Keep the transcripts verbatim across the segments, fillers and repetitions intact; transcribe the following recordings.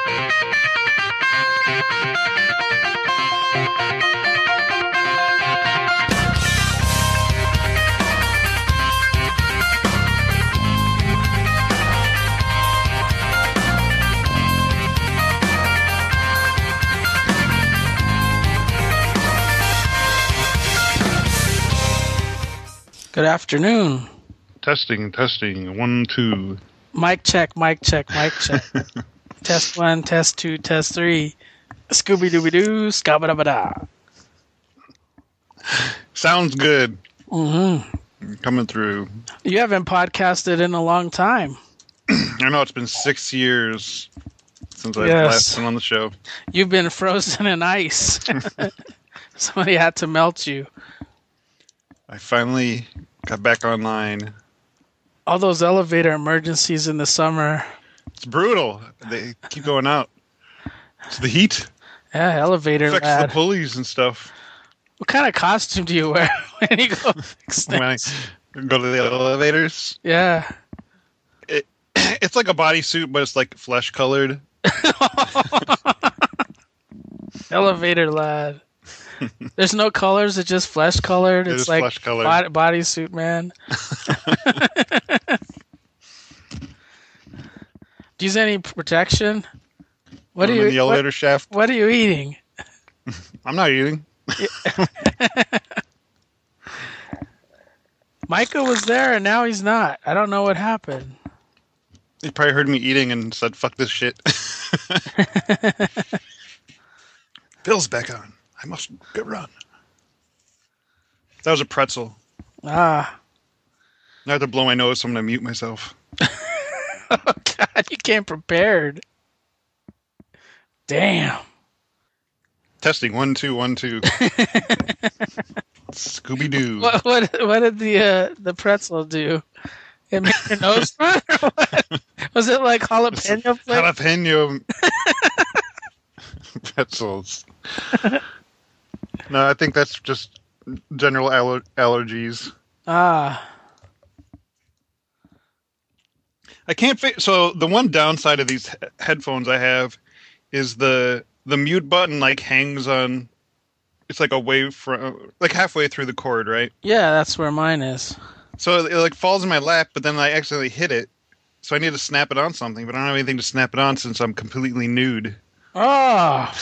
Good afternoon. Testing, testing, one, two. Mic check, mic check, mic check. Test one, test two, test three. Scooby-Dooby-Doo, scabba-dabba-da. Sounds good. Mm-hmm. Coming through. You haven't podcasted in a long time. I know, it's been six years since I've Yes. last been on the show. You've been frozen in ice. Somebody had to melt you. I finally got back online. All those elevator emergencies in the summer. It's brutal. They keep going out. It's the heat. Yeah, elevator Affects lad. the pulleys and stuff. What kind of costume do you wear when you go fix When I things? go to the elevators, Yeah. it, it's like a bodysuit, but it's like flesh colored. Elevator lad. There's no colors, it's just flesh colored. It It's is like flesh colored. body, bodysuit man. Do you use any protection? What I'm are you in the elevator what, shaft. what are you eating? I'm not eating. Micah was there and now he's not. I don't know what happened. He probably heard me eating and said, fuck this shit. Bill's back on. I must get run. That was a pretzel. Ah. I have to blow my nose, so I'm going to mute myself. Oh God, you came prepared. Damn. Testing, one, two, one, two. Scooby-Doo. What what what did the uh, the pretzel do? It made your nose run or what? Was it like jalapeno flavor? Jalapeno pretzels. No, I think that's just general aller- allergies. Ah. I can't fi- so the one downside of these he- headphones I have is the the mute button like hangs on, it's like away from, like halfway through the cord, right? Yeah, that's where mine is. So it like falls in my lap, but then I accidentally hit it. So I need to snap it on something, but I don't have anything to snap it on since I'm completely nude. Oh.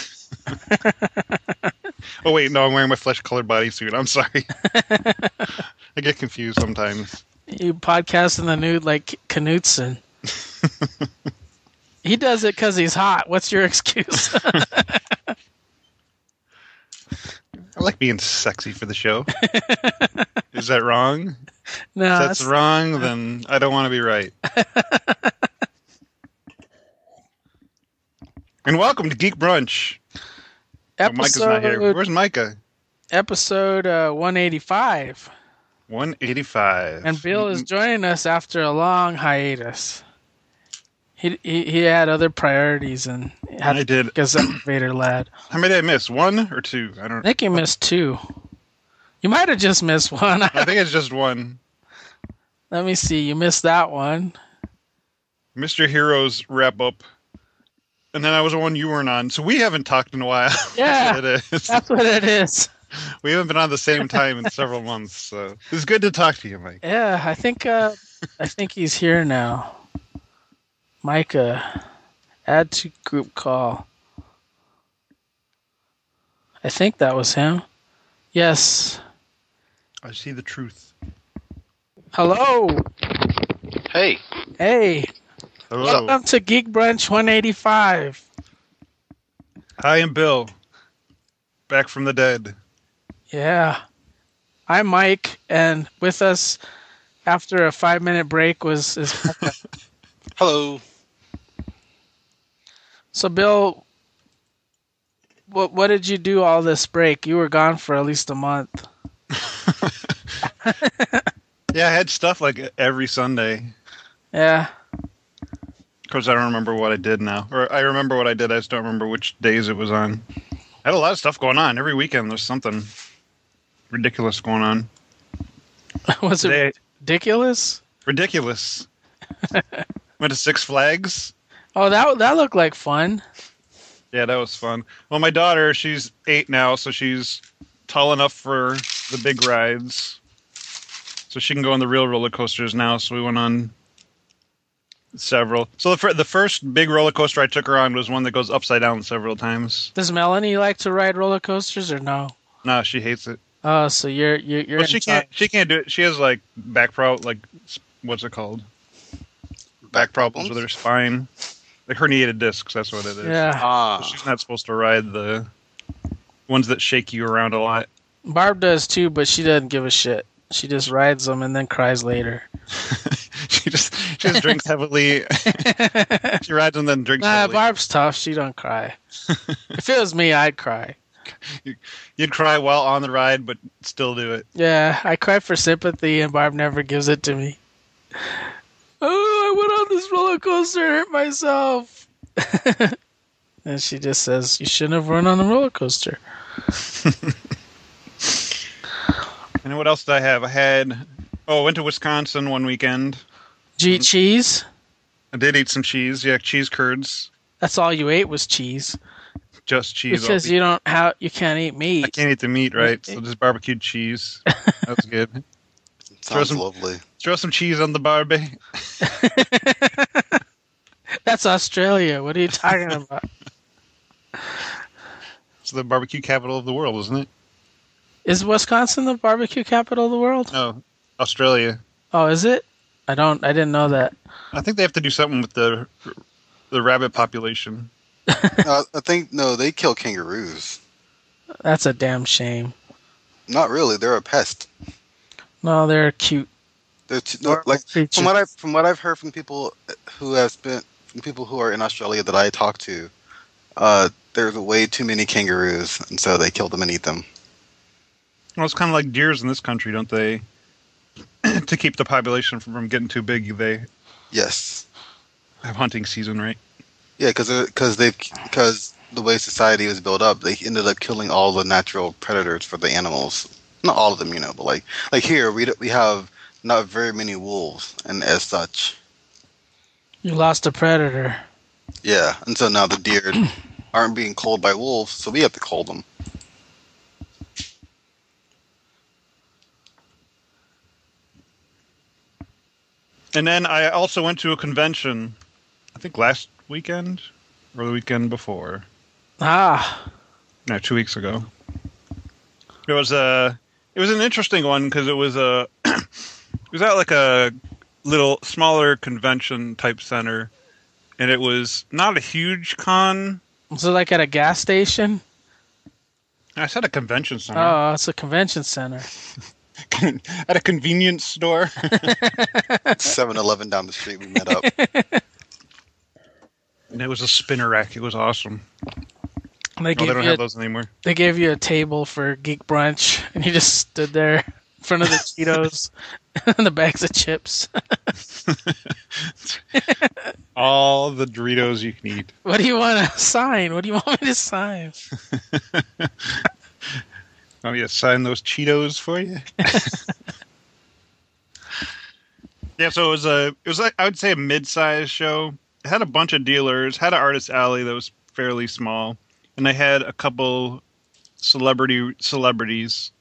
Oh wait, no, I'm wearing my flesh-colored bodysuit. I'm sorry. I get confused sometimes. You podcast in the nude like Knutson. He does it because he's hot. What's your excuse? I like being sexy for the show. Is that wrong? No, If that's wrong, then I don't want to be right. And welcome to Geek Brunch. Oh, Micah's not here. episode Where's Micah? episode uh, one eighty-five. one eighty-five. And Bill is joining us after a long hiatus. He he, he had other priorities and had I did. because elevator lad. How many did I miss? One or two? I I don't. think you missed two. You might have just missed one. I think it's just one. Let me see. You missed that one. Mister Heroes wrap up, and then I was the one you weren't on, so we haven't talked in a while. Yeah, That's what it is. That's what it is. We haven't been on the same time in several months, so it's good to talk to you, Mike. Yeah, I think uh, I think he's here now. Micah, add to group call. I think that was him. Yes. I see the truth. Hello. Hey. Hey. Hello. Welcome to Geek Brunch one eighty-five. I am Bill. Back from the dead. Yeah. I'm Mike, and with us after a five minute break was is Micah. Hello. So Bill, what what did you do all this break? You were gone for at least a month. Yeah, I had stuff like every Sunday. Yeah. Of course, I don't remember what I did now. Or I remember what I did, I just don't remember which days it was on. I had a lot of stuff going on. Every weekend there's something ridiculous going on. Was it Today- ridiculous? Ridiculous. Went to Six Flags. Oh, that that looked like fun. Yeah, that was fun. Well, my daughter, she's eight now, so she's tall enough for the big rides. So she can go on the real roller coasters now. So we went on several. So the, fir- the first big roller coaster I took her on was one that goes upside down several times. Does Melanie like to ride roller coasters or no? No, she hates it. Oh, so you're you're you're. Well, in she can't. charge. She can't do it. She has like back pro, like what's it called? Back problems with her spine, like herniated discs. That's what it is. Yeah. So Ah, she's not supposed to ride the ones that shake you around a lot. Barb does too, but she doesn't give a shit. She just rides them and then cries later. she just she just drinks heavily. She rides and then drinks Nah, heavily. Barb's tough. She don't cry. If it was me, I'd cry. You'd cry while on the ride, but still do it. Yeah, I cry for sympathy, and Barb never gives it to me. Oh, I went on this roller coaster and hurt myself. And she just says, you shouldn't have run on the roller coaster. And what else did I have? I had oh, I went to Wisconsin one weekend. Did you eat cheese? I did eat some cheese. Yeah, cheese curds. That's all you ate was cheese. Just cheese. Because you don't have, you can't eat I meat. can't eat the meat, right? So just barbecued cheese. That was good. sounds some- lovely. Throw some cheese on the barbie. That's Australia. What are you talking about? It's the barbecue capital of the world, isn't it? Is Wisconsin the barbecue capital of the world? No, Australia. Oh, is it? I don't. I didn't know that. I think they have to do something with the the rabbit population. uh, I think no, they kill kangaroos. That's a damn shame. Not really. They're a pest. No, they're cute. They're t- no, like creatures. from what I from what I've heard from people who have spent from people who are in Australia that I talk to. Uh, there's way too many kangaroos, and so they kill them and eat them. Well, it's kind of like deers in this country, don't they? To keep the population from, from getting too big, they Yes. have hunting season, right? Yeah, because because they because the way society was built up, they ended up killing all the natural predators for the animals. Not all of them, you know, but like like here we we have not very many wolves, and as such, You lost a predator. yeah. And so now the deer aren't being culled by wolves, so we have to cull them. And then I also went to a convention, I think last weekend or the weekend before. Ah, No, two weeks ago. It was a, it was an interesting one because it was a, it was at like a little smaller convention type center, and it was not a huge con. was it like at a gas station? I said a convention center. Oh, it's a convention center. At a convenience store. seven eleven down the street, we met up. And it was a spinner rack. It was awesome. And they Oh, they gave don't you have a, those anymore. they gave you a table for geek brunch, and you just stood there in front of the Cheetos and the bags of chips. All the Doritos you can eat. What do you want to sign? What do you want me to sign? Want me to sign those Cheetos for you? Yeah, so it was a, it was like, I would say a mid-sized show. It had a bunch of dealers, had an artist alley that was fairly small, and they had a couple celebrity celebrities,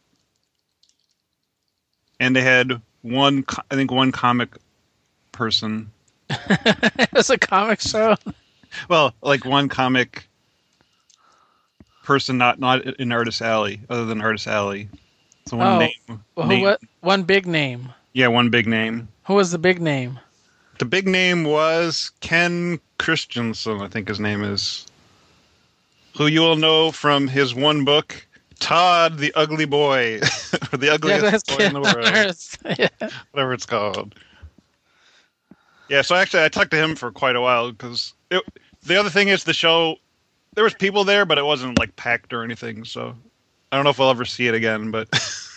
and they had one, co- I think, one comic person. It was a comic show. Well, like one comic person, not not in Artist Alley, other than Artist Alley. So one Oh, name, Well, name- who, what? One big name. yeah, one big name. Who was the big name? The big name was Ken Christensen, I think his name is. Who you will know from his one book, Todd the Ugly Boy, or the ugliest boy in the world, Yeah. whatever it's called. Yeah, so actually I talked to him for quite a while because the other thing is the show, there was people there, but it wasn't like packed or anything. So I don't know if we'll ever see it again, but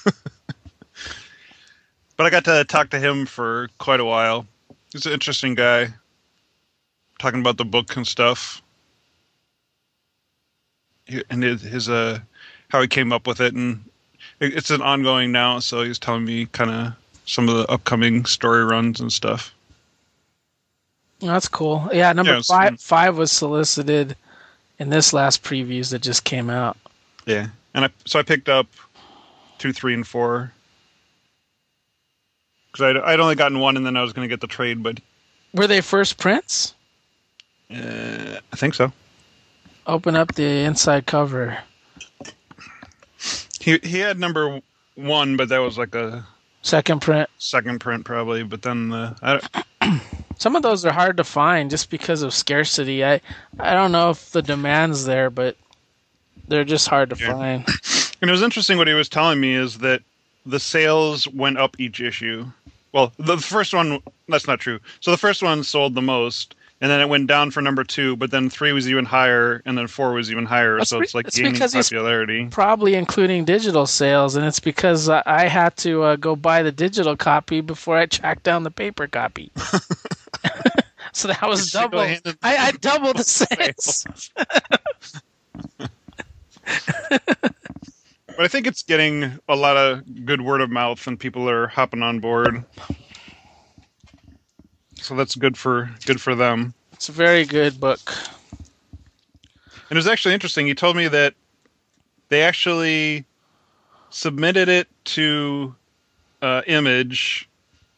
but I got to talk to him for quite a while. He's an interesting guy, talking about the book and stuff, He- and his, his uh how he came up with it, and it, it's an ongoing now. So he's telling me kind of some of the upcoming story runs and stuff. That's cool. Yeah, number Yeah, it's- five five was solicited in this last previews that just came out. Yeah, and I, so I picked up two, three, and four because I'd, I'd only gotten one, and then I was going to get the trade, but Were they first prints? uh, I think so. Open up the inside cover. He he had number one, but that was like a Second print. second print probably. But then uh, I, Some of those are hard to find just because of scarcity. I I don't know if the demand's there, but they're just hard to Yeah. find. and it was interesting what he was telling me is that the sales went up each issue. Well, the first one, that's not true. So the first one sold the most, and then it went down for number two, but then three was even higher, and then four was even higher. That's so be- it's like it's gaining because he's- popularity. Probably including digital sales, and it's because I I had to uh, go buy the digital copy before I tracked down the paper copy. So that was You double. I, single-handed- I doubled the sales. But I think it's getting a lot of good word of mouth, and people are hopping on board. So that's good for good for them. It's a very good book. And it was actually interesting. He told me that they actually submitted it to uh, Image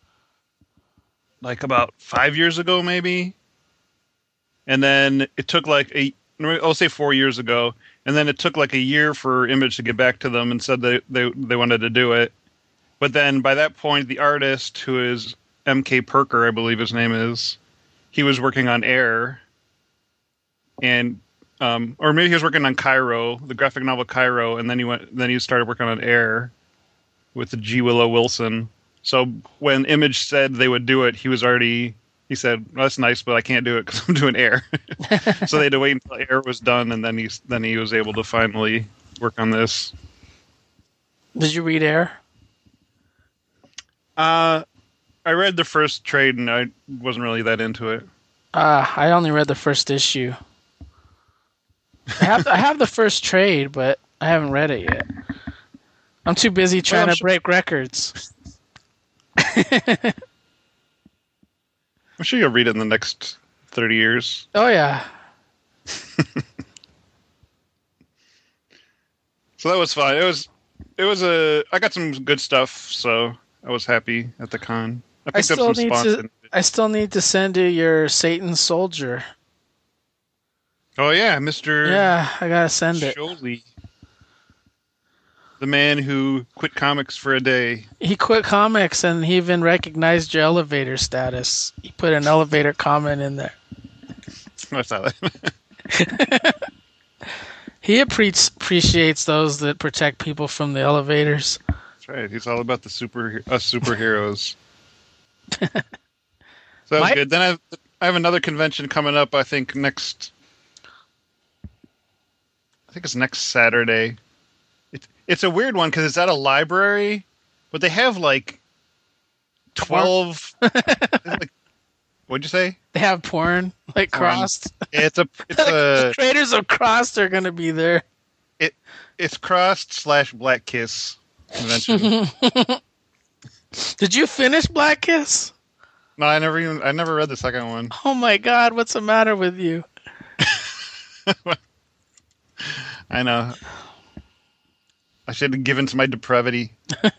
like about five years ago, maybe. And then it took like a, I'll say four years ago. And then it took like a year for Image to get back to them and said they, they, they wanted to do it. But then by that point, the artist, who is M K Perker, I believe his name is, he was working on Air. And Um, or maybe he was working on Cairo, the graphic novel Cairo, and then he went. Then he started working on Air with G. Willow Wilson. So when Image said they would do it, he was already. He said, well, "That's nice, but I can't do it because I'm doing Air." So they had to wait until Air was done, and then he then he was able to finally work on this. Did you read Air? Uh, I read the first trade, and I wasn't really that into it. Uh, I only read the first issue. I have I have the first trade, but I haven't read it yet. I'm too busy trying Well, I'm to sure- break records. I'm sure you'll read it in the next thirty years. Oh yeah, So that was fun. It was, it was a. I got some good stuff, so I was happy at the con. I picked still up some need spots. to- in- I still need to send you your Satan Soldier. Oh yeah, Mister Yeah, I gotta send it. Sholey, the man who quit comics for a day. He quit comics and he even recognized your elevator status. He put an elevator comment in there. I saw that. He appreci- appreciates those that protect people from the elevators. That's right. He's all about the super us superheroes. So that was My- good. Then I have, I have another convention coming up. I think next. I think it's next Saturday. It, it's a weird one because it's at a library, but they have like twelve. like, what'd you say? They have porn, like Porn. crossed. It's a it's the a Traders of Crossed are going to be there. it's crossed slash Black Kiss convention. Did you finish Black Kiss? No, I never even I never read the second one. Oh my God, what's the matter with you? I know. I should have given to my depravity.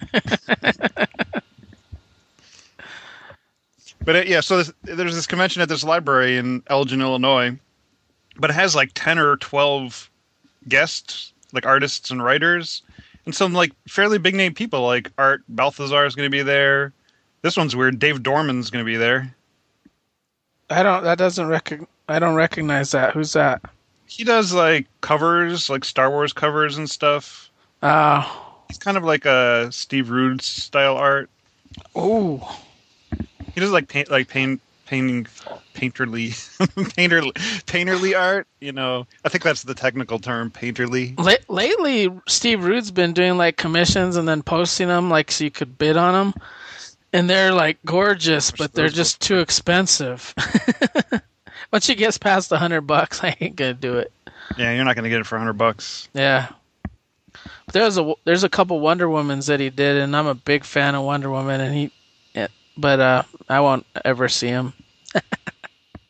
But it, yeah, so this, there's this convention at this library in Elgin, Illinois, but it has like ten or twelve guests, like artists and writers, and some like fairly big name people, like Art Balthazar is going to be there. This one's weird. Dave Dorman's going to be there. I don't. That doesn't recog. I don't recognize that. Who's that? He does like covers, like Star Wars covers and stuff. Oh. He's kind of like a Steve Rude style art. Ooh. He does like paint, like paint, painting, painterly, painterly, painterly art. You know, I think that's the technical term, painterly. La- lately, Steve Rude's been doing like commissions and then posting them, like so you could bid on them, and they're like gorgeous, but they're just too expensive. Once you get past a hundred bucks, I ain't gonna do it. Yeah, you're not gonna get it for a hundred bucks. Yeah. But there's a there's a couple Wonder Womans that he did, and I'm a big fan of Wonder Woman, and he, yeah, but uh, I won't ever see him.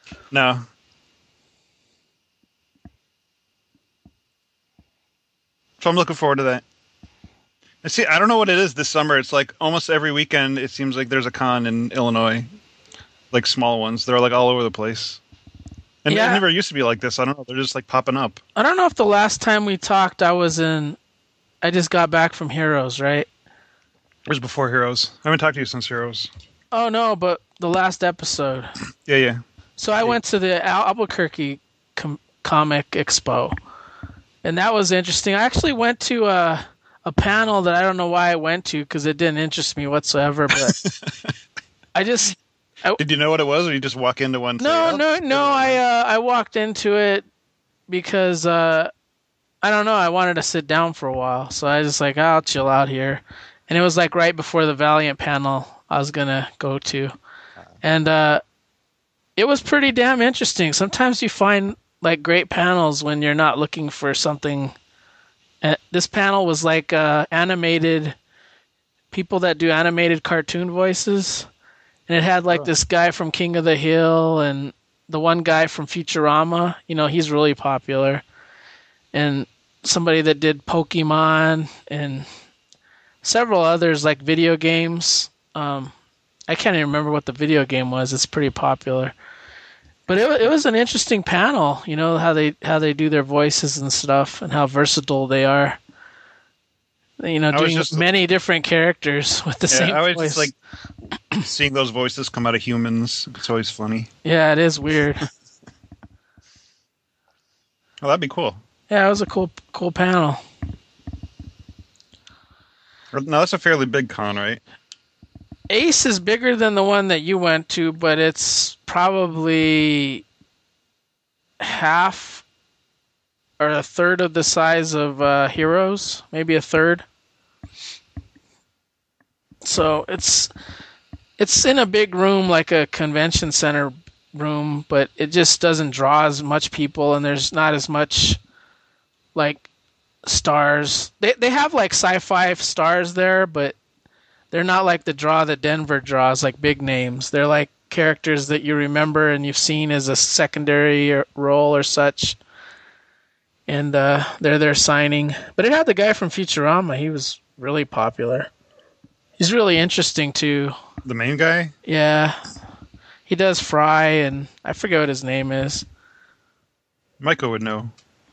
No. So I'm looking forward to that. And see, I don't know what it is this summer. It's like almost every weekend. It seems like there's a con in Illinois, like small ones. They're like all over the place. And Yeah. it never used to be like this. I don't know. They're just like popping up. I don't know if the last time we talked, I was in. I just got back from Heroes, right? It was before Heroes. I haven't talked to you since Heroes. Oh no, but the last episode. Yeah, yeah. So I went to the Al- Albuquerque com- Comic Expo, and that was interesting. I actually went to a, a panel that I don't know why I went to because it didn't interest me whatsoever. But I just I, Did you know what it was, or you just walk into one? and no, say, oh, no, this is no. good. I uh, I walked into it because uh, I don't know. I wanted to sit down for a while, so I just like I'll chill out here, and it was like right before the Valiant panel I was gonna go to, and uh, it was pretty damn interesting. Sometimes you find like great panels when you're not looking for something. Uh, this panel was like uh, animated people that do animated cartoon voices, and it had like Oh. this guy from King of the Hill and the one guy from Futurama. You know, he's really popular, and somebody that did Pokemon and several others like video games. Um, I can't even remember what the video game was. It's pretty popular. But it, wa- it was an interesting panel, you know, how they how they do their voices and stuff and how versatile they are. You know, I was doing just- many different characters with the Yeah, same I was voice. just like seeing those voices come out of humans. It's always funny. Yeah, it is weird. Oh, that'd be cool. Yeah, it was a cool cool panel. Now that's a fairly big con, right? Ace is bigger than the one that you went to, but it's probably half or a third of the size of uh, Heroes, maybe a third. So it's it's in a big room, like a convention center room, but it just doesn't draw as much people, and there's not as much like stars. They they have like sci-fi stars there, but they're not like the draw that Denver draws, like big names. They're like characters that you remember and you've seen as a secondary or- role or such. And uh, they're there signing. But it had the guy from Futurama. He was really popular. He's really interesting too. The main guy? Yeah. He does Fry, and I forget what his name is. Michael would know.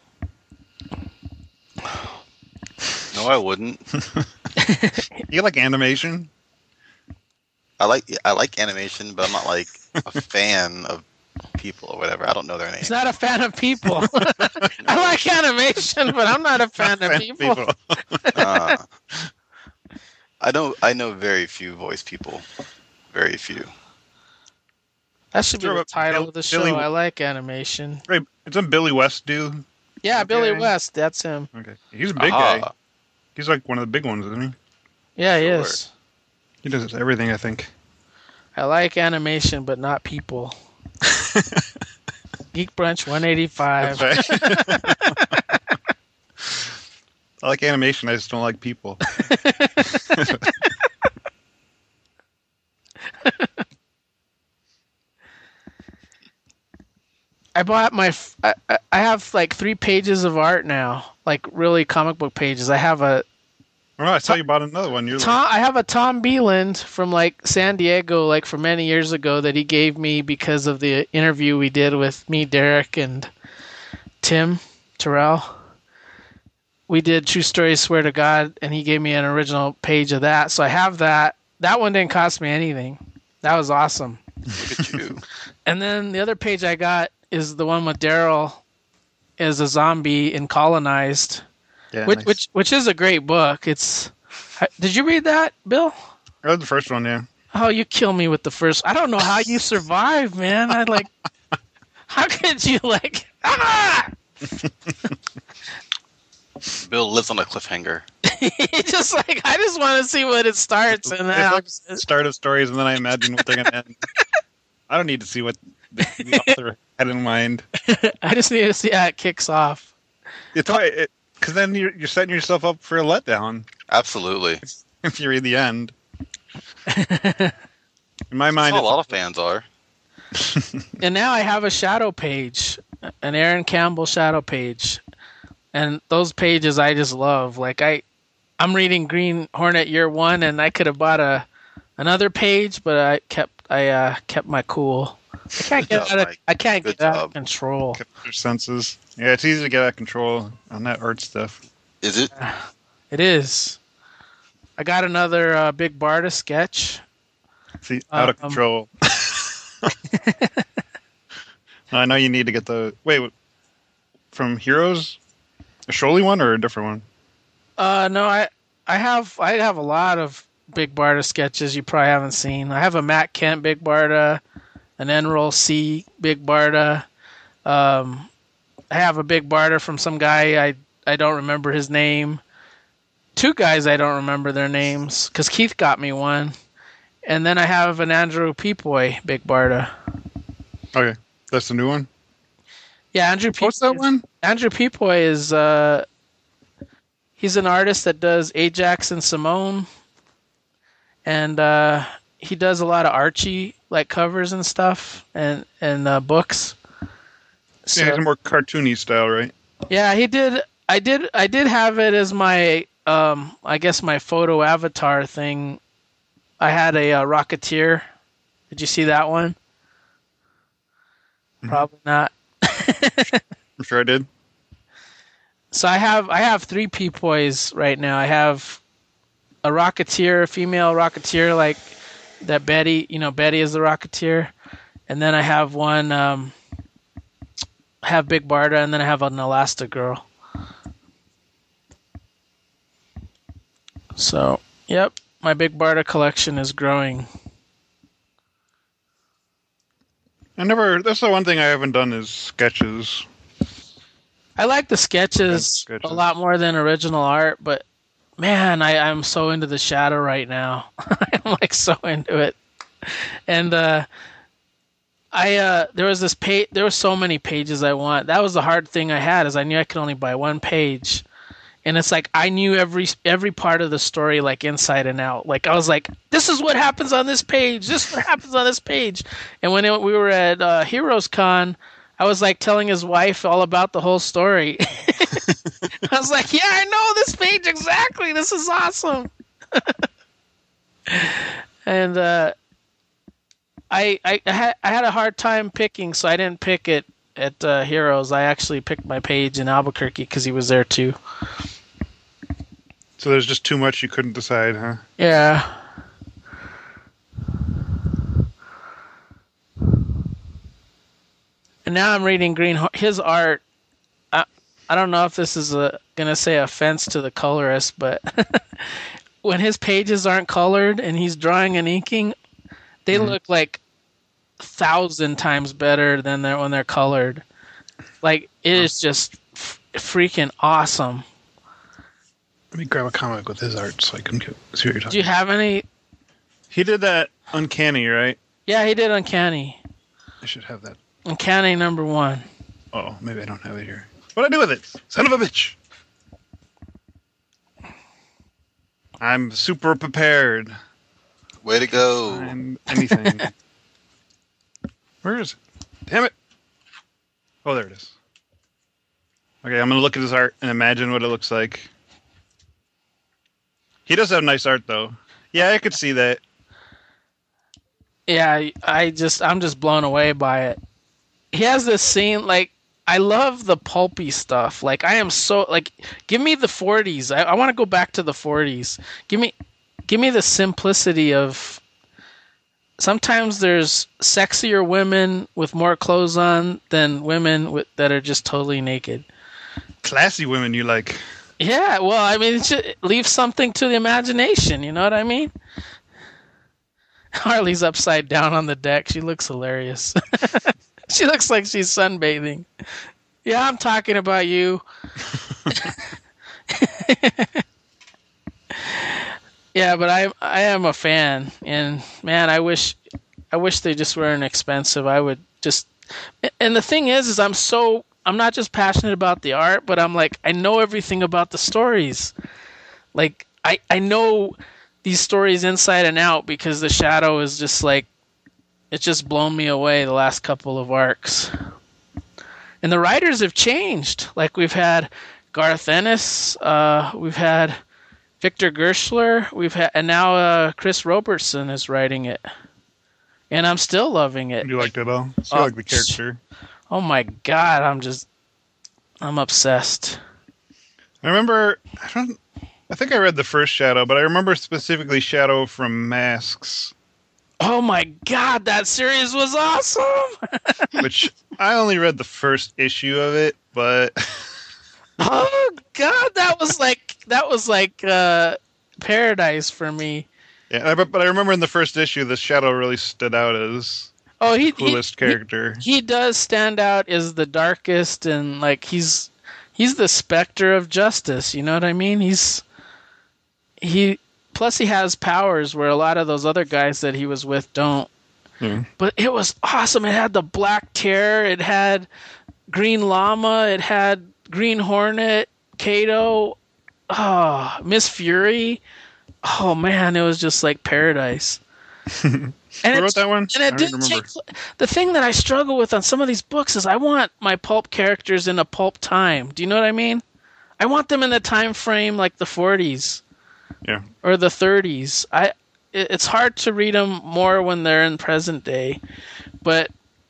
No, I wouldn't. You like animation? I like I like animation, but I'm not like a fan of people or whatever. I don't know their names. He's not a fan of people. I like animation, but I'm not a fan of people. Uh, I know I know very few voice people. Very few. That should be Sure, the but title Bill- of the show. Billy- I like animation. Right, doesn't Billy West do? Yeah, Okay. Billy West. That's him. Okay, he's a big Aha. guy. He's like one of the big ones, isn't he? Yeah, he Sure. is. He does everything, I think. I like animation, but not people. Geek Brunch one eighty-five. That's right. I like animation. I just don't like people. I bought my. f- I, I- I have like three pages of art now, like really comic book pages. I have a Oh, I saw you bought another one. You're Tom. I have a Tom Beeland from like San Diego, like from many years ago, that he gave me because of the interview we did with me, Derek, and Tim Terrell. We did True Stories, Swear to God, and he gave me an original page of that. So I have that. That one didn't cost me anything. That was awesome. Look at you. And then the other page I got is the one with Daryl as a zombie in Colonized, yeah, which nice. which which is a great book. It's did you read that, Bill? I read the first one, yeah. Oh, you kill me with the first. I don't know how you survived, man. I like. How could you like? Ah! Bill lives on a cliffhanger. just like I just want to see what it starts and then I'll It's like the start of stories, and then I imagine what they're going to end. I don't need to see what the, the author had in mind. I just need to see how it kicks off. It's why, because then you're, you're setting yourself up for a letdown Absolutely. if you read the end. In my That's mind, how a it's, lot of fans are. And now I have a shadow page, an Aaron Campbell shadow page, and those pages I just love. Like I, I'm reading Green Hornet Year One, and I could have bought a another page, but I kept I uh, kept my cool. I can't get Good out job, of Mike. I can't Good get out of job. control. Kept their senses. Yeah, it's easy to get out of control on that art stuff. Is it? It is. I got another uh, Big Barda sketch. See, out of Um, control. I know you need to get the wait what- from Heroes, a Sholey one or a different one? Uh, no, I I have I have a lot of Big Barda sketches you probably haven't seen. I have a Matt Kent Big Barda, an Enroll C Big Barda. Um, I have a Big Barda from some guy I I don't remember his name. Two guys I don't remember their names because Keith got me one, and then I have an Andrew Peepoy Big Barda. Okay, that's the new one. Yeah, Andrew. What's that Peepoy- one? Andrew Peepoy is uh, he's an artist that does Ajax and Simone, and uh, he does a lot of Archie like covers and stuff and and uh, books. So, Yeah, it's a more cartoony style, right? yeah, he did. I did. I did have it as my um, I guess my photo avatar thing. I had a uh, Rocketeer. Did you see that one? Mhm. Probably not. I'm sure I did. So I have I have three Peepoys right now. I have a Rocketeer, a female Rocketeer, like that Betty. You know, Betty is the Rocketeer, and then I have one. Um, I have Big Barda, and then I have an Elastigirl. So, yep, my Big Barda collection is growing. I never. That's the one thing I haven't done is sketches. I like the sketches, Sketches. a lot more than original art, but man, I, I'm so into the shadow right now. I'm like so into it. And uh, I uh, there was this page. There were so many pages I want. That was the hard thing I had is I knew I could only buy one page, and it's like I knew every every part of the story like inside and out. Like I was like, this is what happens on this page. This is what happens on this page. And when it, we were at uh, Heroes Con, I was like telling his wife all about the whole story. I was like, yeah, I know this page exactly. This is awesome. And uh, I, I, I, had, I had a hard time picking, so I didn't pick it at uh, Heroes. I actually picked my page in Albuquerque because he was there too. So there's just too much you couldn't decide, huh? Yeah. And now I'm reading Green. Ho- His art. I I don't know if this is a, gonna say offense to the colorist, but when his pages aren't colored and he's drawing and inking, they Mhm. look like a thousand times better than they're when they're colored. Like it is just f- freaking awesome. Let me grab a comic with his art so I can see what you're Do talking. you have any? He did that Uncanny, right? Yeah, he did Uncanny. I should have that. Uncanny number one. Oh, maybe I don't have it here. What'd I do with it? Son of a bitch! I'm super prepared. Way to go. I'm anything. Where is it? Damn it! Oh, there it is. Okay, I'm gonna look at his art and imagine what it looks like. He does have nice art, though. Yeah, I could see that. Yeah, I just I'm just blown away by it. He has this scene like I love the pulpy stuff. Like I am so like give me the forties. I, I want to go back to the forties. Give me give me the simplicity of sometimes there's sexier women with more clothes on than women with, that are just totally naked. Classy women you like. Yeah, well, I mean, it should leave something to the imagination. You know what I mean? Harley's upside down on the deck. She looks hilarious. She looks like she's sunbathing. Yeah, I'm talking about you. Yeah, but I I am a fan, and man, I wish I wish they just weren't expensive. I would just, and the thing is, is I'm so I'm not just passionate about the art, but I'm like I know everything about the stories. Like I I know these stories inside and out because the Shadow is just like it's just blown me away the last couple of arcs. And the writers have changed. Like we've had Garth Ennis, uh, we've had Victor Gershler, we've had, and now uh, Chris Robertson is writing it. And I'm still loving it. You liked it all? So Oh, you like the character? Oh my god, I'm just, I'm obsessed. I remember, I don't, I think I read the first Shadow, but I remember specifically Shadow from Masks, Oh my god, that series was awesome! which I only read the first issue of it, but Oh god, that was like that was like uh, paradise for me. yeah, but, but I remember in the first issue, the Shadow really stood out as Oh, he the coolest he, character. He, he does stand out as the darkest, and like he's he's the specter of justice. You know what I mean? He's he. Plus, he has powers where a lot of those other guys that he was with don't. Hmm. But it was awesome. It had the Black Terror. It had Green Llama. It had Green Hornet, Kato, oh, Miss Fury. Oh man, it was just like paradise. And Who it, wrote that one? and I it don't didn't remember. take. The thing that I struggle with on some of these books is I want my pulp characters in a pulp time. Do you know what I mean? I want them in the time frame like the forties. Yeah. Or the thirties. I. It, it's hard to read them more when they're in present day, but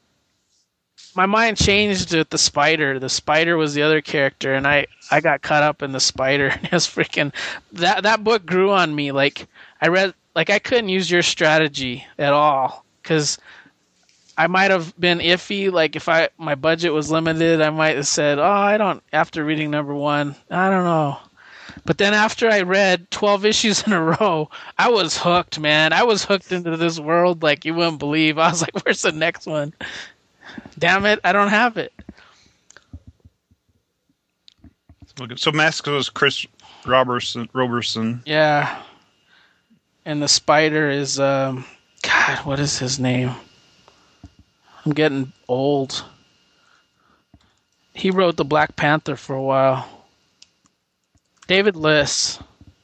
my mind changed with the Spider. The Spider was the other character, and I, I got caught up in the Spider. And it was freaking that that book grew on me. Like I read, like I couldn't use your strategy at all because I might have been iffy. Like if I my budget was limited, I might have said, "Oh, I don't." After reading number one, I don't know. But then after I read twelve issues in a row, I was hooked, man. I was hooked into this world like you wouldn't believe. I was like, "Where's the next one?" Damn it, I don't have it. So Masks was Chris Robertson. Robertson. Yeah. And the Spider is, um, God, what is his name? I'm getting old. He wrote the Black Panther for a while. David Liss.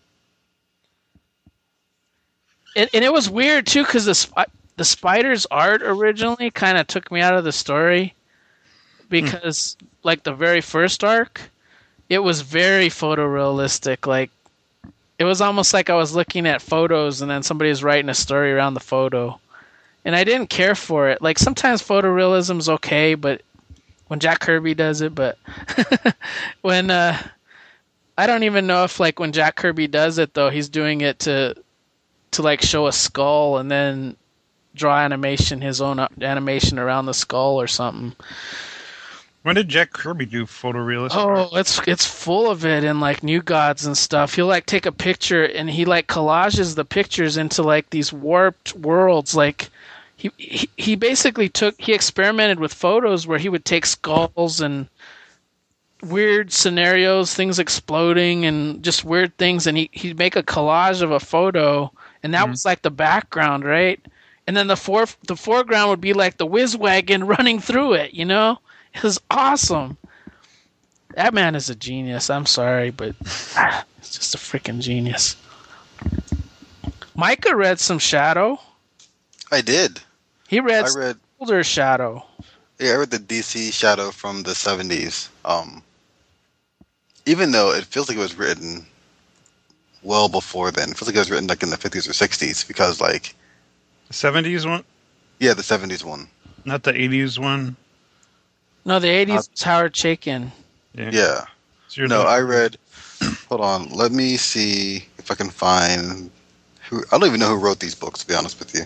And, and it was weird, too, because the, Sp- the Spider's art originally kind of took me out of the story. Because, mm. like, the very first arc, it was very photorealistic. Like, it was almost like I was looking at photos and then somebody was writing a story around the photo. And I didn't care for it. Like, sometimes photorealism's okay, but when Jack Kirby does it, but when, uh, I don't even know if, like, when Jack Kirby does it, though, he's doing it to, to like, show a skull and then draw animation, his own animation around the skull or something. When did Jack Kirby do photorealistic? Oh, it's it's full of it in like New Gods and stuff. He'll like take a picture and he like collages the pictures into like these warped worlds. Like he he, he basically took he experimented with photos where he would take skulls and weird scenarios, things exploding and just weird things, and he he'd make a collage of a photo, and that mm-hmm. was like the background, right? And then the fore the foreground would be like the whiz wagon running through it, you know? It was awesome. That man is a genius. I'm sorry, but ah, it's just a freaking genius. Micah read some Shadow. I did. He read, I read older Shadow. Yeah, I read the D C Shadow from the seventies. Um, even though it feels like it was written well before then. It feels like it was written like in the fifties or sixties because like... The seventies one? Yeah, the seventies one. Not the eighties one? No, the eighties uh, was Howard Chaykin. Yeah. yeah. So no, I read... Hold on. Let me see if I can find... who. I don't even know who wrote these books, to be honest with you.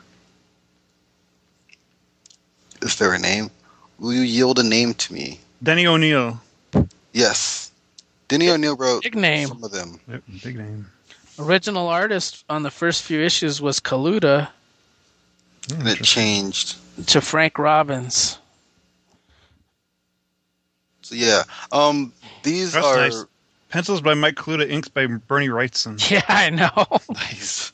Is there a name? Will you yield a name to me? Denny O'Neil. Yes. Denny O'Neil wrote big name. some of them. Yep, big name. Original artist on the first few issues was Kaluta. Oh, and it changed. To Frank Robbins. So yeah, um, these That's are nice. Pencils by Mike Kaluta, inks by Bernie Wrightson. Yeah, I know. Nice.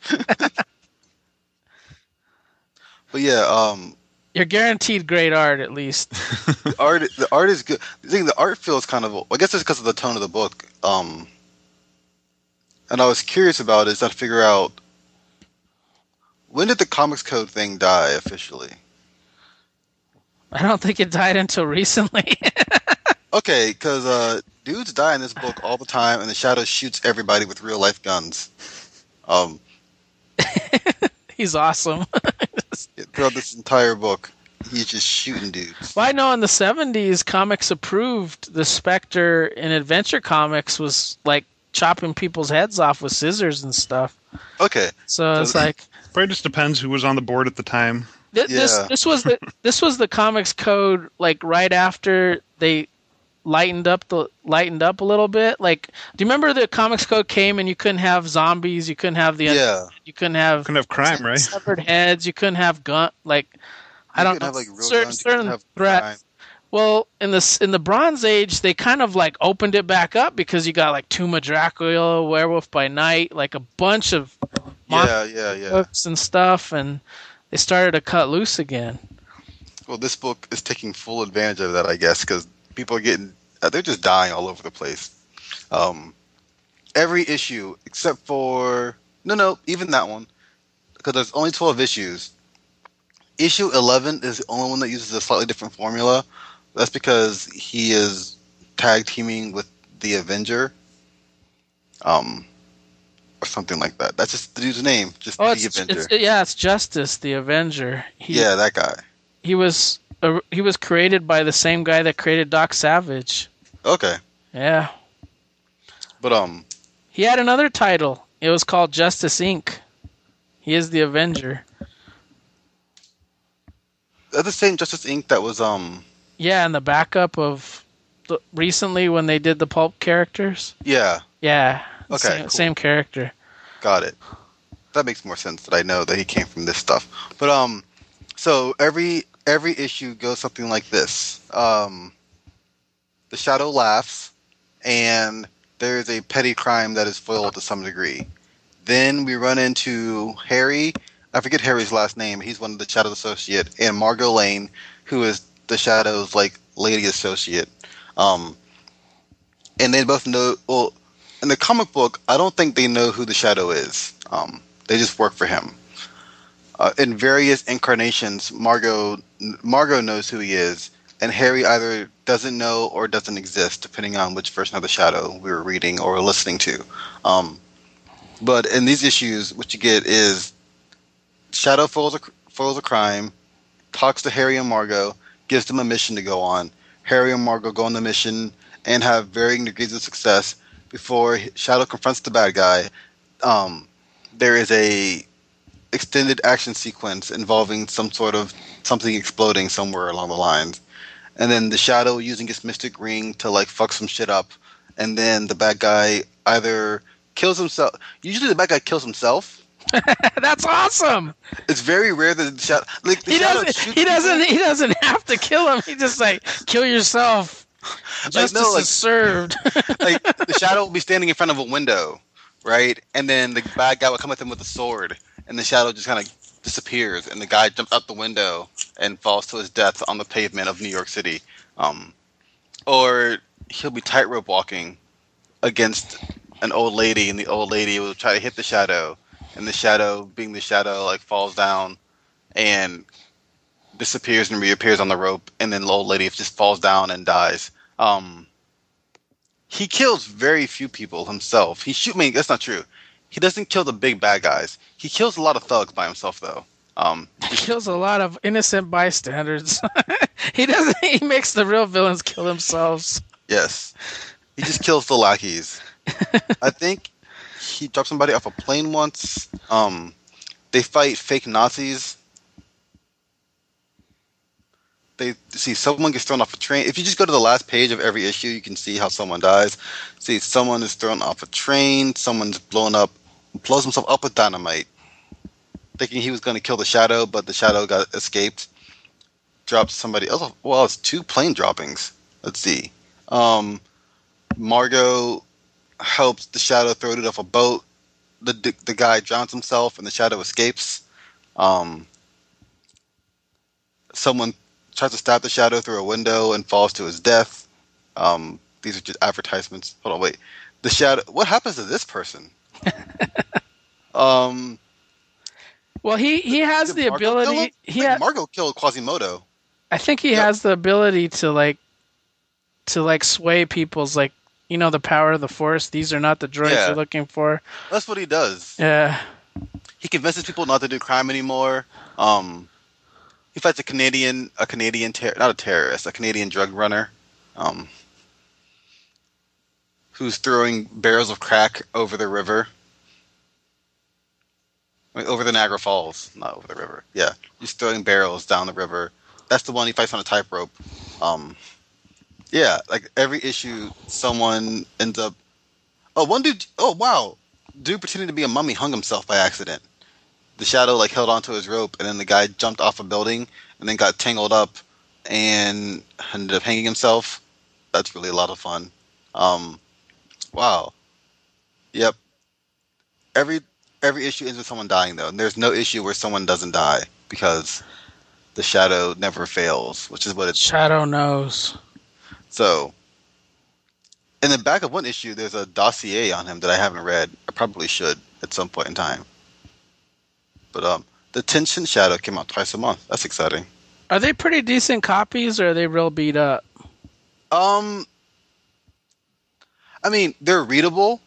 But yeah, um, you're guaranteed great art at least. the art, the art is good. The thing, the art feels kind of. I guess it's because of the tone of the book. Um, and I was curious about is that to figure out when did the Comics Code thing die officially? I don't think it died until recently. Okay, because uh, dudes die in this book all the time, and the Shadow shoots everybody with real life guns. Um, He's awesome. throughout this entire book, he's just shooting dudes. Well, I know in the seventies, Comics approved the Spectre in Adventure Comics was like chopping people's heads off with scissors and stuff. Okay, So, So it's th- like Probably just depends who was on the board at the time. th- this. Yeah. This was the this was the Comics Code like right after they lightened up the lightened up a little bit. Like, do you remember the Comics Code came and you couldn't have zombies, you couldn't have the yeah, you couldn't have Couldn't have crime, right? severed heads, you couldn't have gun like I You don't could know have like real certain, guns, you could certain have threats. crime. Well, in the in the Bronze Age, they kind of like opened it back up because you got like Tomb of Dracula, Werewolf by Night, like a bunch of Yeah, yeah, yeah. books and stuff, and they started to cut loose again. Well, this book is taking full advantage of that, I guess, because people are getting, uh, they're just dying all over the place. Um, every issue, except for, no, no, even that one, because there's only twelve issues. Issue eleven is the only one that uses a slightly different formula. That's because he is tag teaming with the Avenger. Um, or something like that. That's just the dude's name, just Oh, the it's, Avenger. it's yeah, it's Justice, the Avenger. He, yeah, that guy. he was uh, he was created by the same guy that created Doc Savage. Okay, Yeah, but um, he had another title. It was called Justice Incorporated. He is the Avenger. that's the same Justice Incorporated that was um, Yeah, and the backup of the, recently when they did the pulp characters. yeah, Yeah. Okay, Same, cool. same character. got it. That makes more sense that I know that he came from this stuff. But um, so every every issue goes something like this. Um, the Shadow laughs, and there is a petty crime that is foiled to some degree. Then we run into Harry. I forget Harry's last name. He's one of the Shadow's associate, and Margot Lane, who is the Shadow's like lady associate. Um, and they both know. Well, in the comic book, I don't think they know who the Shadow is. Um, they just work for him. Uh, in various incarnations, Margot Margot knows who he is, and Harry either doesn't know or doesn't exist, depending on which version of the Shadow we were reading or listening to. Um, but in these issues, what you get is Shadow foils a, foils a crime, talks to Harry and Margot, gives them a mission to go on. Harry and Margot go on the mission and have varying degrees of success. Before Shadow confronts the bad guy, um, there is a extended action sequence involving some sort of something exploding somewhere along the lines, and then the Shadow using his mystic ring to like fuck some shit up, and then the bad guy either kills himself. Usually, the bad guy kills himself. That's awesome. It's very rare that the Shadow like the He Shadow doesn't. shoots He doesn't. people. He doesn't have to kill him. He just like kill yourself. Justice no, like- is served. Like the Shadow will be standing in front of a window, right? And then the bad guy will come at him with a sword, and the Shadow just kind of disappears, and the guy jumps out the window and falls to his death on the pavement of New York City. Um, or he'll be tightrope walking against an old lady, and the old lady will try to hit the Shadow, and the Shadow, being the Shadow, like falls down and disappears and reappears on the rope, and then the old lady just falls down and dies. Um, he kills very few people himself. He shoot. I mean, that's not true. He doesn't kill the big bad guys. He kills a lot of thugs by himself, though. Um, He kills a lot of innocent bystanders. He doesn't. He makes the real villains kill themselves. yes, he just kills the lackeys. I think he dropped somebody off a plane once. Um, they fight fake Nazis. They see someone gets thrown off a train. If you just go to the last page of every issue, you can see how someone dies. See, someone is thrown off a train. Someone's blown up, blows himself up with dynamite, thinking he was going to kill the Shadow, but the Shadow got escaped. Drops somebody else. Well, it's two plane droppings. Let's see. Um, Margot helps the Shadow throw it off a boat. The, the the guy drowns himself, and the Shadow escapes. Um, someone tries to stab the Shadow through a window and falls to his death. Um, these are just advertisements. Hold on, wait. The Shadow. What happens to this person? um, Well, he he has Did the Marco kill him? ability. I He think ha- Marco killed Quasimodo. I think he Yep. has the ability to like to like sway people's like you know the power of the force. These are not the droids Yeah. you're looking for. That's what he does. Yeah. He convinces people not to do crime anymore. Um, he fights a Canadian, a Canadian ter- not a terrorist, a Canadian drug runner, um, who's throwing barrels of crack over the river, I mean, over the Niagara Falls, not over the river. Yeah, he's throwing barrels down the river. That's the one he fights on a tightrope. Um, yeah, like every issue, someone ends up. Oh, one dude. Oh, wow, dude pretending to be a mummy hung himself by accident. The shadow like held onto his rope, and then the guy jumped off a building and then got tangled up and ended up hanging himself. That's really a lot of fun. Um, wow. Yep. Every every issue ends with someone dying though, and there's no issue where someone doesn't die because the shadow never fails, which is what it's. Shadow knows. So, in the back of one issue, there's a dossier on him that I haven't read. I probably should at some point in time. But um, the Tenshin Shadow came out twice a month. That's exciting. Are they pretty decent copies, or are they real beat up? Um, I mean, they're readable.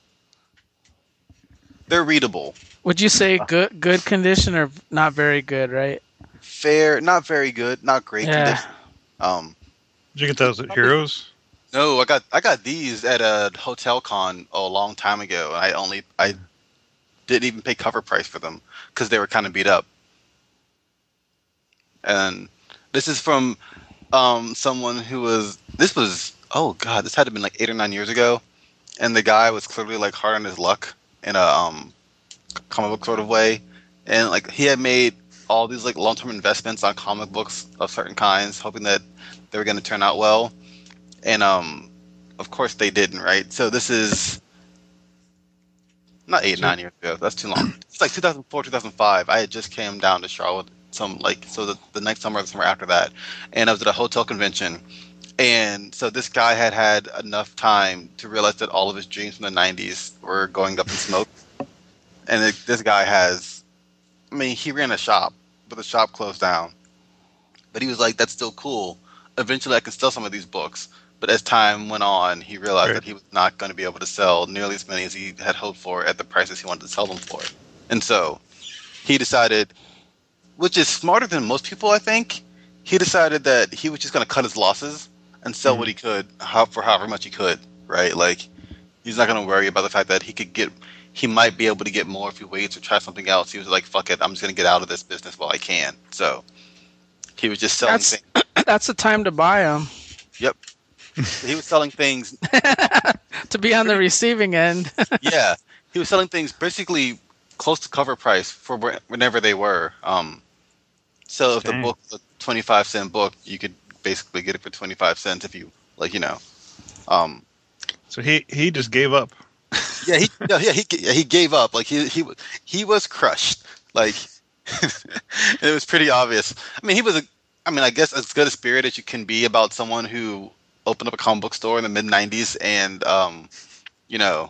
They're readable. Would you say good good condition or not very good? Right? Fair, not very good, not great Yeah. condition. Um, Did you get those at Heroes? no, I got I got these at a hotel con a long time ago. I only I didn't even pay cover price for them because they were kind of beat up. And this is from um, someone who was this was oh god, this had to have been like eight or nine years ago, and the guy was clearly like hard on his luck in a um, comic book sort of way, and like he had made all these like long term investments on comic books of certain kinds, hoping that they were going to turn out well, and um, of course they didn't, right? So this is not eight, nine years ago. That's too long. It's like two thousand four, two thousand five. I had just came down to Charlotte, some like so the, the next summer or the summer after that, and I was at a hotel convention, and so this guy had had enough time to realize that all of his dreams from the nineties were going up in smoke, and it, this guy has, I mean, he ran a shop, but the shop closed down, but he was like, that's still cool. Eventually, I can sell some of these books. But as time went on, he realized Right. that he was not going to be able to sell nearly as many as he had hoped for at the prices he wanted to sell them for. And so he decided, which is smarter than most people, I think, he decided that he was just going to cut his losses and sell Mhm. what he could how, for however much he could, right? Like, he's not going to worry about the fact that he could get, he might be able to get more if he waits or try something else. He was like, fuck it, I'm just going to get out of this business while I can. So he was just selling That's things. that's the time to buy them. Yep. He was selling things. To be on the receiving end. Yeah, he was selling things basically close to cover price for where- whenever they were. Um, so if the Dang. book was a twenty-five cent book, you could basically get it for twenty-five cents if you like, you know. Um, So he he just gave up. yeah, he no, yeah he yeah, he gave up. Like he he was he was crushed. Like it was pretty obvious. I mean, he was a. I mean, I guess as good a spirit as you can be about someone who opened up a comic book store in the mid nineties and um, you know,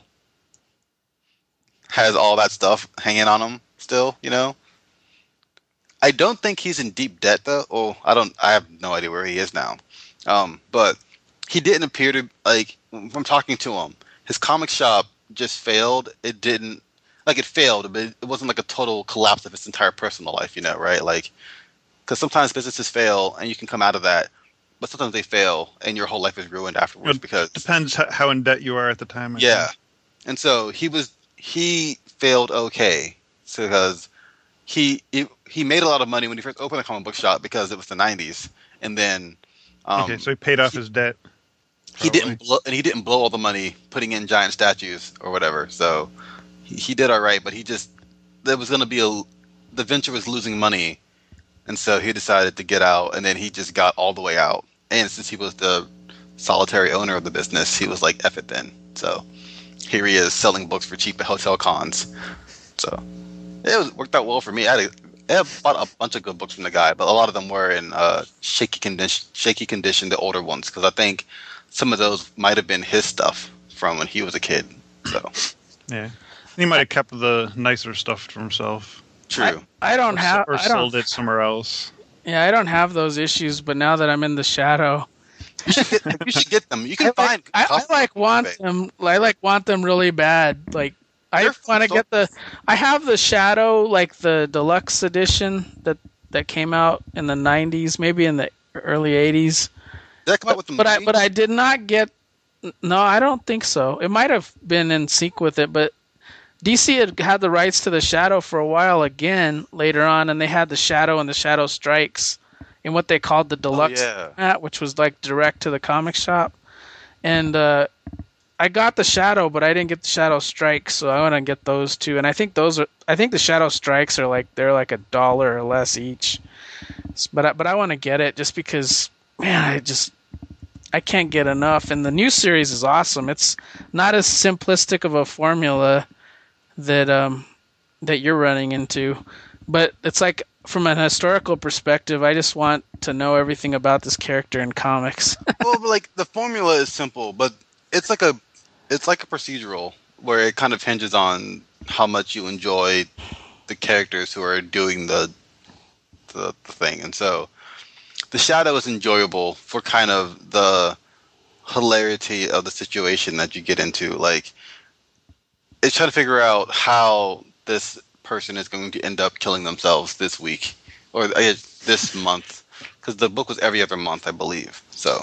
has all that stuff hanging on him still, you know. I don't think he's in deep debt though. Oh, I don't. I have no idea where he is now. Um, but he didn't appear to like. From talking to him, his comic shop just failed. It didn't like it failed, but it wasn't like a total collapse of his entire personal life, you know, right? Like, because sometimes businesses fail and you can come out of that, but sometimes they fail and your whole life is ruined afterwards It because Depends ho- how in debt you are at the time. I yeah. think. And so he was he failed okay because he, he he made a lot of money when he first opened a comic book shop because it was the nineties, and then um, Okay, so he paid off he- his debt. he probably. didn't blow, and he didn't blow all the money putting in giant statues or whatever. So he, he did all right, but he just there was going to be a the venture was losing money, and so he decided to get out, and then he just got all the way out. And since he was the solitary owner of the business, he was like, "F it then." So here he is selling books for cheap at hotel cons. So it was, worked out well for me. I had, a, I had bought a bunch of good books from the guy, but a lot of them were in uh, shaky condition, shaky condition, the older ones, because I think some of those might have been his stuff from when he was a kid. So Yeah, he might have kept the nicer stuff for himself. True. I, I don't or, have. or I don't. sold it somewhere else. Yeah, I don't have those issues. But now that I'm in the shadow, You should get, you should get them. You can I find. like, I, I copies like on want eBay. them. I like want them really bad. Like I They're want to so- get the. I have the Shadow, like the deluxe edition that that came out in the nineties, maybe in the early eighties. Did that come out with the But I movie? but I did not get. No, I don't think so. It might have been in sync with it, but D C had had the rights to the Shadow for a while again later on, and they had the Shadow and the Shadow Strikes in what they called the deluxe, yeah. format, which was like direct to the comic shop. And uh, I got the Shadow, but I didn't get the Shadow Strikes, so I want to get those two. And I think those are, I think the Shadow Strikes are like they're like a dollar or less each. But I, but I want to get it just because, man, I just I can't get enough. And the new series is awesome. It's not as simplistic of a formula that um that you're running into, but it's like from an historical perspective, I just want to know everything about this character in comics. Well, but, like the formula is simple, but it's like a it's like a procedural where it kind of hinges on how much you enjoy the characters who are doing the the, the thing. And so the Shadow is enjoyable for kind of the hilarity of the situation that you get into. Like it's trying to figure out how this person is going to end up killing themselves this week or uh, this month, because the book was every other month, I believe. So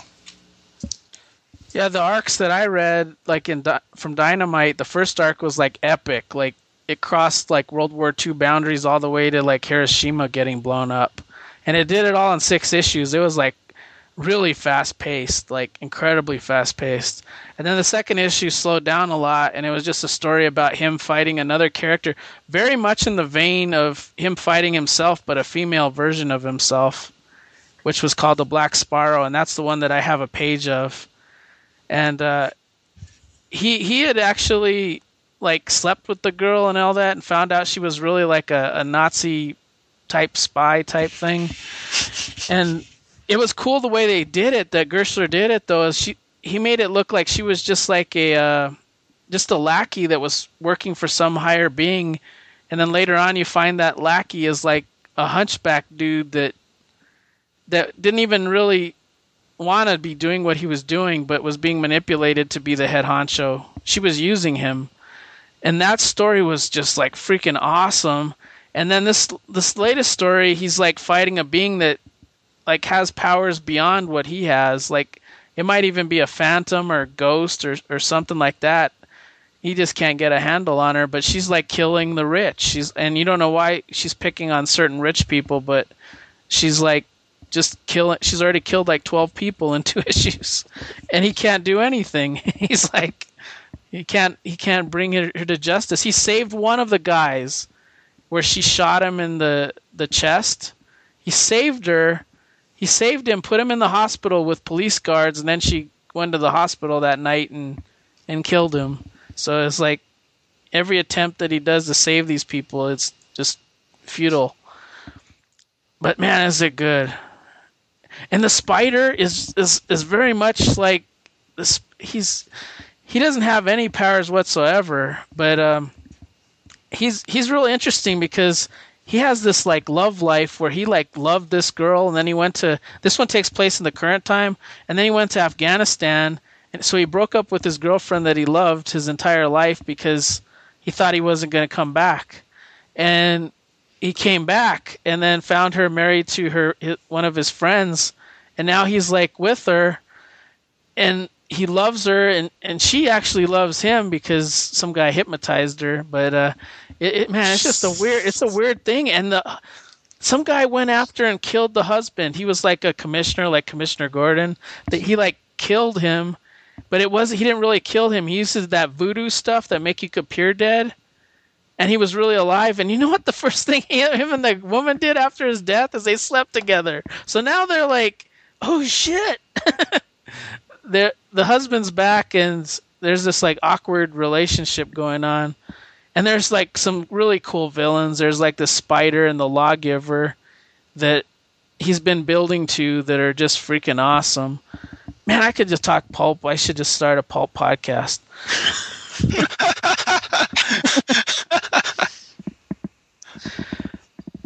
Yeah, the arcs that I read, like in Di- from Dynamite, the first arc was like epic. Like it crossed like World War Two boundaries all the way to like Hiroshima getting blown up, and it did it all in six issues. It was like really fast paced, like incredibly fast paced. And then the second issue slowed down a lot, and it was just a story about him fighting another character, very much in the vein of him fighting himself, but a female version of himself, which was called the Black Sparrow, and that's the one that I have a page of. And uh, he he had actually like slept with the girl and all that, and found out she was really like a, a Nazi type spy type thing. And it was cool the way they did it. That Gershler did it though. Is she he made it look like she was just like a uh, just a lackey that was working for some higher being, and then later on you find that lackey is like a hunchback dude that that didn't even really want to be doing what he was doing, but was being manipulated to be the head honcho. She was using him, and that story was just like freaking awesome. And then this this latest story, he's like fighting a being that like has powers beyond what he has. Like it might even be a phantom or ghost or or something like that. He just can't get a handle on her, but she's like killing the rich. She's and you don't know why she's picking on certain rich people, but she's like just killing. She's already killed like twelve people in two issues, and he can't do anything. He's like, he can't, he can't bring her, her to justice. He saved one of the guys where she shot him in the the chest. He saved her. He saved him, put him in the hospital with police guards, and then she went to the hospital that night and and killed him. So it's like every attempt that he does to save these people, it's just futile. But man, is it good. And the Spider is, is, is very much like this. He's he doesn't have any powers whatsoever, but um, he's he's really interesting because he has this like love life where he like loved this girl, and then he went to this one takes place in the current time, and then he went to Afghanistan, and so he broke up with his girlfriend that he loved his entire life because he thought he wasn't going to come back, and he came back and then found her married to her one of his friends, and now he's like with her, and he loves her, and, and she actually loves him because some guy hypnotized her. But uh, it, it man, it's just a weird, it's a weird thing. And the some guy went after and killed the husband. He was like a commissioner, like Commissioner Gordon. That he like killed him, but it wasn't. He didn't really kill him. He uses that voodoo stuff that make you appear dead. And he was really alive. And you know what the first thing he, him and the woman did after his death is they slept together. So now they're like, oh, shit. the the husband's back, and there's this like awkward relationship going on. And there's like some really cool villains. There's like the Spider and the Lawgiver that he's been building to that are just freaking awesome. Man, I could just talk pulp. I should just start a pulp podcast.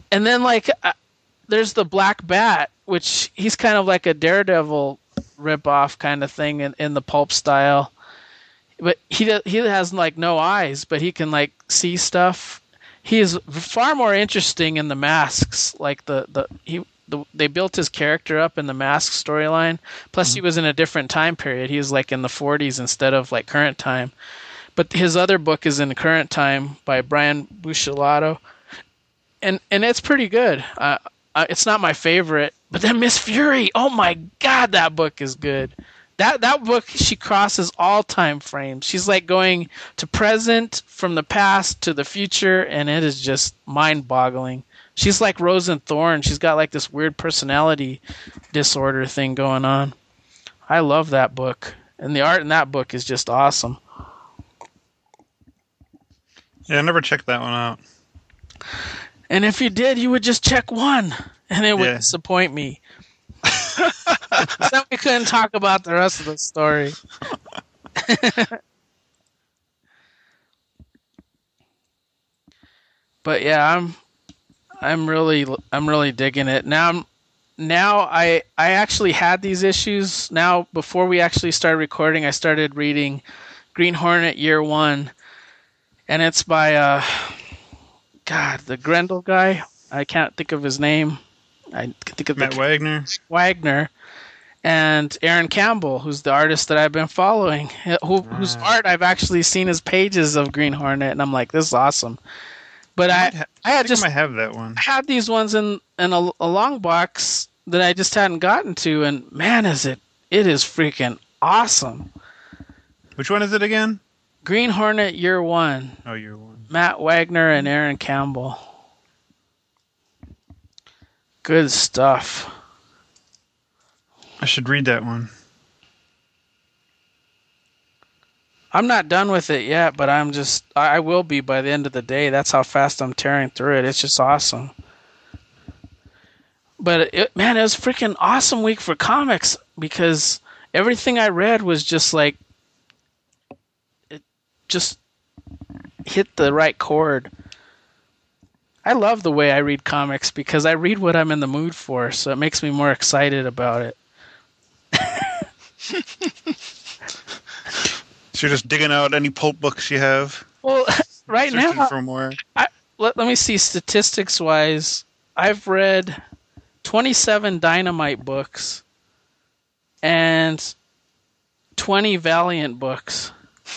and then like uh, there's the Black Bat, which he's kind of like a Daredevil ripoff kind of thing in, in the pulp style. But he does, he has like no eyes, but he can like see stuff. He is far more interesting in the Masks. Like the the he the, they built his character up in the Mask storyline. Plus, mm-hmm. he was in a different time period. He was like in the forties instead of like current time. But his other book is in the current time by Brian Buccellato, and and it's pretty good. Uh, it's not my favorite, but then Miss Fury. Oh my God, that book is good. That that book, she crosses all time frames. She's like going to present, from the past to the future, and it is just mind-boggling. She's like Rose and Thorn. She's got like this weird personality disorder thing going on. I love that book, and the art in that book is just awesome. Yeah, I never checked that one out. And if you did, you would just check one, and it would yeah. disappoint me. So we couldn't talk about the rest of the story. But yeah, I'm I'm really I'm really digging it. Now I'm now I I actually had these issues. Now before we actually started recording, I started reading Green Hornet Year One, and it's by uh God, the Grendel guy. I can't think of his name. I can think of Matt the, Wagner. Wagner. And Aaron Campbell, who's the artist that I've been following, who, ah. whose art I've actually seen his pages of Green Hornet, and I'm like, this is awesome. But I, I, ha- I had I just I might have that one. I had these ones in in a, a long box that I just hadn't gotten to, and man, is it it is freaking awesome. Which one is it again? Green Hornet Year One. Oh, Year One. Matt Wagner and Aaron Campbell. Good stuff. I should read that one. I'm not done with it yet, but I'm just I will be by the end of the day. That's how fast I'm tearing through it. It's just awesome. But it, man, it was a freaking awesome week for comics because everything I read was just like it just hit the right chord. I love the way I read comics because I read what I'm in the mood for, so it makes me more excited about it. So you're just digging out any pulp books you have? Well, right Searching now, for more. I, let, let me see, statistics-wise, I've read twenty-seven Dynamite books and twenty Valiant books.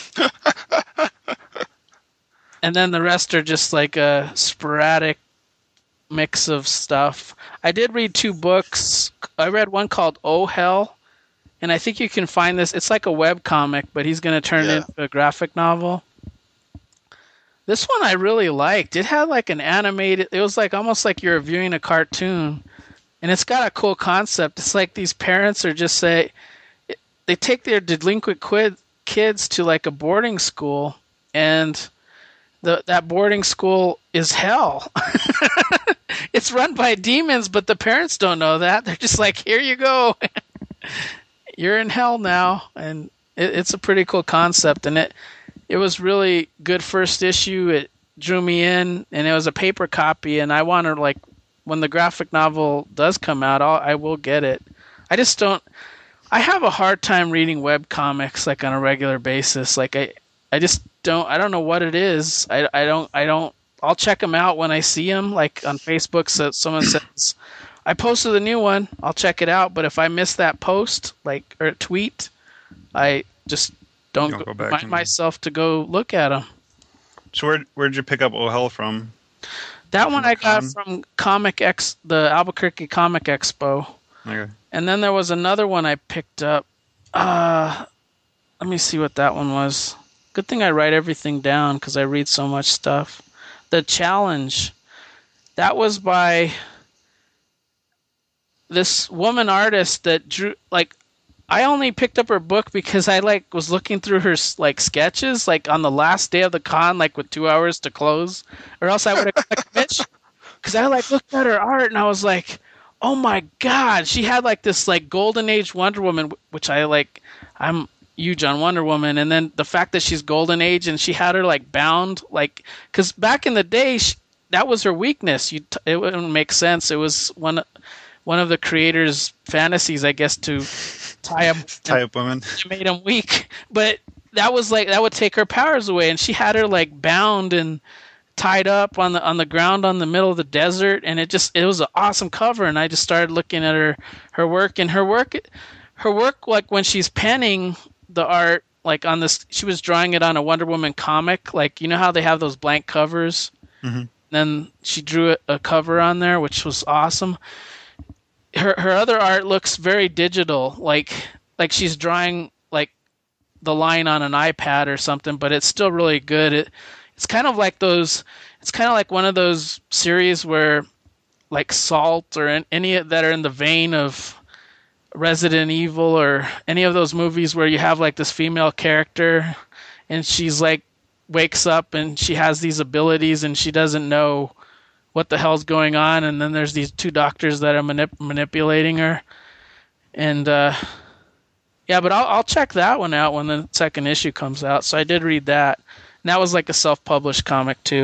And then the rest are just like a sporadic mix of stuff. I did read two books. I read one called Oh Hell, and I think you can find this. It's like a web comic, but he's going to turn Yeah. it into a graphic novel. This one I really liked. It had like an animated, it was like almost like you're viewing a cartoon, and it's got a cool concept. It's like these parents are just say, they take their delinquent quid, kids to like a boarding school, and the that boarding school is hell. It's run by demons, but the parents don't know that. They're just like, here you go. You're in hell now. And it, it's a pretty cool concept. And it it was really good first issue. It drew me in, and it was a paper copy. And I want to, like, when the graphic novel does come out, I'll, I will get it. I just don't, I have a hard time reading web comics, like, on a regular basis. Like, I, I just don't, I don't know what it is. I, I don't, I don't, I'll check them out when I see them, like on Facebook. So someone says, I posted a new one, I'll check it out. But if I miss that post, like, or tweet, I just don't, Don't go go back remind and- myself to go look at them. So where where'd you pick up Oh Hell from? That From one the I got con? from Comic Ex, the Albuquerque Comic Expo. Okay. And then there was another one I picked up. Uh, let me see what that one was. Good thing I write everything down because I read so much stuff. The Challenge. That was by this woman artist that drew, like, I only picked up her book because I, like, was looking through her, like, sketches, like, on the last day of the con, like, with two hours to close. Or else I would have got a commission. Because I, like, looked at her art and I was like, oh my God, she had like this like golden age Wonder Woman, which I like. I'm huge on Wonder Woman, and then the fact that she's golden age and she had her like bound, like, because back in the day, she, that was her weakness. You, t- it wouldn't make sense. It was one one of the creators' fantasies, I guess, to tie up tie up women. It made him weak, but that was like that would take her powers away, and she had her like bound and tied up on the on the ground on the middle of the desert, and it just it was an awesome cover. And I just started looking at her her work, and her work her work like when she's penning the art, like on this, she was drawing it on a Wonder Woman comic, like you know how they have those blank covers. Mm-hmm. Then she drew a, a cover on there, which was awesome. Her her other art looks very digital, like like she's drawing like the line on an iPad or something, but it's still really good. It it's kind of like those. It's kind of like one of those series where, like Salt or in, any that are in the vein of Resident Evil or any of those movies where you have like this female character, and she's like wakes up and she has these abilities and she doesn't know what the hell's going on, and then there's these two doctors that are manip- manipulating her, and uh, yeah, but I'll I'll check that one out when the second issue comes out. So I did read that, and that was like a self-published comic too.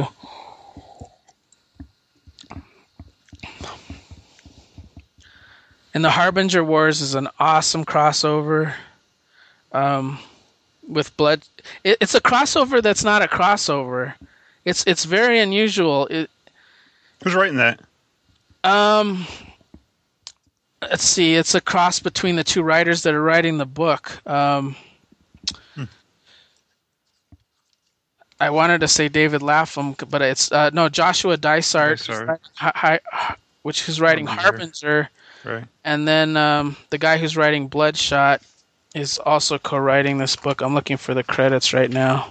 And the Harbinger Wars is an awesome crossover. Um, with blood, it, it's a crossover that's not a crossover. It's it's very unusual. It, Who's writing that? Um, let's see. It's a cross between the two writers that are writing the book. Um, hmm. I wanted to say David Lapham, but it's uh, no Joshua Dysart, Dysart. Hi, hi, which is writing Harbinger. Right. And then um, the guy who's writing Bloodshot is also co-writing this book. I'm looking for the credits right now.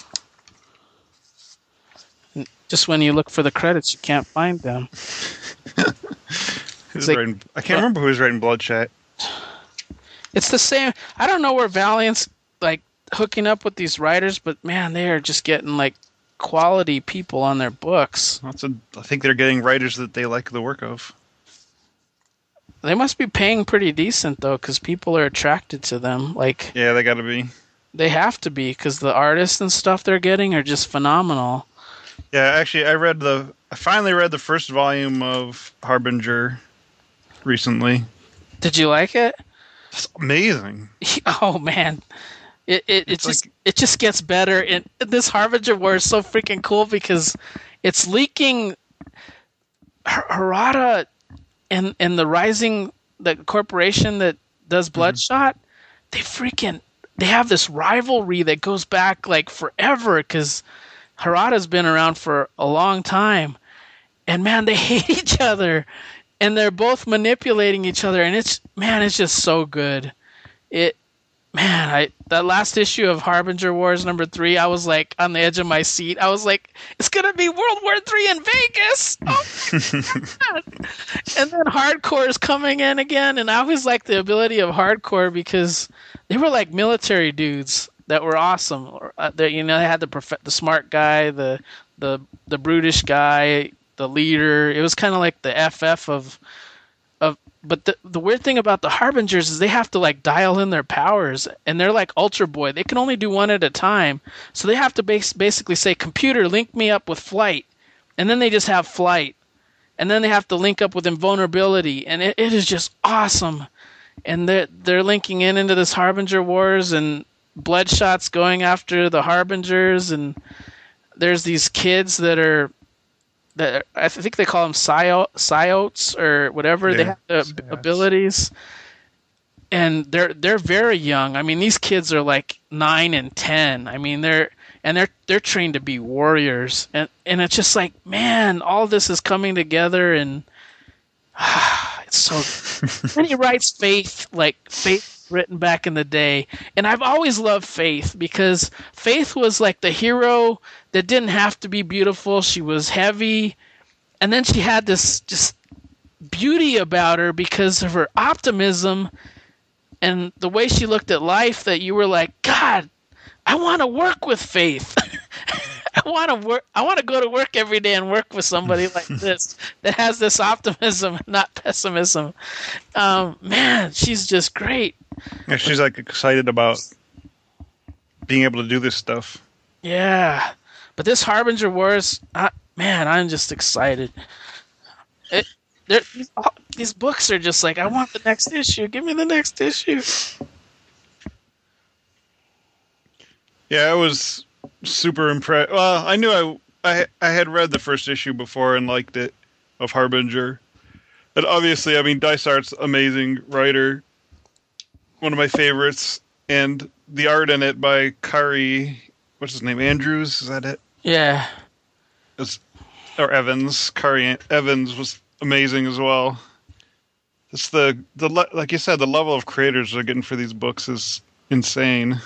Just when you look for the credits, you can't find them. Who's like, writing, I can't remember who's writing Bloodshot. It's the same. I don't know where Valiant's like hooking up with these writers, but man, they are just getting like quality people on their books. That's a, I think they're getting writers that they like the work of. They must be paying pretty decent though, because people are attracted to them. Like, yeah, they got to be. They have to be, because the artists and stuff they're getting are just phenomenal. Yeah, actually, I read the. I finally read the first volume of Harbinger recently. Did you like it? It's amazing. Oh man, it it, it just like, it just gets better. And this Harbinger War is so freaking cool because it's leaking. Harada and and the Rising, the corporation that does Bloodshot, mm-hmm. they freaking they have this rivalry that goes back like forever because Harada's been around for a long time, and man, they hate each other, and they're both manipulating each other, and it's man, it's just so good. It, man, I that last issue of Harbinger Wars number three, I was like on the edge of my seat. I was like, it's gonna be World War Three in Vegas. Oh my God. And then Hardcore is coming in again, and I always like the ability of Hardcore because they were like military dudes that were awesome. Uh, they, you know, they had the prof- the smart guy, the the the brutish guy, the leader. It was kind of like the F F of of. But the the weird thing about the Harbingers is they have to like dial in their powers, and they're like Ultra Boy. They can only do one at a time, so they have to base, basically say, "Computer, link me up with flight," and then they just have flight, and then they have to link up with invulnerability, and it, it is just awesome. And they're they're linking in into this Harbinger Wars, and Bloodshot's going after the Harbingers, and there's these kids that are that I think they call them Scio- Sciotes or whatever. Yeah, they have the Sciotes. abilities, and they're they're very young. I mean, these kids are like nine and ten. I mean, they're and they're they're trained to be warriors, and and it's just like, man, all this is coming together, and ah, it's so. Then he writes Faith, like Faith. Written back in the day, and I've always loved Faith because Faith was like the hero that didn't have to be beautiful. She was heavy, and then she had this just beauty about her because of her optimism and the way she looked at life that you were like, God, I want to work with Faith. I want to work. I want to go to work every day and work with somebody like this that has this optimism, not pessimism. Um, man, she's just great. Yeah, she's like excited about being able to do this stuff. Yeah, but this Harbinger Wars, I, man, I'm just excited. It, they're- these, these books are just like, I want the next issue. Give me the next issue. Yeah, I was super impressed. Well, I knew I, I I had read the first issue before and liked it of Harbinger. And obviously, I mean, Dysart's amazing writer, one of my favorites, and the art in it by Kari, what's his name, Andrews, is that it? Yeah. It's, or Evans, Kari Evans was amazing as well. It's the the le- like you said, the level of creators they're getting for these books is insane.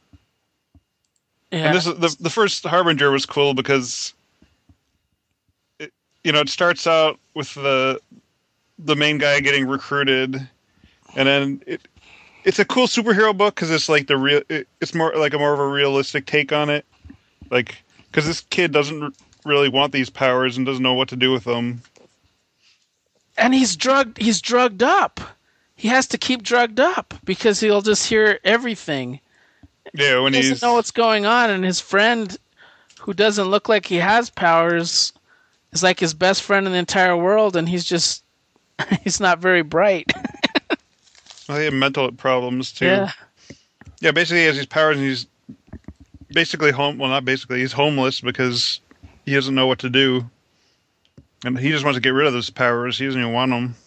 Yeah. And this is the the first Harbinger was cool because it, you know, it starts out with the the main guy getting recruited, and then it it's a cool superhero book because it's like the real it, it's more like a more of a realistic take on it, like because this kid doesn't really want these powers and doesn't know what to do with them. And he's drugged. He's drugged up. He has to keep drugged up because he'll just hear everything. Yeah, when He he's doesn't know what's going on, and his friend, who doesn't look like he has powers, is like his best friend in the entire world, and he's just he's not very bright. well, he had mental problems too. Yeah. Yeah, basically he has these powers and he's basically home. Well, not basically. He's homeless because he doesn't know what to do, and he just wants to get rid of those powers. He doesn't even want them.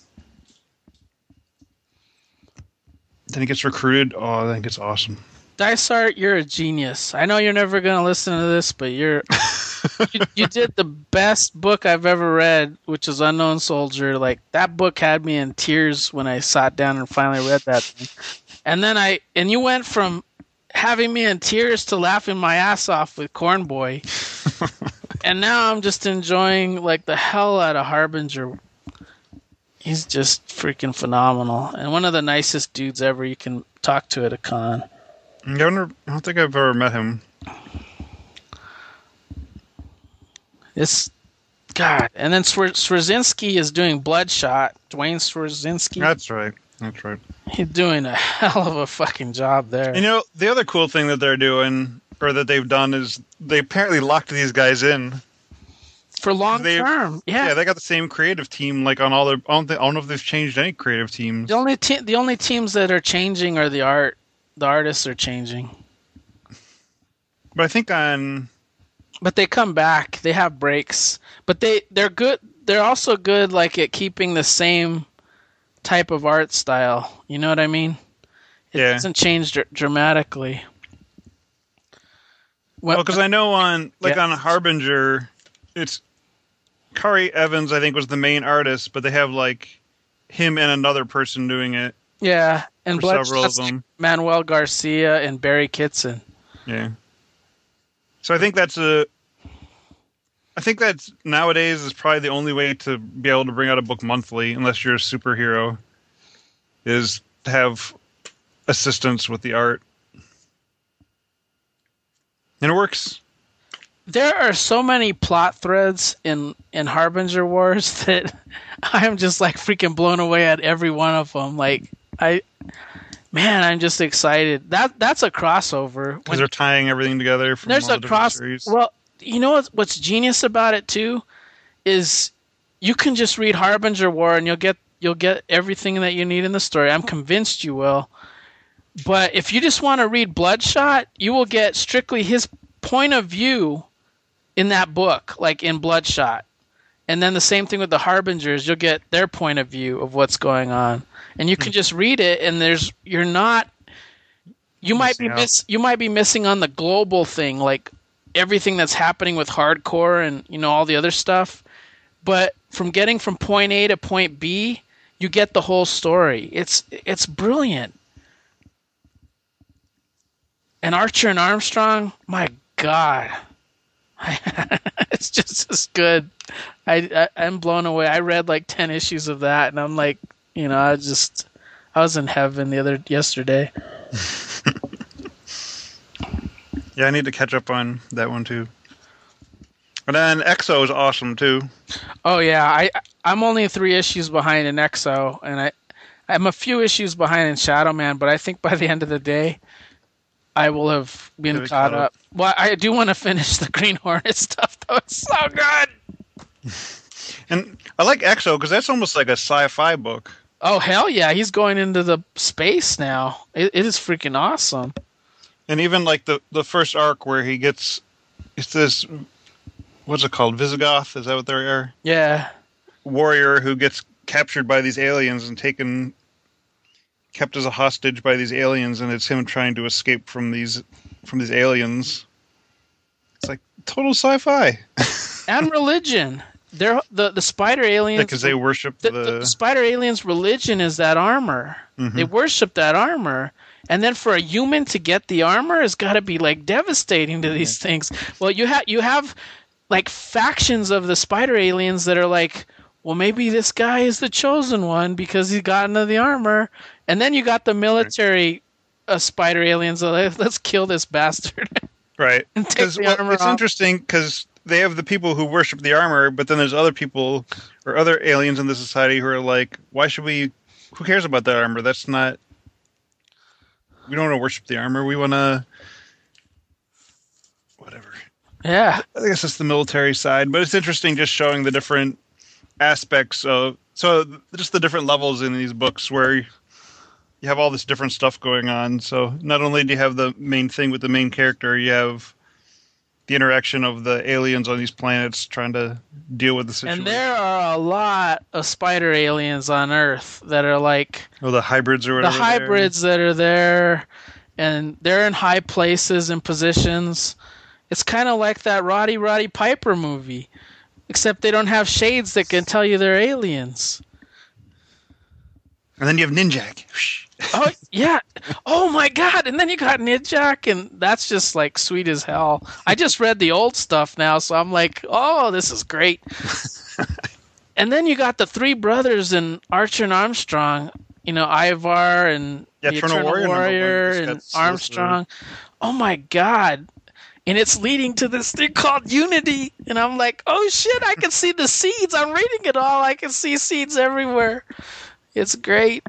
Then he gets recruited. Oh, I think it's awesome. Dysart, you're a genius. I know you're never going to listen to this, but you're you, you did the best book I've ever read, which is Unknown Soldier. Like, that book had me in tears when I sat down and finally read that thing. And then I and you went from having me in tears to laughing my ass off with Corn Boy. And now I'm just enjoying like the hell out of Harbinger. He's just freaking phenomenal and one of the nicest dudes ever you can talk to at a con. I don't, I don't think I've ever met him. It's God, and then Swar- Swarzynski is doing Bloodshot. Dwayne Swarzynski. That's right. That's right. He's doing a hell of a fucking job there. You know, the other cool thing that they're doing, or that they've done, is they apparently locked these guys in. For long They- term, yeah. Yeah, they got the same creative team, like on all their. I don't, think, I don't know if they've changed any creative teams. The only te- the only teams that are changing are the art. The artists are changing, But I think on. but they come back. They have breaks, but they they're good. They're also good, like at keeping the same type of art style. You know what I mean? It Yeah. doesn't change dr- dramatically. What- Well, because I know on like Yeah. on Harbinger, it's Kari Evans. I think was the main artist, but they have like him and another person doing it yeah, and for several of Bloodshot's them. Manuel Garcia and Barry Kitson. Yeah. So I think that's a. I think that's nowadays is probably the only way to be able to bring out a book monthly, unless you're a superhero, is to have assistance with the art, and it works. There are so many plot threads in, in Harbinger Wars that I'm just like freaking blown away at every one of them. Like I, man, I'm just excited. That that's a crossover. Because they're tying everything together from There's all a the different cross. series. Well, you know what's, what's genius about it too, is you can just read Harbinger War and you'll get you'll get everything that you need in the story. I'm convinced you will. But if you just want to read Bloodshot, you will get strictly his point of view in that book, like in Bloodshot. And then the same thing with the Harbingers, you'll get their point of view of what's going on. And you can just read it and there's you're not you might be Missing out. miss you might be missing on the global thing, like everything that's happening with hardcore and you know all the other stuff. But from getting from point A to point B, you get the whole story. It's it's brilliant. And Archer and Armstrong, my God. It's just as good. I, I I'm blown away. I read like ten issues of that, and I'm like, you know, I just I was in heaven the other yesterday. Yeah, I need to catch up on that one too. And then Exo is awesome too. Oh yeah, I I'm only three issues behind in Exo, and I I'm a few issues behind in Shadow Man, but I think by the end of the day, I will have been You'll be caught caught up. up. Well, I do want to finish the Green Hornet stuff though. It's so good. And I like Exo because that's almost like a sci-fi book. Oh hell yeah, he's going into the space now. It, it is freaking awesome. And even like the, the first arc where he gets, it's this, what's it called? Visigoth? Is that what they are? Yeah. Warrior who gets captured by these aliens and taken, kept as a hostage by these aliens, and it's him trying to escape from these, from these aliens. It's like total sci-fi. And religion. They're the, the spider aliens. Because they worship the, the... the spider aliens' religion is that armor. Mhm. They worship that armor. And then for a human to get the armor has got to be like devastating to these things. Well, you have you have like factions of the spider aliens that are like, well, maybe this guy is the chosen one because he got into the armor. And then you got the military uh, spider aliens. Like, let's kill this bastard. Right. And take Because the well, armor it's off. interesting because they have the people who worship the armor, but then there's other people or other aliens in the society who are like, why should we? Who cares about that armor? That's not. We don't want to worship the armor. We want to. Whatever. Yeah. I guess it's the military side, but it's interesting just showing the different aspects of. So just the different levels in these books where you have all this different stuff going on. So not only do you have the main thing with the main character, you have the interaction of the aliens on these planets trying to deal with the situation. And there are a lot of spider aliens on Earth that are like Oh, the hybrids or the whatever. they are. hybrids that are there, and they're in high places and positions. It's kind of like that Roddy Roddy Piper movie, except they don't have shades that can tell you they're aliens. And then you have Ninjak. Oh yeah! Oh my God! And then you got Ninjak, and that's just like sweet as hell. I just read the old stuff now, so I'm like, oh, this is great. And then you got the three brothers in Archer and Armstrong. You know, Ivar and Yeah, the Eternal Eternal Warrior number one Warrior just and got solicited. Armstrong. Oh my God! And it's leading to this thing called Unity, and I'm like, oh shit! I can see the seeds. I'm reading it all. I can see seeds everywhere. It's great.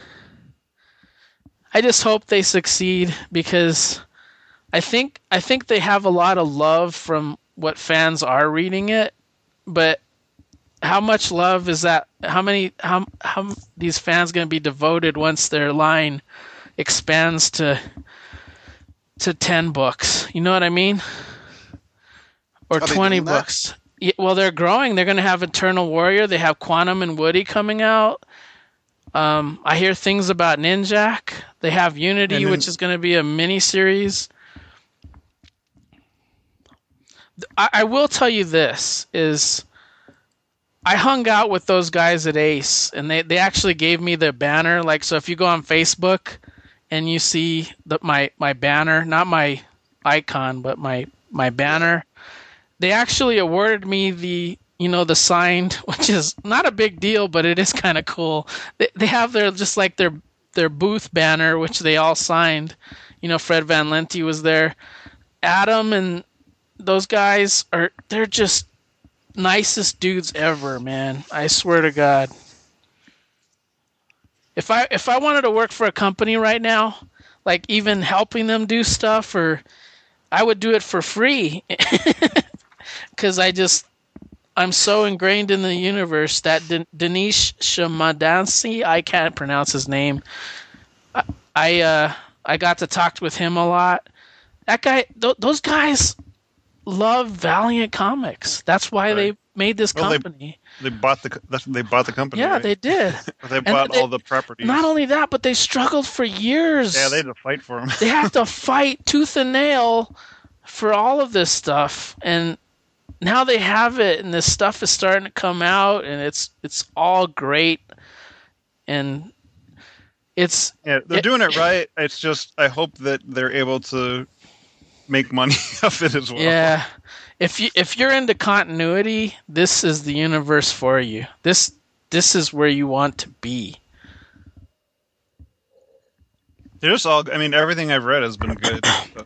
I just hope they succeed because I think I think they have a lot of love from what fans are reading it, but how much love is that? How many how how these fans going to be devoted once their line expands to to ten books? You know what I mean? Or Are they twenty doing that? books. Yeah, well, they're growing. They're going to have Eternal Warrior. They have Quantum and Woody coming out. Um, I hear things about Ninjak. They have Unity, And then- which is going to be a mini series. I, I will tell you this is I hung out with those guys at Ace, and they, they actually gave me their banner. Like, so if you go on Facebook and you see the, my my banner, not my icon, but my my banner, they actually awarded me the you know the signed, which is not a big deal, but it is kind of cool. They they have their just like their their booth banner, which they all signed. You know, Fred Van Lente was there. Adam and those guys are they're just nicest dudes ever, man. I swear to God. If I if I wanted to work for a company right now, like even helping them do stuff, or I would do it for free, because I just I'm so ingrained in the universe that Den- Dinesh Shamadansi, I can't pronounce his name. I I, uh, I got to talk with him a lot. That guy, th- those guys love Valiant Comics. That's why Right. they made this Well, they- company. They bought the co- that's they bought the company. Yeah, right? they did. They bought they- all the properties. Not only that, but they struggled for years. yeah, they had to fight for them. They have to fight tooth and nail for all of this stuff, and now they have it, and this stuff is starting to come out, and it's it's all great, and it's Yeah, they're It- doing it right. It's just I hope that they're able to make money off it as well. yeah. If you if you're into continuity, this is the universe for you. This this is where you want to be. They're just all. I mean, everything I've read has been good. So.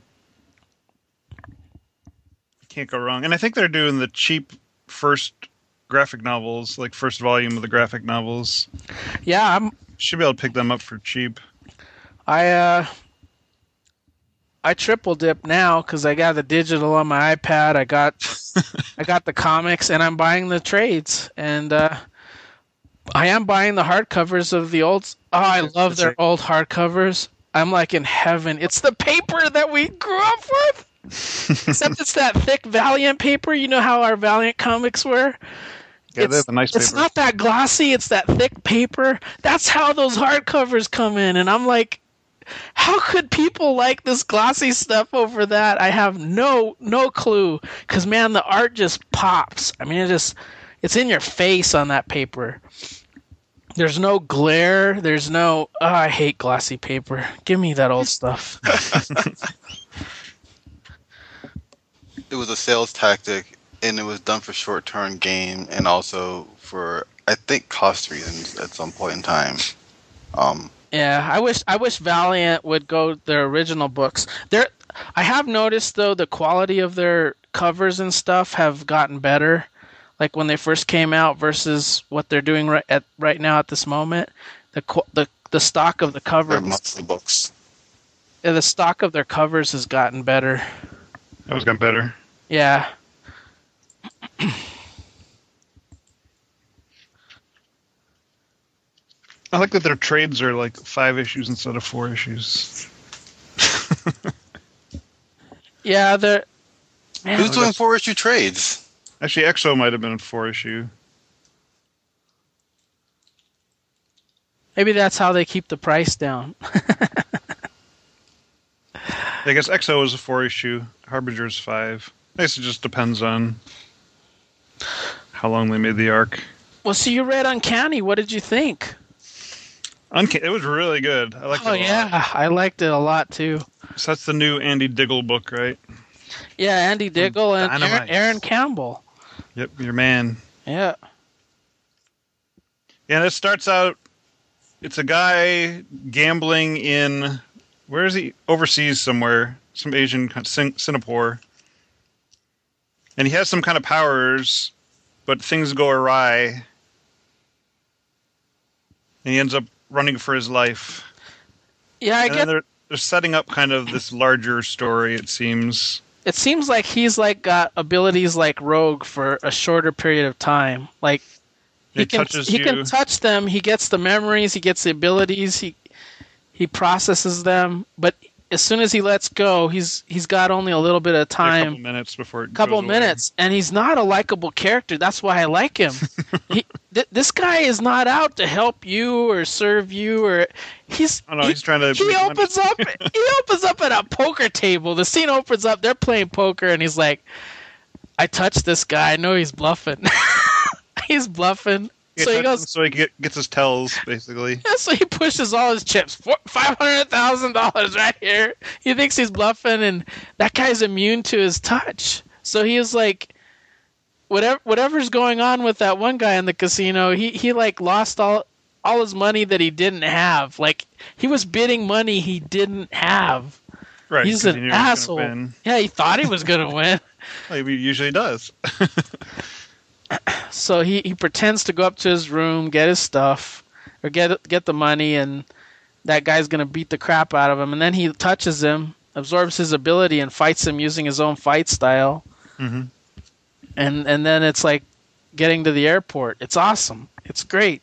Can't go wrong. And I think they're doing the cheap first graphic novels, like first volume of the graphic novels. Yeah, I'm Should be able to pick them up for cheap. I uh I triple dip now because I got the digital on my iPad. I got I got the comics, and I'm buying the trades. And uh, I am buying the hardcovers of the old. Oh, I love That's their right. old hardcovers. I'm like in heaven. It's the paper that we grew up with, except it's that thick Valiant paper. You know how our Valiant comics were. Yeah, it's, they have a nice it's paper. not that glossy. It's that thick paper. That's how those hardcovers come in. And I'm like, how could people like this glossy stuff over that? I have no no clue. Because, man, the art just pops. I mean, it just, it's in your face on that paper. There's no glare. There's no, oh, I hate glossy paper. Give me that old stuff. It was a sales tactic, and it was done for short-term gain and also for, I think, cost reasons at some point in time. Um, Yeah, I wish I wish Valiant would go their original books. There, I have noticed though the quality of their covers and stuff have gotten better, like when they first came out versus what they're doing right at right now at this moment. The qu- the the stock of the they're covers, monthly books. yeah, the stock of their covers has gotten better. That was gotten better. Yeah, I like that their trades are like five issues instead of four issues. yeah, they're. Yeah, Who's doing four-issue trades? Actually, Exo might have been a four issue. maybe that's how they keep the price down. I guess Exo is a four issue. Harbinger's five. I guess it just depends on how long they made the arc. Well, so you read Uncanny. What did you think? Unca- it was really good. I liked Oh it a lot. yeah, I liked it a lot too. So that's the new Andy Diggle book, right? Yeah, Andy Diggle and Aaron, Dynamite. Aaron Campbell. Yep, your man. Yeah. Yeah, and it starts out. It's a guy gambling in where is he? Overseas somewhere, some Asian coun- Sing- Singapore, and he has some kind of powers, but things go awry, and he ends up running for his life. Yeah, I and get. then they're they're setting up kind of this larger story. It seems. It seems like he's like got abilities like Rogue for a shorter period of time. Like he He can touches he you. can touch them. He gets the memories. He gets the abilities. He he processes them. But as soon as he lets go, he's he's got only a little bit of A time. couple minutes before it couple goes away. minutes, and he's not a likable character. That's why I like him. he, th- this guy is not out to help you or serve you, or he's. Oh no, he, he's trying to. he make money. opens up. He opens up at a poker table. The scene opens up. They're playing poker, and he's like, "I touched this guy. I know he's bluffing. he's bluffing." He So he touches goes. him so he get, gets his tells, basically. Yeah, so he pushes all his chips. Five hundred thousand dollars right here. He thinks he's bluffing, and that guy's immune to his touch. So he is like, whatever whatever's going on with that one guy in the casino, he he like lost all all his money that he didn't have. Like he was bidding money he didn't have. Right. He's 'cause he an knew he was gonna asshole. win. Yeah, he thought he was gonna win. Well, he usually does. So he, he pretends to go up to his room, get his stuff, or get get the money, and that guy's gonna beat the crap out of him. And then he touches him, absorbs his ability, and fights him using his own fight style. hmm And and then it's like getting to the airport. It's awesome. It's great.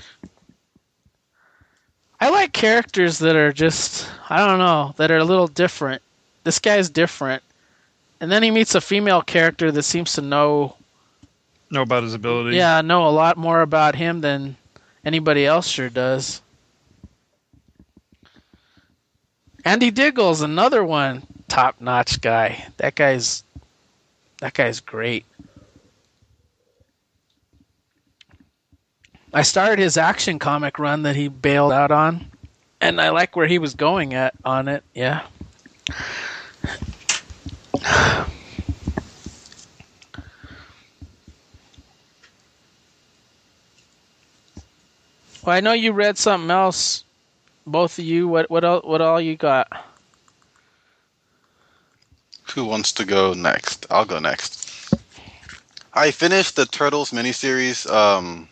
I like characters that are just, I don't know, that are a little different. This guy's different. And then he meets a female character that seems to know Know about his ability. Yeah, I know a lot more about him than anybody else sure does. Andy Diggle's another one, top-notch guy. That guy's that guy's great. I started his action comic run that he bailed out on, and I like where he was going at on it. Yeah. Well, I know you read something else, both of you. What what all, what all you got? Who wants to go next? I'll go next. I finished the Turtles miniseries. Um,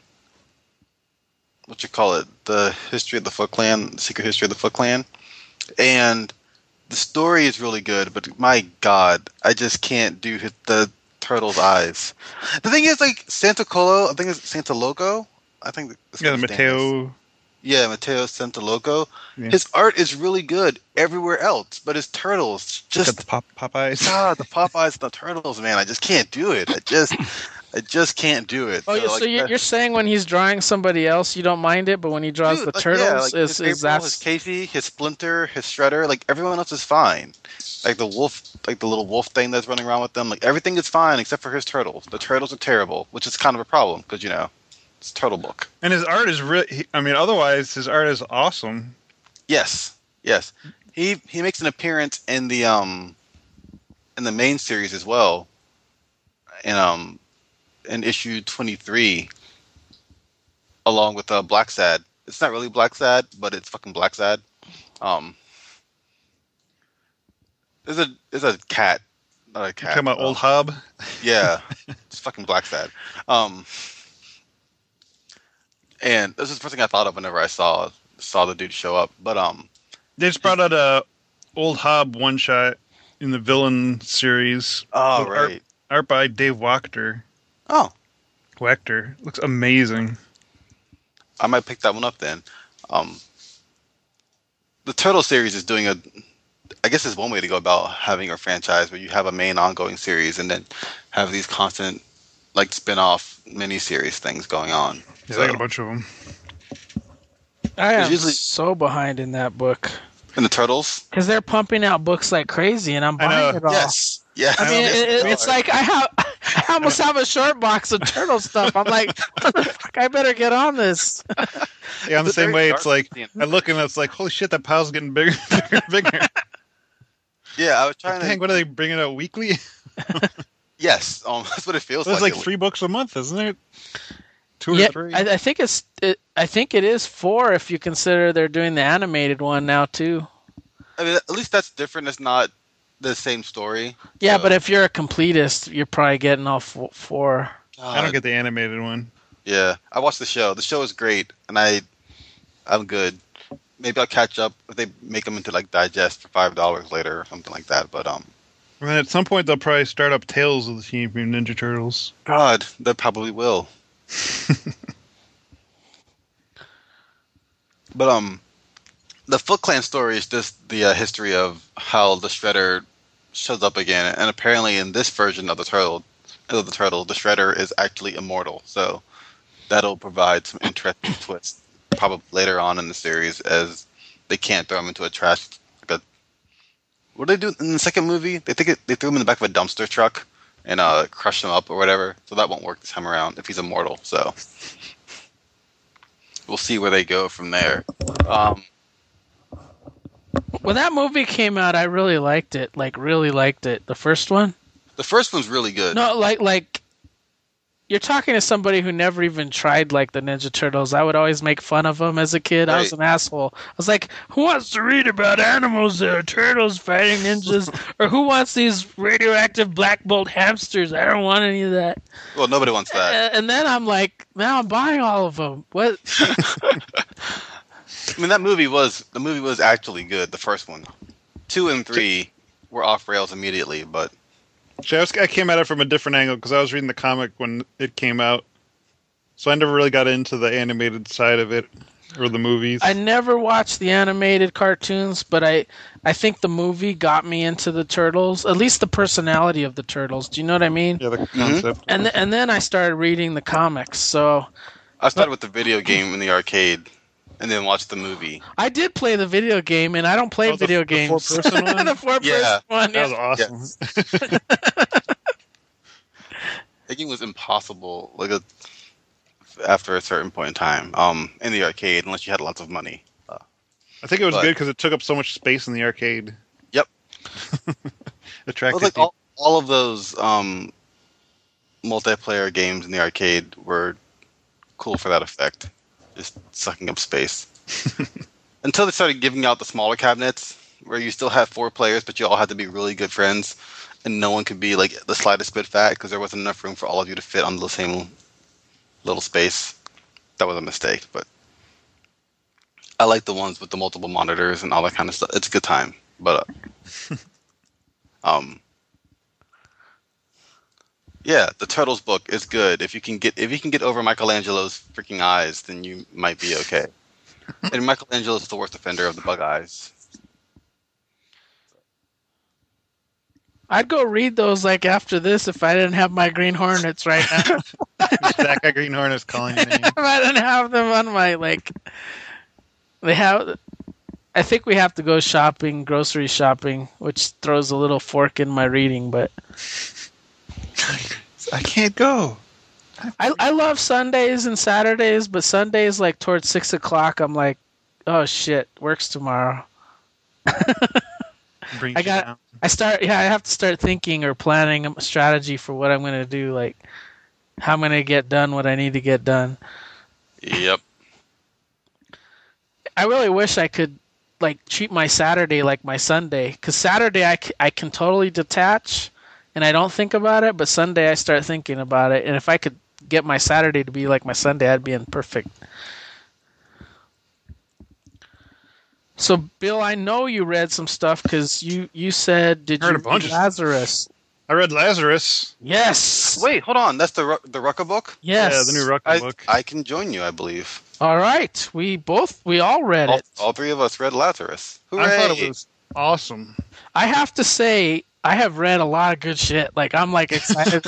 what you call it? The History of the Foot Clan, Secret History of the Foot Clan, and the story is really good, but my God, I just can't do his, the turtle's eyes. The thing is, like Santa Colo, I think it's Santa Loco. I think that's Yeah, what the his name is. Mateo. Yeah, Mateo Santaloco. Yeah. His art is really good everywhere else, but his turtles Got just the pop Popeyes. God, the Popeyes and the turtles, man. I just can't do it. I just, I just can't do it. Oh, yeah, like, so you're, uh, you're saying when he's drawing somebody else, you don't mind it, but when he draws dude, the like, turtles, yeah, like is his is April, that his Casey, his Splinter, his Shredder, like everyone else is fine. Like the wolf, like the little wolf thing that's running around with them, like everything is fine except for his turtles. The turtles are terrible, which is kind of a problem because you know it's a turtle book. And his art is really. I mean, otherwise his art is awesome. Yes, yes. He he makes an appearance in the um in the main series as well. In um in issue twenty-three, along with uh, Black Sad. It's not really Black Sad, but it's fucking Black Sad. Um, there's a there's a cat, not a You're cat. talking about um, Old Hob. Yeah, it's fucking Black Sad. Um, and this is the first thing I thought of whenever I saw saw the dude show up. But um, They just brought out a Old Hob one shot in the villain series. oh with art, right, art by Dave Wachter. oh, Wachter looks amazing. I might pick that one up then. Um, the Turtle series is doing a. I guess it's one way to go about having a franchise where you have a main ongoing series and then have these constant, like spin-off mini-series things going on. Yeah, So- I got a bunch of them. I am usually- so behind in that book And the Turtles? because they're pumping out books like crazy, and I'm I buying know. it all. Yes. Yeah. I mean, Yes, it, it, they it's are. like I have, I almost have a short box of turtle stuff. I'm like, fuck, I better get on this. Yeah, I'm the It's a same very way. dark It's like theme. I look and it's like, holy shit, that pile's getting bigger, bigger, bigger. Yeah, I was trying Dang, to. what are they bringing out weekly? Yes, um, that's what it feels There's like. like three books a month, isn't it? Two or Yeah, three. I, I think it's, it, I think it is four if you consider they're doing the animated one now too. I mean, at least that's different. It's not the same story. Yeah, So- but if you're a completist, you're probably getting all four. four. I don't God, get the animated one. Yeah, I watched the show. The show is great, and I, I'm good. Maybe I'll catch up if they make them into like digest for five dollars later or something like that. But um, And then at some point they'll probably start up Tales of the Teenage Mutant Ninja Turtles. God, they probably will. But um, the Foot Clan story is just the uh, history of how the Shredder shows up again, and apparently in this version of the turtle, of the turtle, the Shredder is actually immortal. So that'll provide some interesting twists probably later on in the series, as they can't throw him into a trash. Like a, what did they do in the second movie? They think it, they threw him in the back of a dumpster truck and uh, crushed him up or whatever. So that won't work this time around if he's immortal. So we'll see where they go from there. Um, When that movie came out, I really liked it. Like, really liked it. The first one? the first one's really good. No, like, like, you're talking to somebody who never even tried, like, the Ninja Turtles. I would always make fun of them as a kid. I was Right. an asshole. I was like, who wants to read about animals that are turtles fighting ninjas? Or who wants these radioactive black bolt hamsters? I don't want any of that. Well, nobody wants that. Uh, and then I'm like, now I'm buying all of them. What? I mean, that movie was the movie was actually good. The first one, two and three were off rails immediately, but See, I, was, I came at it from a different angle because I was reading the comic when it came out, so I never really got into the animated side of it or the movies. I never watched the animated cartoons, but I, I think the movie got me into the turtles. At least the personality of the turtles. Do you know what I mean? yeah, the concept. And th- and then I started reading the comics. So I started with the video game in the arcade, and then watched the movie. I did play the video game, and I don't play Oh, the- video the games. four-person one? the four person Yeah. one. That Yeah. was awesome. That game was impossible, like a, after a certain point in time, um, in the arcade, unless you had lots of money. Uh, I think it was But- good because it took up so much space in the arcade. Yep. It Attracted was like people. all, all of those um, multiplayer games in the arcade were cool for that effect, just sucking up space. Until they started giving out the smaller cabinets, where you still have four players, but you all had to be really good friends, and no one could be like the slightest bit fat because there wasn't enough room for all of you to fit on the same little space. That was a mistake, but I like the ones with the multiple monitors and all that kind of stuff. It's a good time, but uh, Um, yeah, the Turtles book is good. If you can get if you can get over Michelangelo's freaking eyes, then you might be okay. And Michelangelo's the worst offender of the bug eyes. I'd go read those like after this if I didn't have my Green Hornets right now. Zach Green Hornet's calling your name. If I didn't have them on my like, they have. I think we have to go shopping, grocery shopping, which throws a little fork in my reading. But I can't go. I I love Sundays and Saturdays, but Sundays like towards six o'clock, I'm like, oh shit, work's tomorrow. Brings I you got. down. I start. Yeah, I have to start thinking or planning a strategy for what I'm going to do. Like, how I'm going to get done what I need to get done. Yep. I really wish I could like treat my Saturday like my Sunday, because Saturday I, c- I can totally detach and I don't think about it, but Sunday I start thinking about it. And if I could get my Saturday to be like my Sunday, I'd be in perfect. So, Bill, I know you read some stuff because you, you said, did Heard you a bunch read of- Lazarus? I read Lazarus. Yes. Wait, hold on. That's the Ru- the Rucka book. Yes. Yeah, the new Rucka I book. I can join you, I believe. All right. We both, we all read All, it. all three of us read Lazarus. Hooray! I thought it was awesome. I have to say, I have read a lot of good shit. Like, I'm like excited.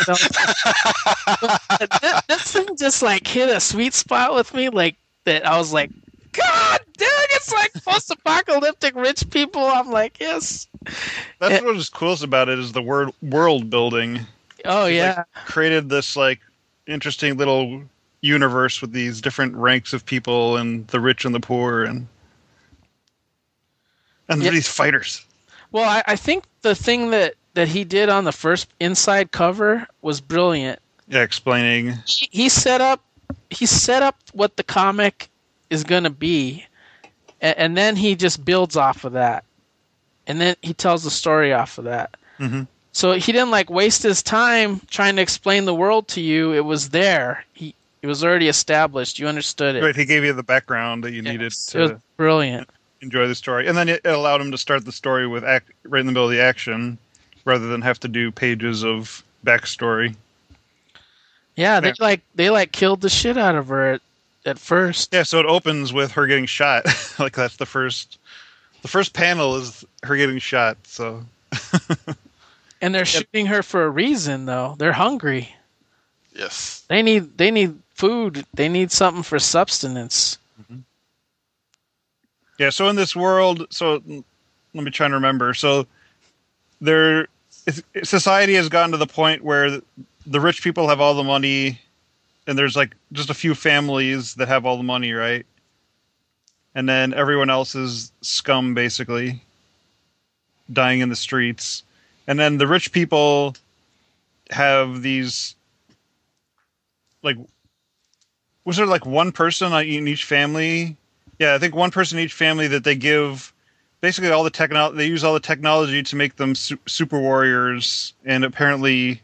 This- this thing just like hit a sweet spot with me. Like, that I was like, God dang, it's like post-apocalyptic rich people. I'm like, yes. That's Eh. what is coolest about it is the word world building. Oh, It's yeah. like created this like interesting little universe with these different ranks of people and the rich and the poor and and Yeah. these fighters. Well, I, I think the thing that, that he did on the first inside cover was brilliant. Yeah, explaining. He, he set up he set up what the comic is going to be, and, and then he just builds off of that, and then he tells the story off of that. Mhm. So he didn't like waste his time trying to explain the world to you. It was there. He it was already established. You understood it. Right, he gave you the background that you Yes. needed It was to brilliant. enjoy the story, and then it, it allowed him to start the story with act right in the middle of the action, rather than have to do pages of backstory. Yeah, they Yeah. like they like killed the shit out of her at, at first. Yeah, so it opens with her getting shot. Like that's the first, the first panel is her getting shot. So And they're shooting her for a reason, though. They're hungry. Yes. They need they need food. They need something for substance. yeah, so in this world, so let me try and remember. So there, it's- society has gotten to the point where the rich people have all the money, and there's like just a few families that have all the money, right? And then everyone else is scum, basically, dying in the streets. And then the rich people have these, like, was there like one person in each family? Yeah, I think one person in each family that they give basically all the techno. They use all the technology to make them su- super warriors, and apparently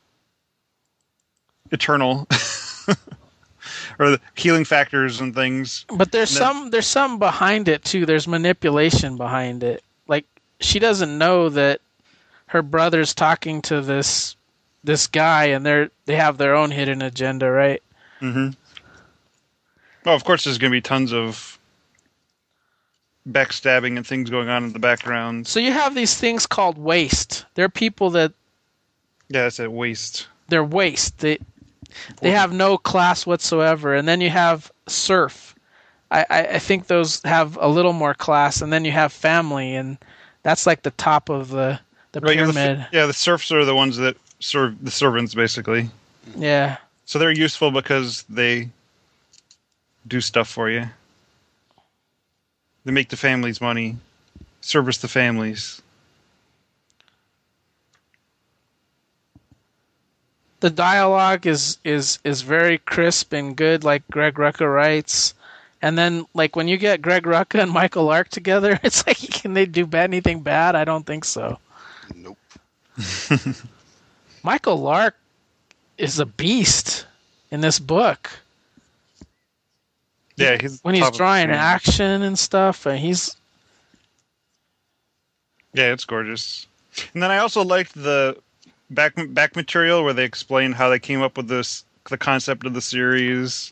eternal, or the healing factors and things. But there's No. some there's some behind it too. There's manipulation behind it. Like she doesn't know that her brother's talking to this this guy, and they're they have their own hidden agenda, right? Mm-hmm. Well, of course, there's going to be tons of backstabbing and things going on in the background. So you have these things called waste. They're people that Yeah, it's a waste. they're waste. They they have no class whatsoever. And then you have serf. I, I, I think those have a little more class. And then you have family, and that's like the top of the the Right, yeah, the, pyramid. yeah, the serfs are the ones that serve the servants, basically. Yeah. So they're useful because they do stuff for you. They make the families money, service the families. The dialogue is, is, is very crisp and good, like Greg Rucka writes. And then, like, when you get Greg Rucka and Michael Lark together, it's like, can they do bad, anything bad? I don't think so. Nope. Michael Lark is a beast in this book. Yeah, he's When he's top of the drawing scene. action and stuff, and he's Yeah, it's gorgeous. And then I also liked the back back material where they explain how they came up with this the concept of the series.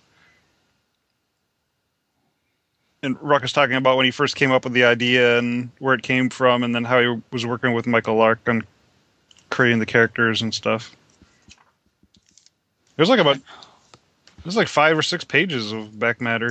And Ruck is talking about when he first came up with the idea and where it came from, and then how he was working with Michael Lark on creating the characters and stuff. There's like about there's like five or six pages of back matter.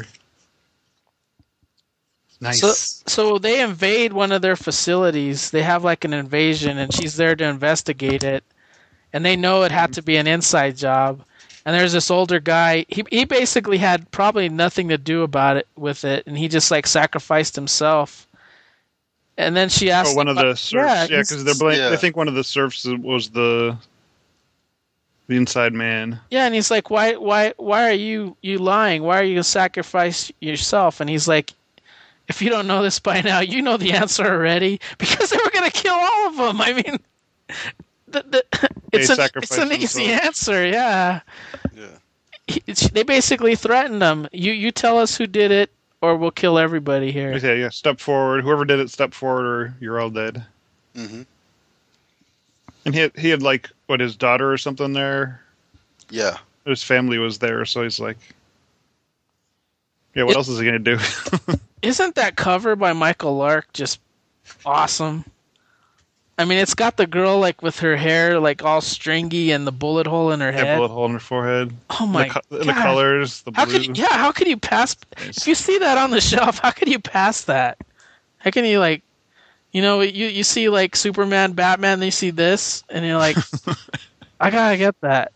Nice. So, so they invade one of their facilities. They have like an invasion, and she's there to investigate it. And they know it had to be an inside job. And there's this older guy. He he basically had probably nothing to do about it with it, and he just like sacrificed himself. And then she asked, oh, one of the serfs, yeah, yeah, because they're blaming. yeah. They think one of the serfs was the the inside man. yeah, and he's like, why why why are you you lying? Why are you gonna sacrifice yourself? And he's like, if you don't know this by now, you know the answer already, because they were gonna kill all of them. I mean, the, the, it's, an, it's an easy answer, yeah. Yeah. He, it's, they basically threatened them. You you tell us who did it, or we'll kill everybody here. Okay, yeah, step forward. Whoever did it, step forward, or you're all dead. Mm-hmm. And he had, he had like what his daughter or something there. Yeah. His family was there, so he's like, yeah, what It- else is he gonna do? Isn't that cover by Michael Lark just awesome? I mean, it's got the girl like with her hair like all stringy and the bullet hole in her Yeah, head. bullet hole in her forehead. Oh my the, co- god! and the colors, the blue. How could you, yeah? How could you pass? If you see that on the shelf, how could you pass that? How can you like, you know, you you see like Superman, Batman, then you see this, and you're like, I gotta get that.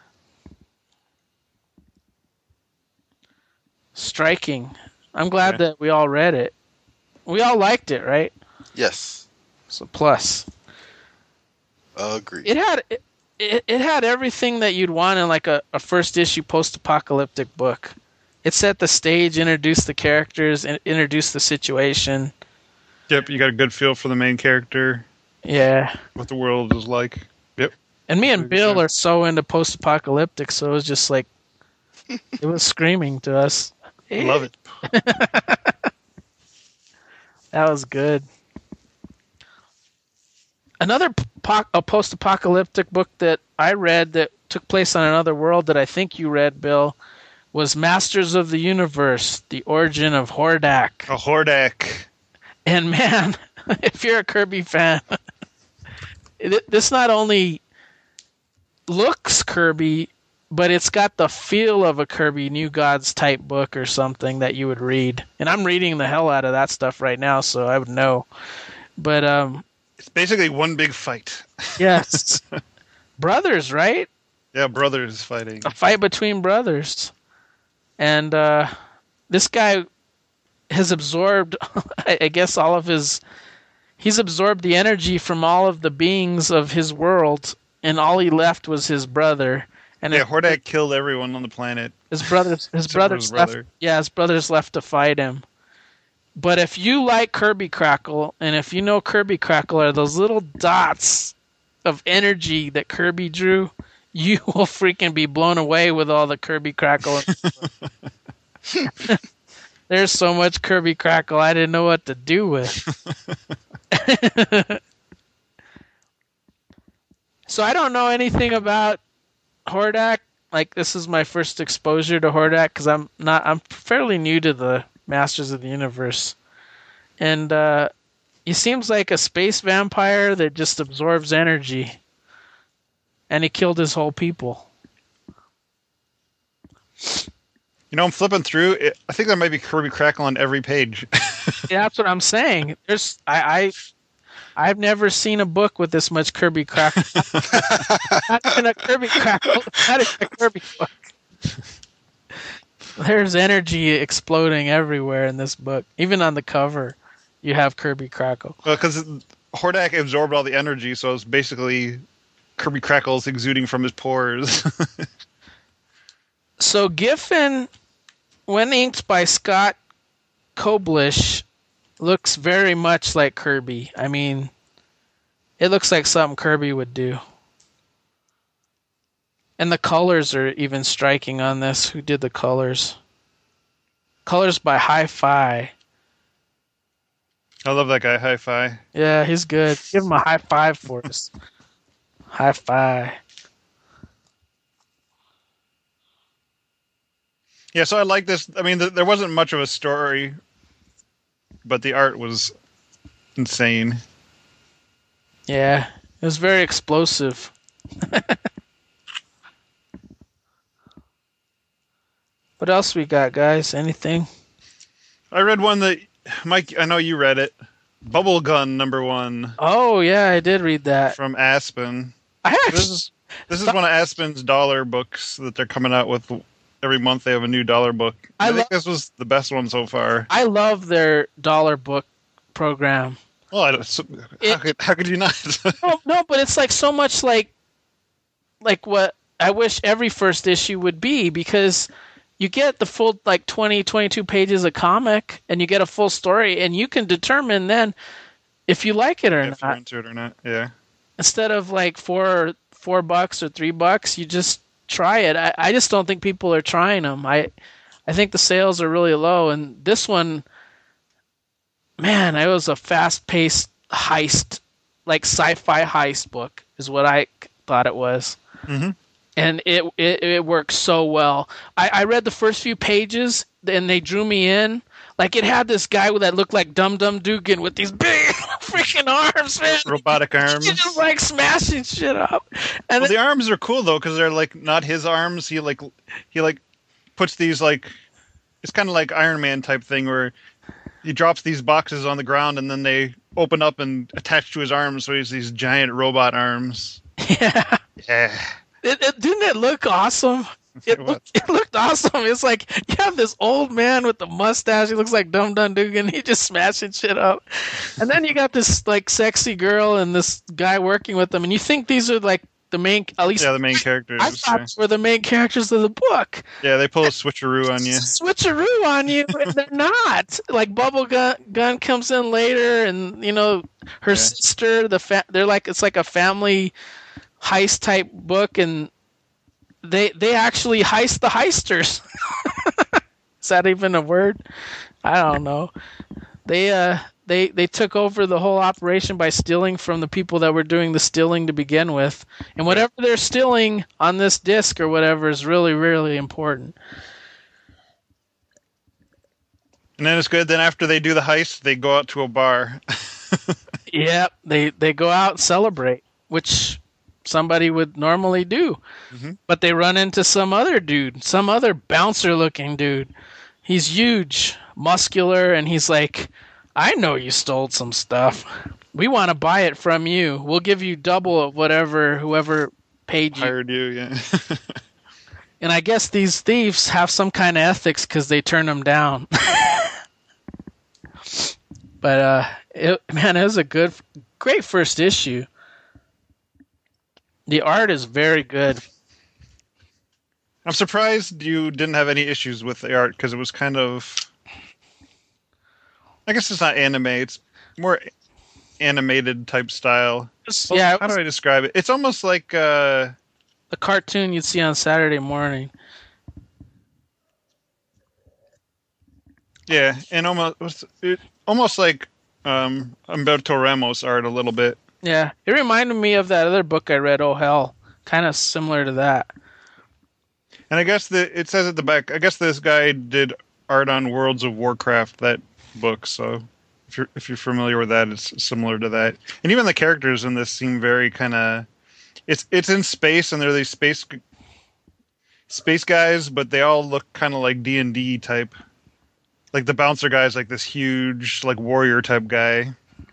Striking. I'm glad Yeah. that we all read it. We all liked it, right? Yes. So plus. Agreed. It had it, it, it had everything that you'd want in like a, a first issue post-apocalyptic book. It set the stage, introduced the characters, and introduced the situation. Yep, you got a good feel for the main character, Yeah. what the world is like. Yep. And me and Very Bill good. are so into post-apocalyptic, so it was just like it was screaming to us. Love it. That was good. Another po- a post-apocalyptic book that I read that took place on another world that I think you read, Bill, was Masters of the Universe: The Origin of Hordak. A Hordak. And man, if you're a Kirby fan, it, this not only looks Kirby, but it's got the feel of a Kirby New Gods type book or something that you would read. And I'm reading the hell out of that stuff right now, so I would know. But um, It's basically one big fight. yes, brothers, right? Yeah, brothers fighting. A fight between brothers. And uh, this guy has absorbed, I guess, all of his... He's absorbed the energy from all of the beings of his world, and all he left was his brother. And Yeah, it- Hordak killed everyone on the planet. his brothers, his Except for brothers his left. brother. Yeah, his brothers left to fight him. But if you like Kirby Crackle, and if you know Kirby Crackle are those little dots of energy that Kirby drew, you will freaking be blown away with all the Kirby Crackle. There's so much Kirby Crackle, I didn't know what to do with. So I don't know anything about Hordak. Like, this is my first exposure to Hordak because I'm not. I'm fairly new to the Masters of the Universe, and uh, he seems like a space vampire that just absorbs energy, and he killed his whole people. You know, I'm flipping through. It, I think there might be Kirby Crackle on every page. Yeah, that's what I'm saying. There's I, I I've never seen a book with this much Kirby Crackle. Not even a Kirby Crackle. Not even a Kirby book. There's energy exploding everywhere in this book. Even on the cover, you have Kirby Crackle. Well, because Hordak absorbed all the energy, so it's basically Kirby Crackle's exuding from his pores. So Giffen, when inked by Scott Koblish, looks very much like Kirby. I mean, it looks like something Kirby would do. And the colors are even striking on this. Who did the colors? Colors by Hi-Fi. I love that guy, Hi-Fi. Yeah, he's good. Give him a high five for us. High five. Yeah, so I like this. I mean, th- there wasn't much of a story, but the art was insane. Yeah, it was very explosive. What else we got, guys? Anything? I read one that, Mike, I know you read it. Bubble Gun number one. Oh, yeah, I did read that. From Aspen. I actually, This is this is one of Aspen's dollar books that they're coming out with. Every month they have a new dollar book. I, I think lo- this was the best one so far. I love their dollar book program. Well, I don't, so, it, how, could, how could you not? no, no, but it's like so much like like what I wish every first issue would be, because you get the full like twenty, twenty-two pages of comic and you get a full story, and you can determine then if you like it or yeah, not. If you're into it or not, yeah. Instead of like four four bucks or three bucks, you just try it. I, I just don't think people are trying them. I I think the sales are really low, and this one, man, it was a fast-paced heist, like sci-fi heist book is what I thought it was. Mm-hmm. And it, it it works so well. I, I read the first few pages, and they drew me in. Like, it had this guy that looked like Dum Dum Dugan with these big freaking arms, man. Robotic arms. He's just like smashing shit up. And well, then, the arms are cool though, because they're like not his arms. He like he like puts these like it's kind of like Iron Man type thing where he drops these boxes on the ground and then they open up and attach to his arms, so he has these giant robot arms. Yeah. Yeah. It, it, didn't it look awesome? It looked, it looked awesome. It's like you have this old man with the mustache. He looks like Dum Dum Dugan. He just smashing shit up. And then you got this like sexy girl and this guy working with them. And you think these are like the main, at least yeah, the main characters. I thought yeah. were the main characters of the book. Yeah, they pull a switcheroo on you. Switcheroo on you, and they're not. Like Bubble Gun, Gun comes in later, and you know her yeah. sister. The fa- they're like it's like a family heist type book, and they they actually heist the heisters. Is that even a word? I don't know. They uh they they took over the whole operation by stealing from the people that were doing the stealing to begin with, and whatever they're stealing on this disc or whatever is really really important. And then it's good. Then after they do the heist, they go out to a bar. Yep, they they go out and celebrate, which somebody would normally do. Mm-hmm. But they run into some other dude, some other bouncer-looking dude. He's huge, muscular, and he's like, I know you stole some stuff. We want to buy it from you. We'll give you double of whatever whoever paid you. Hired you, yeah. And I guess these thieves have some kind of ethics because they turn them down. But, uh, it, man, it was a good, great first issue. The art is very good. I'm surprised you didn't have any issues with the art because it was kind of... I guess it's not anime. It's more animated type style. Well, yeah. How do I describe it? It's almost like... Uh, a cartoon you'd see on Saturday morning. Yeah, and almost, it, almost like um, Humberto Ramos art a little bit. Yeah, it reminded me of that other book I read, Oh Hell. Kind of similar to that. And I guess the it says at the back, I guess this guy did art on Worlds of Warcraft, that book, so if you're if you're familiar with that, it's similar to that. And even the characters in this seem very kind of... It's it's in space, and they're these space space guys, but they all look kind of like D and D type. Like the bouncer guy's like this huge, like warrior type guy.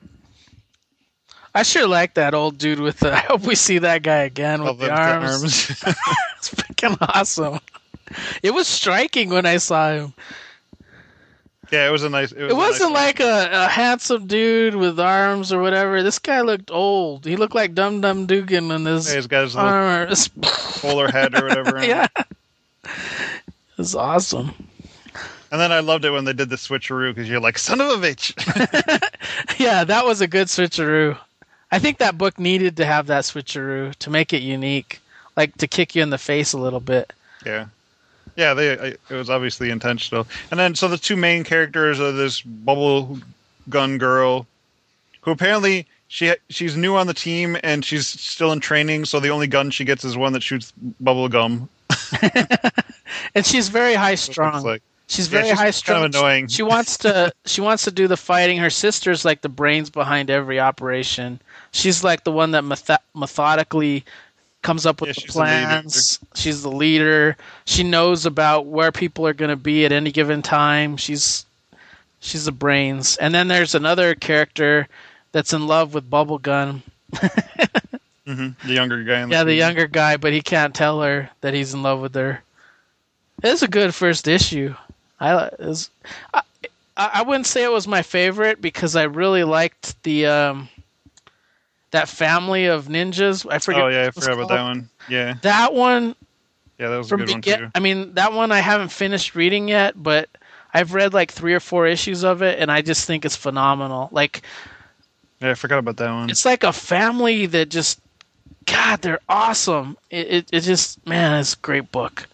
I sure like that old dude with the... I hope we see that guy again with oh, the, the arms. arms. It's freaking awesome. It was striking when I saw him. Yeah, it was a nice... It, was it wasn't nice like a, a handsome dude with arms or whatever. This guy looked old. He looked like Dum Dum Dugan in his, yeah, he's got his arms. Bowler head or whatever. Yeah. It was awesome. And then I loved it when they did the switcheroo because you're like, son of a bitch. Yeah, that was a good switcheroo. I think that book needed to have that switcheroo to make it unique, like to kick you in the face a little bit. Yeah. Yeah, they it was obviously intentional. And then, so the two main characters are this Bubble gun girl, who apparently she she's new on the team and she's still in training. So the only gun she gets is one that shoots bubble gum. And she's very high strung. Like. She's Yeah, very she's high strung. kind of annoying. She, she wants to she wants to do the fighting. Her sister's like the brains behind every operation. She's like the one that meth- methodically comes up with Yeah, the she's the plans. She's the leader. She knows about where people are going to be at any given time. She's she's the brains. And then there's another character that's in love with Bubblegum. mm-hmm. The younger guy. In the yeah, the team. younger guy, but he can't tell her that he's in love with her. It's a good first issue. I, it was, I I wouldn't say it was my favorite because I really liked the um, that family of ninjas. I forget. Oh yeah, I what it was forgot about called. that one. Yeah, That one yeah, that was a from good one begin. too. I mean, that one I haven't finished reading yet, but I've read like three or four issues of it, and I just think it's phenomenal. Like Yeah, I forgot about that one. it's like a family that just, God, they're awesome. It it, it just, man, it's a great book.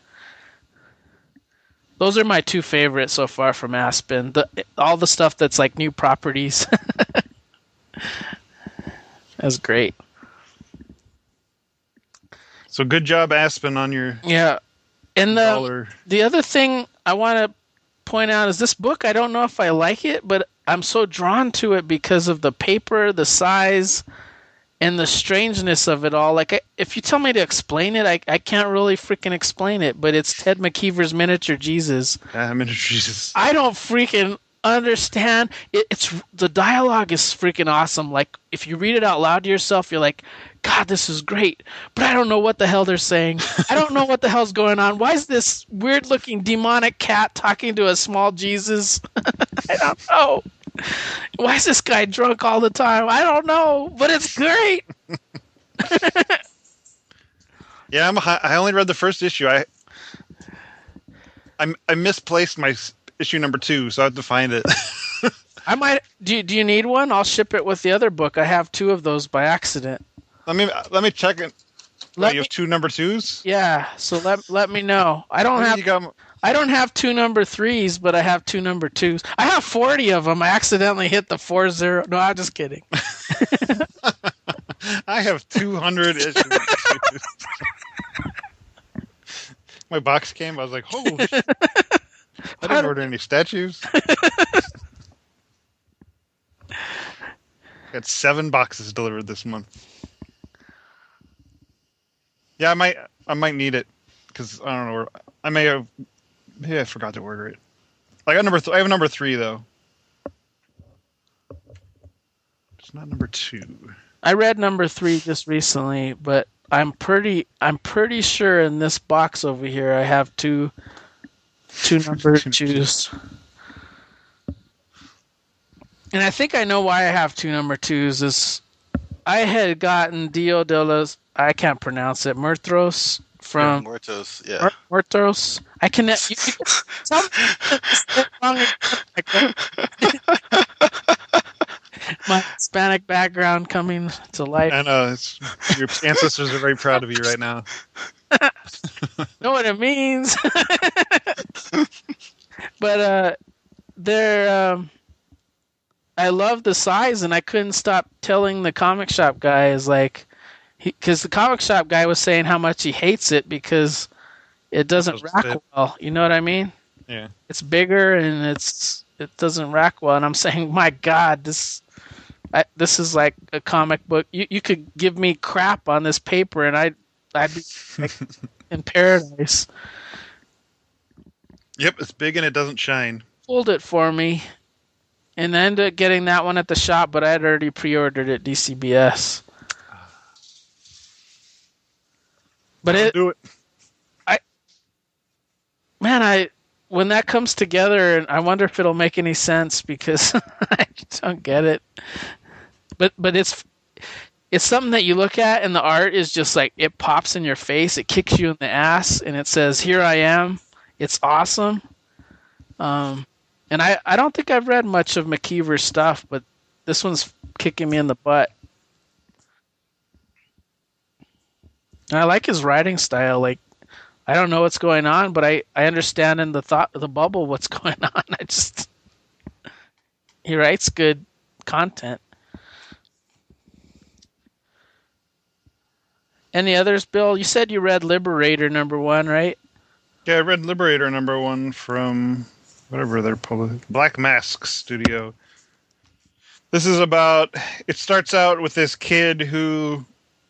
Those are my two favorites so far from Aspen. The, all the stuff that's like new properties. That's great. So good job, Aspen, on your Yeah. And the, dollar. the other thing I want to point out is this book, I don't know if I like it, but I'm so drawn to it because of the paper, the size, and the strangeness of it all. Like, I, if you tell me to explain it, I, I can't really freaking explain it, but it's Ted McKeever's Miniature Jesus. Ah, I'm into Jesus. I don't freaking understand. It, it's the dialogue is freaking awesome. Like, if you read it out loud to yourself, you're like, God, this is great. But I don't know what the hell they're saying. I don't know what the hell's going on. Why is this weird-looking demonic cat talking to a small Jesus? I don't know. Why is this guy drunk all the time? I don't know, but it's great. Yeah, I'm. hi- I only read the first issue. I, I, I misplaced my s- issue number two, so I have to find it. I might. Do you, do you need one? I'll ship it with the other book. I have two of those by accident. let me let me check it. Let Wait, you me- have two number twos. Yeah, so let let me know. I don't What do have you got? I don't have two number threes, but I have two number twos. I have forty of them. I accidentally hit the four zero. No, I'm just kidding. I have two hundred issues. My box came. I was like, "Oh, I didn't order any statues." Got seven boxes delivered this month. Yeah, I might. I might need it because I don't know. Where, I may have. Maybe I forgot to order it. I got number. Th- I have number three though. It's not number two. I read number three just recently, but I'm pretty I'm pretty sure in this box over here I have two two number twos. And I think I know why I have two number twos is I had gotten Dio de los I can't pronounce it, Murtros from Yeah, Muertos, yeah. Mur- Murtros. I can you, you can tell me it's wrong. My Hispanic background coming to life. I know it's, your ancestors are very proud of you right now. Know what it means. But uh they're um I love the size, and I couldn't stop telling the comic shop guy is like because the comic shop guy was saying how much he hates it because it doesn't Doesn't rack fit. well. You know what I mean? Yeah. It's bigger and it's it doesn't rack well, and I'm saying, my God, this I, this is like a comic book. You you could give me crap on this paper, and I'd I'd be like, in paradise. Yep, it's big and it doesn't shine. Pulled it for me, and I ended up getting that one at the shop, but I had already pre-ordered it D C B S. But I'll it, do it. man, I when that comes together, and I wonder if it'll make any sense because I don't get it. But but it's it's something that you look at, and the art is just like it pops in your face, it kicks you in the ass, and it says, "Here I am." It's awesome. Um, and I I don't think I've read much of McKeever's stuff, but this one's kicking me in the butt. And I like his writing style. Like, I don't know what's going on, but I, I understand in the thought the bubble what's going on. I just He writes good content. Any others, Bill? You said you read Liberator number one, right? Yeah, I read Liberator number one from whatever they're public Black Mask Studio. This is about. It starts out with this kid who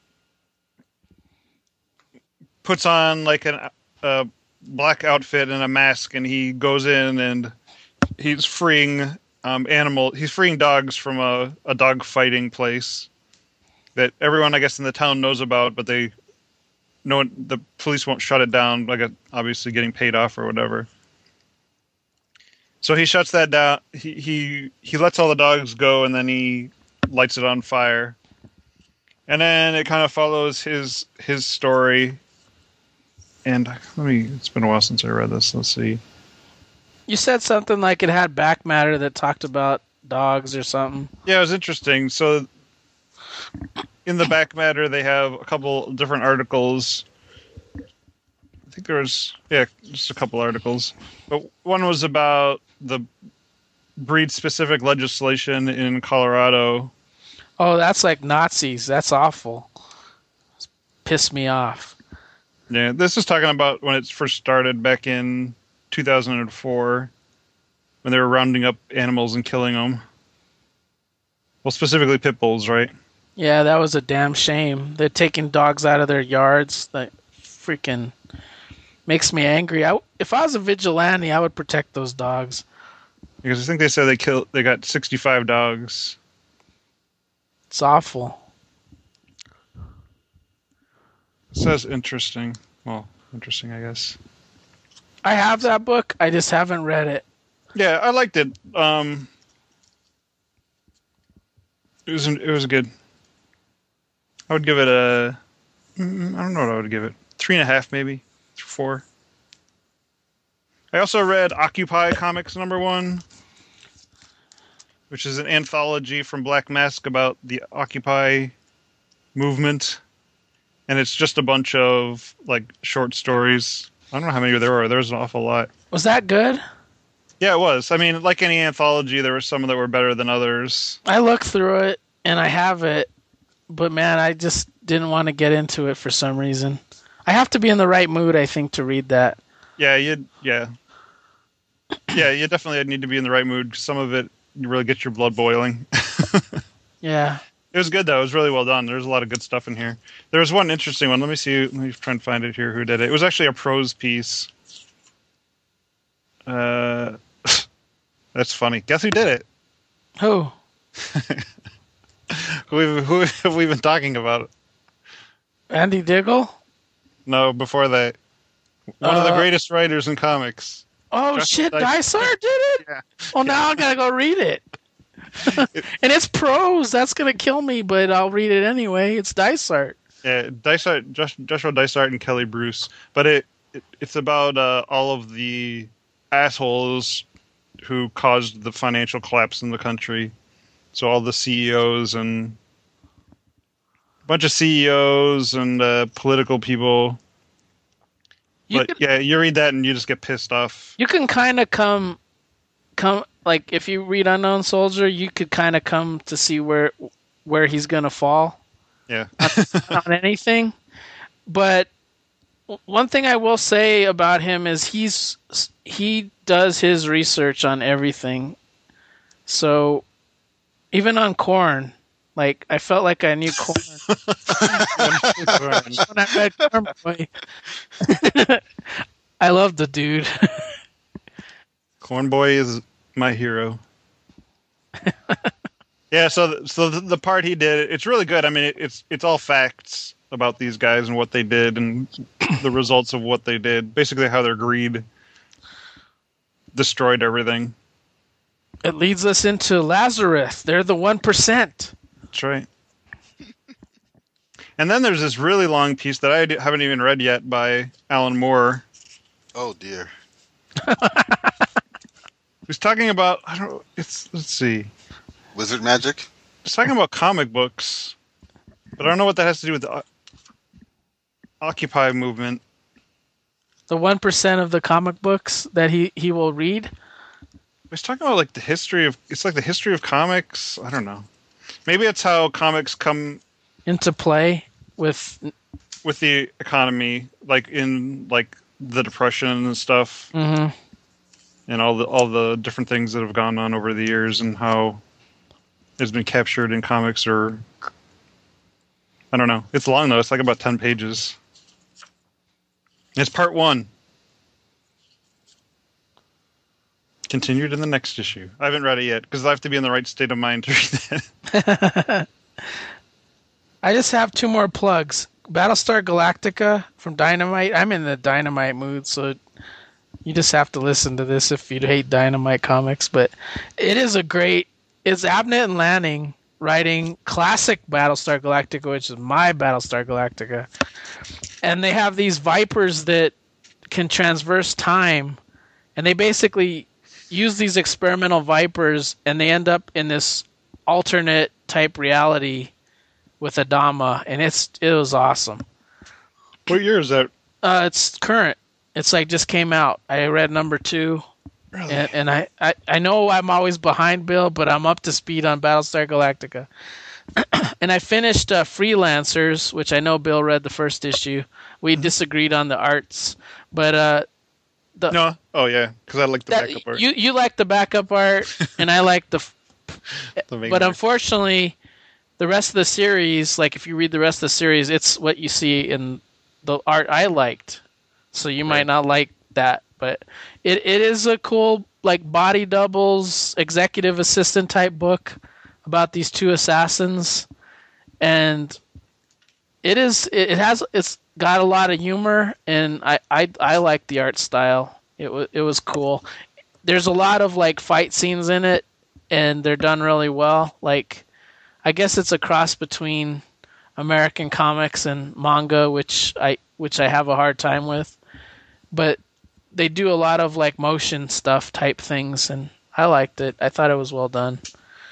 puts on like an, a black outfit and a mask, and he goes in and he's freeing um, animal. He's freeing dogs from a, a dog fighting place that everyone, I guess, in the town knows about, but they no one, the police won't shut it down. Like a, obviously getting paid off or whatever. So he shuts that down. He he he lets all the dogs go, and then he lights it on fire. And then it kind of follows his his story. And let me. It's been a while since I read this. Let's see. You said something like it had back matter that talked about dogs or something. Yeah, it was interesting. So in the back matter, they have a couple different articles. I think there was, yeah, just a couple articles. But one was about the breed-specific legislation in Colorado. Oh, that's like Nazis. That's awful. It's pissed me off. Yeah, this is talking about when it first started back in two thousand four, when they were rounding up animals and killing them. Well, specifically pit bulls, right? Yeah, that was a damn shame. They're taking dogs out of their yards. That freaking makes me angry. I, if I was a vigilante, I would protect those dogs. Because I think they said they killed, they got sixty-five dogs. It's awful. It says interesting. Well, interesting, I guess. I have that book. I just haven't read it. Yeah, I liked it. Um, it was it was good. I would give it a. mm, I don't know what I would give it. Three and a half, maybe four. I also read Occupy Comics number one, which is an anthology from Black Mask about the Occupy movement, and it's just a bunch of like short stories. I don't know how many there were. There was an awful lot. Was that good? Yeah, it was. I mean, like any anthology, there were some that were better than others. I looked through it and I have it, but man, I just didn't want to get into it for some reason. I have to be in the right mood, I think, to read that. Yeah, you yeah. Yeah, you definitely need to be in the right mood. Some of it, you really get your blood boiling. Yeah. It was good, though. It was really well done. There's a lot of good stuff in here. There was one interesting one. Let me see. Let me try and find it here. Who did it? It was actually a prose piece. Uh, that's funny. Guess who did it? Who? who, who have we been talking about? Andy Diggle? No, before that. One of the Uh, greatest writers in comics. Oh, Justin shit, Dysart. Dysart did it? Yeah. Oh, now I gotta go read it. And it's prose. That's gonna kill me, but I'll read it anyway. It's Dysart. Yeah, Dysart, Josh, Joshua Dysart and Kelly Bruce. But it, it it's about uh, all of the assholes who caused the financial collapse in the country. So all the C E Os and a bunch of C E Os and uh, political people. You But can, yeah, you read that and you just get pissed off. you can kind of come, come like if you read Unknown Soldier, you could kind of come to see where where he's gonna fall. Yeah. on, on anything. But one thing I will say about him is he's he does his research on everything. So even on Korn, like I felt like I knew Korn when I read Korn Boy. I love the dude. Corn Boy is my hero. Yeah, so so the, the part he did, it's really good. I mean, it, it's it's all facts about these guys and what they did and the results of what they did. Basically, how their greed destroyed everything. It leads us into Lazarus. They're the one percent. That's right. And then there's this really long piece that I haven't even read yet by Alan Moore. Oh dear. He's talking about I don't. It's let's see. Wizard magic? He's talking about comic books, but I don't know what that has to do with the o- Occupy movement. The one percent of the comic books that he, he will read. He's talking about like the history of. It's like the history of comics. I don't know. Maybe it's how comics come into play with with the economy, like in like the Depression and stuff, mm-hmm. and all the all the different things that have gone on over the years, and how it's been captured in comics. Or I don't know. It's long though. It's like about ten pages. It's part one. Continued in the next issue. I haven't read it yet because I have to be in the right state of mind to read it. I just have two more plugs. Battlestar Galactica from Dynamite. I'm in the Dynamite mood, so you just have to listen to this if you hate Dynamite comics. But it is a great... It's Abnett and Lanning writing classic Battlestar Galactica, which is my Battlestar Galactica. And they have these Vipers that can transverse time. And they basically use these experimental Vipers, and they end up in this alternate type reality with Adama, and it's it was awesome. What year is that? Uh, it's current. It's like just came out. I read number two, Really? and, and I, I, I know I'm always behind Bill, but I'm up to speed on Battlestar Galactica. And I finished uh, Freelancers, which I know Bill read the first issue. We disagreed on the arts, but uh, the, no, oh yeah, because I like the that, backup art. You you like the backup art, and I like the. The main but art. unfortunately, the rest of the series, like if you read the rest of the series, it's what you see in the art I liked. So you might Right. not like that, but it, it is a cool like body doubles, executive assistant type book about these two assassins, and it is it, it has it's got a lot of humor, and I I, I like the art style. It was it was cool. There's a lot of like fight scenes in it, and they're done really well. Like I guess it's a cross between American comics and manga, which I which I have a hard time with. But they do a lot of like motion stuff type things, and I liked it. I thought it was well done.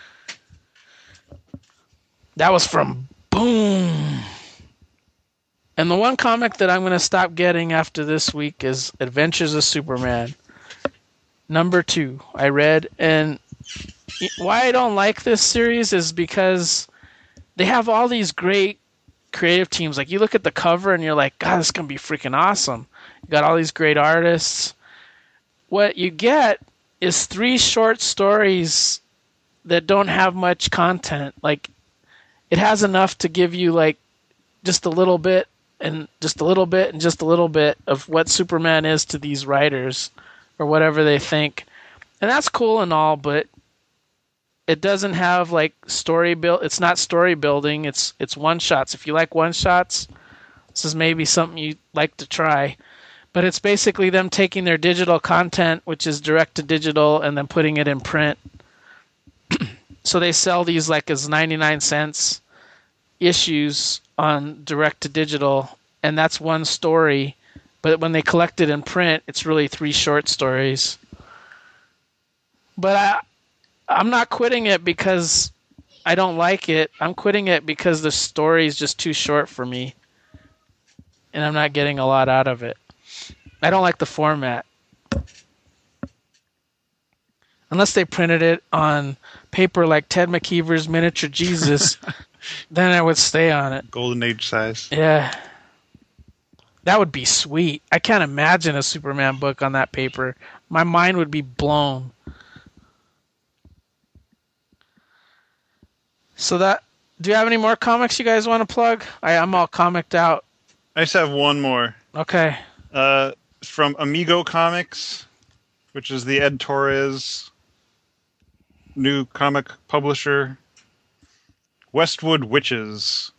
That was from Boom. And the one comic that I'm going to stop getting after this week is Adventures of Superman. Number two, I read, and why I don't like this series is because they have all these great creative teams. Like you look at the cover and you're like, God, this is going to be freaking awesome. You got all these great artists. What you get is three short stories that don't have much content. Like it has enough to give you like just a little bit and just a little bit and just a little bit of what Superman is to these writers or whatever they think. And that's cool and all, but it doesn't have like story build. It's not story building. It's it's one shots. If you like one shots, this is maybe something you'd like to try. But it's basically them taking their digital content, which is direct to digital, and then putting it in print. So they sell these like as ninety-nine cents issues on direct to digital, and that's one story. But when they collect it in print, it's really three short stories. But I, I'm not quitting it because I don't like it. I'm quitting it because the story is just too short for me, and I'm not getting a lot out of it. I don't like the format. Unless they printed it on paper like Ted McKeever's Miniature Jesus, then I would stay on it. Golden Age size. Yeah. That would be sweet. I can't imagine a Superman book on that paper. My mind would be blown. So that, do you have any more comics you guys want to plug? I, I'm all comicked out. I just have one more. Okay. Uh, from Amigo Comics, which is the Ed Torres new comic publisher. Westwood Witches.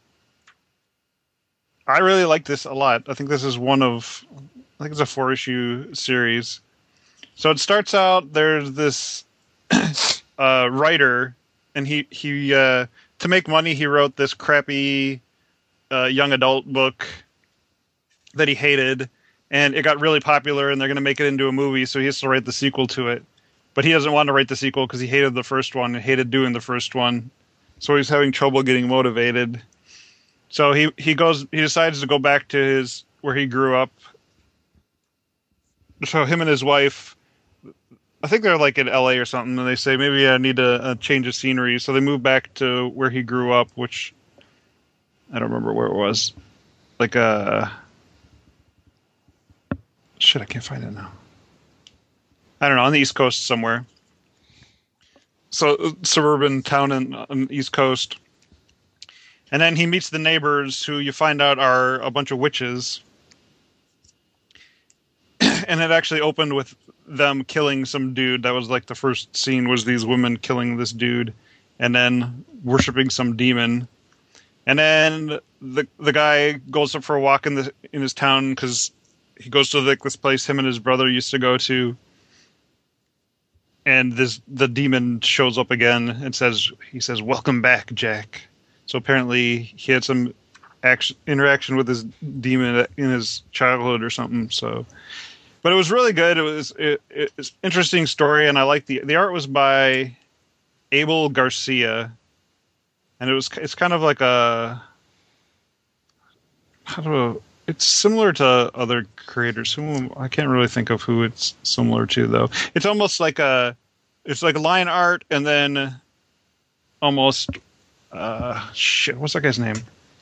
I really like this a lot. I think this is one of, I think it's a four issue series. So it starts out, there's this uh, writer, and he, he uh, to make money, he wrote this crappy uh, young adult book that he hated, and it got really popular, and they're going to make it into a movie, so he has to write the sequel to it. But he doesn't want to write the sequel because he hated the first one and hated doing the first one. So he's having trouble getting motivated. So he, he goes, he decides to go back to his, where he grew up. So him and his wife, I think they're like in L A or something, and they say maybe I need a, a change of scenery, so they move back to where he grew up, which I don't remember where it was. Like a shit, I can't find it now. I don't know, on the East Coast somewhere. So suburban town in, on the East Coast, and then he meets the neighbors, who you find out are a bunch of witches. And it actually opened with them killing some dude. That was like the first scene, was these women killing this dude and then worshiping some demon. And then the the guy goes up for a walk in the in his town because he goes to like this place him and his brother used to go to. And this the demon shows up again and says he says, "Welcome back, Jack." So apparently he had some action, interaction with his demon in his childhood or something. So. But it was really good. It was it, it was an interesting story, and I liked the the art was by Abel Garcia, and it was it's kind of like a how do I, it's similar to other creators. Who I can't really think of who it's similar to though. It's almost like a it's like line art, and then almost uh shit. What's that guy's name?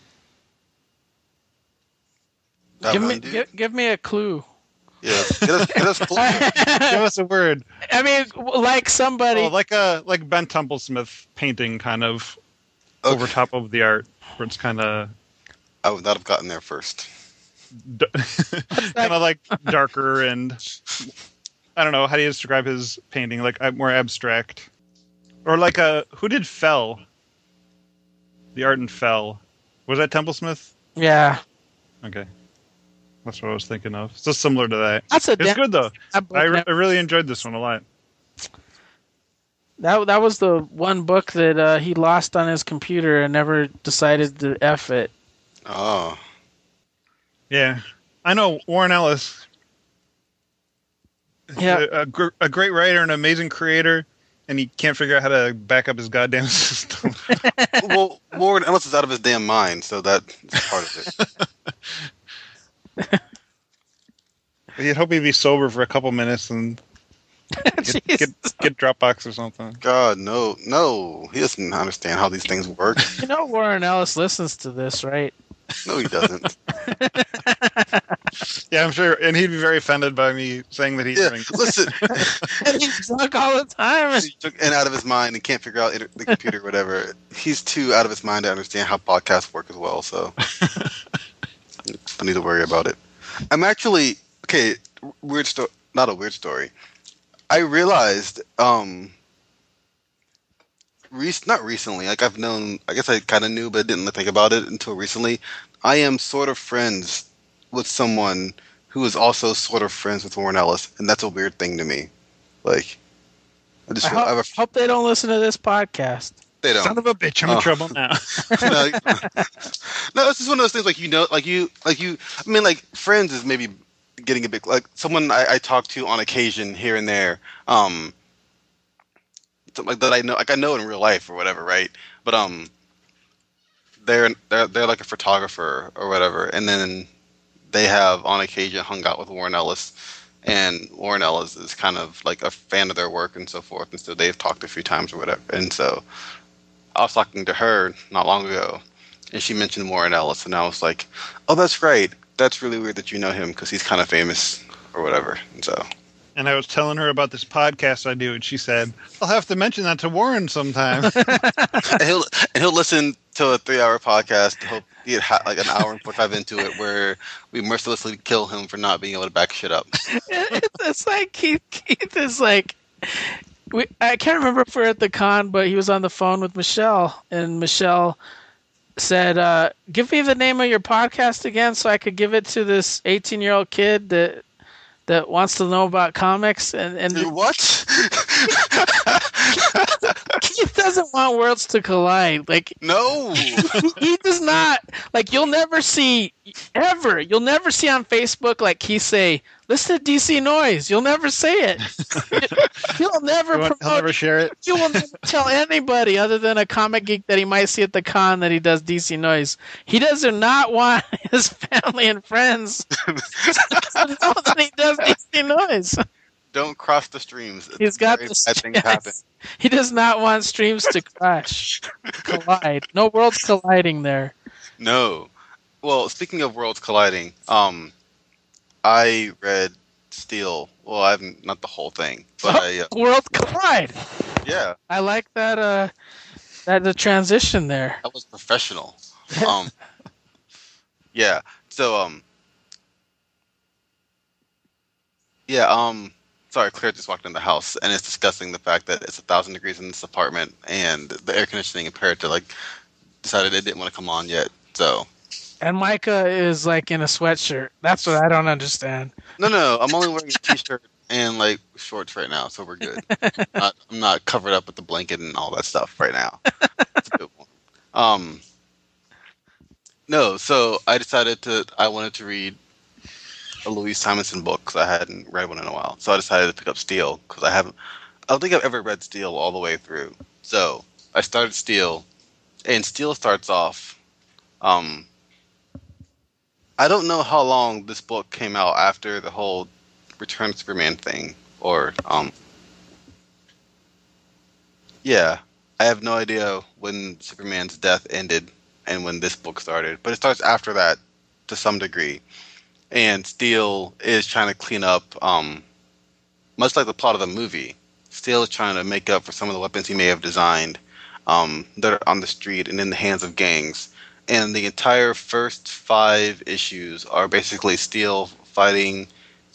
That Give one me dude? give, give me a clue. Yeah, get us, get us close. Give us a word. I mean, like somebody. Oh, like a like Ben Templesmith painting, kind of Okay. over top of the art, where it's kind of I would not have gotten there first. d- kind of like darker and I don't know how do you describe his painting, like uh, more abstract, or like a who did Fell? The art in Fell, was that Templesmith? yeah, Okay, that's what I was thinking of. So similar to that. that's a. It's damn- good though. that book I, re- never- I really enjoyed this one a lot. That that was the one book that uh, he lost on his computer and never decided to F it. Oh, Yeah, I know Warren Ellis. Yeah. a, a, gr- a great writer, an amazing creator, and he can't figure out how to back up his goddamn system. well, Warren Ellis is out of his damn mind, so that's part of it. You'd hope he'd be sober for a couple minutes and get, Jeez. get, get Dropbox or something. God, no, no, he doesn't understand how these things work. You know Warren Ellis listens to this, right? No, he doesn't. Yeah, I'm sure, and he'd be very offended by me saying that he Yeah, drinks. listen, And he's drunk all the time. And he took and out of his mind and can't figure out inter- the computer, or whatever. He's too out of his mind to understand how podcasts work as well. So, I need to worry about it. I'm actually okay. Weird story, not a weird story. I realized, um, rec- not recently. Like I've known, I guess I kind of knew, but didn't think about it until recently. I am sort of friends with someone who is also sort of friends with Warren Ellis, and that's a weird thing to me. Like, I just I feel I have hope, a, hope they don't listen to this podcast. they don't. Son of a bitch, I'm in Oh. trouble now. no, no, it's just one of those things. Like you know, like you, like you. I mean, like friends is maybe getting a bit like someone I, I talk to on occasion here and there. Um, something like that I know, like I know in real life or whatever, right? But um, they're they're they're like a photographer or whatever, and then they have on occasion hung out with Warren Ellis, and Warren Ellis is kind of like a fan of their work and so forth, and so they've talked a few times or whatever, and so. I was talking to her not long ago, and she mentioned Warren Ellis, and I was like, "Oh, that's great. That's really weird that you know him because he's kind of famous or whatever." And so, And I was telling her about this podcast I do, and she said, "I'll have to mention that to Warren sometime." and he'll and he'll listen to a three-hour podcast. He'll get ha- like an hour and forty-five into it, where we mercilessly kill him for not being able to back shit up. It's, it's like Keith. Keith is like, we, I can't remember if we're at the con, but he was on the phone with Michelle, and Michelle said, uh, "Give me the name of your podcast again, so I could give it to this eighteen-year-old kid that that wants to know about comics." And and What? Keith doesn't want worlds to collide. Like No. he, he does not. Like you'll never see ever. You'll never see on Facebook like Keith say, "Listen to D C Noise." You'll never say it. He'll never He'll promote. never share it. You will never tell anybody other than a comic geek that he might see at the con that he does D C Noise. He does not want his family and friends to know that he does D C Noise. Don't cross the streams. He's got Very this. bad things Yes. happen. He does not want streams to crash, collide. No worlds colliding there. No. Well, speaking of worlds colliding, um, I read Steel. Well, I haven't not the whole thing, but I uh, Worlds collide. yeah, I like that. Uh, that the transition there. that was professional. Um, yeah. So um, yeah um. Sorry, Claire just walked in the house and is discussing the fact that it's a thousand degrees in this apartment and the air conditioning impaired to like decided it didn't want to come on yet. So And Micah is like in a sweatshirt. That's what I don't understand. no, no, I'm only wearing a t-shirt and like shorts right now, so we're good. not, I'm not covered up with the blanket and all that stuff right now. It's a good one. Um, no, so I decided to. I wanted to read a Louise Simonson book because I hadn't read one in a while. So I decided to pick up Steel because I haven't. I don't think I've ever read Steel all the way through. So I started Steel, and Steel starts off. Um, I don't know how long this book came out after the whole Return of Superman thing, or um, yeah, I have no idea when Superman's death ended and when this book started, but it starts after that to some degree. And Steel is trying to clean up, um, much like the plot of the movie. Steel is trying to make up for some of the weapons he may have designed um, that are on the street and in the hands of gangs. And the entire first five issues are basically Steel fighting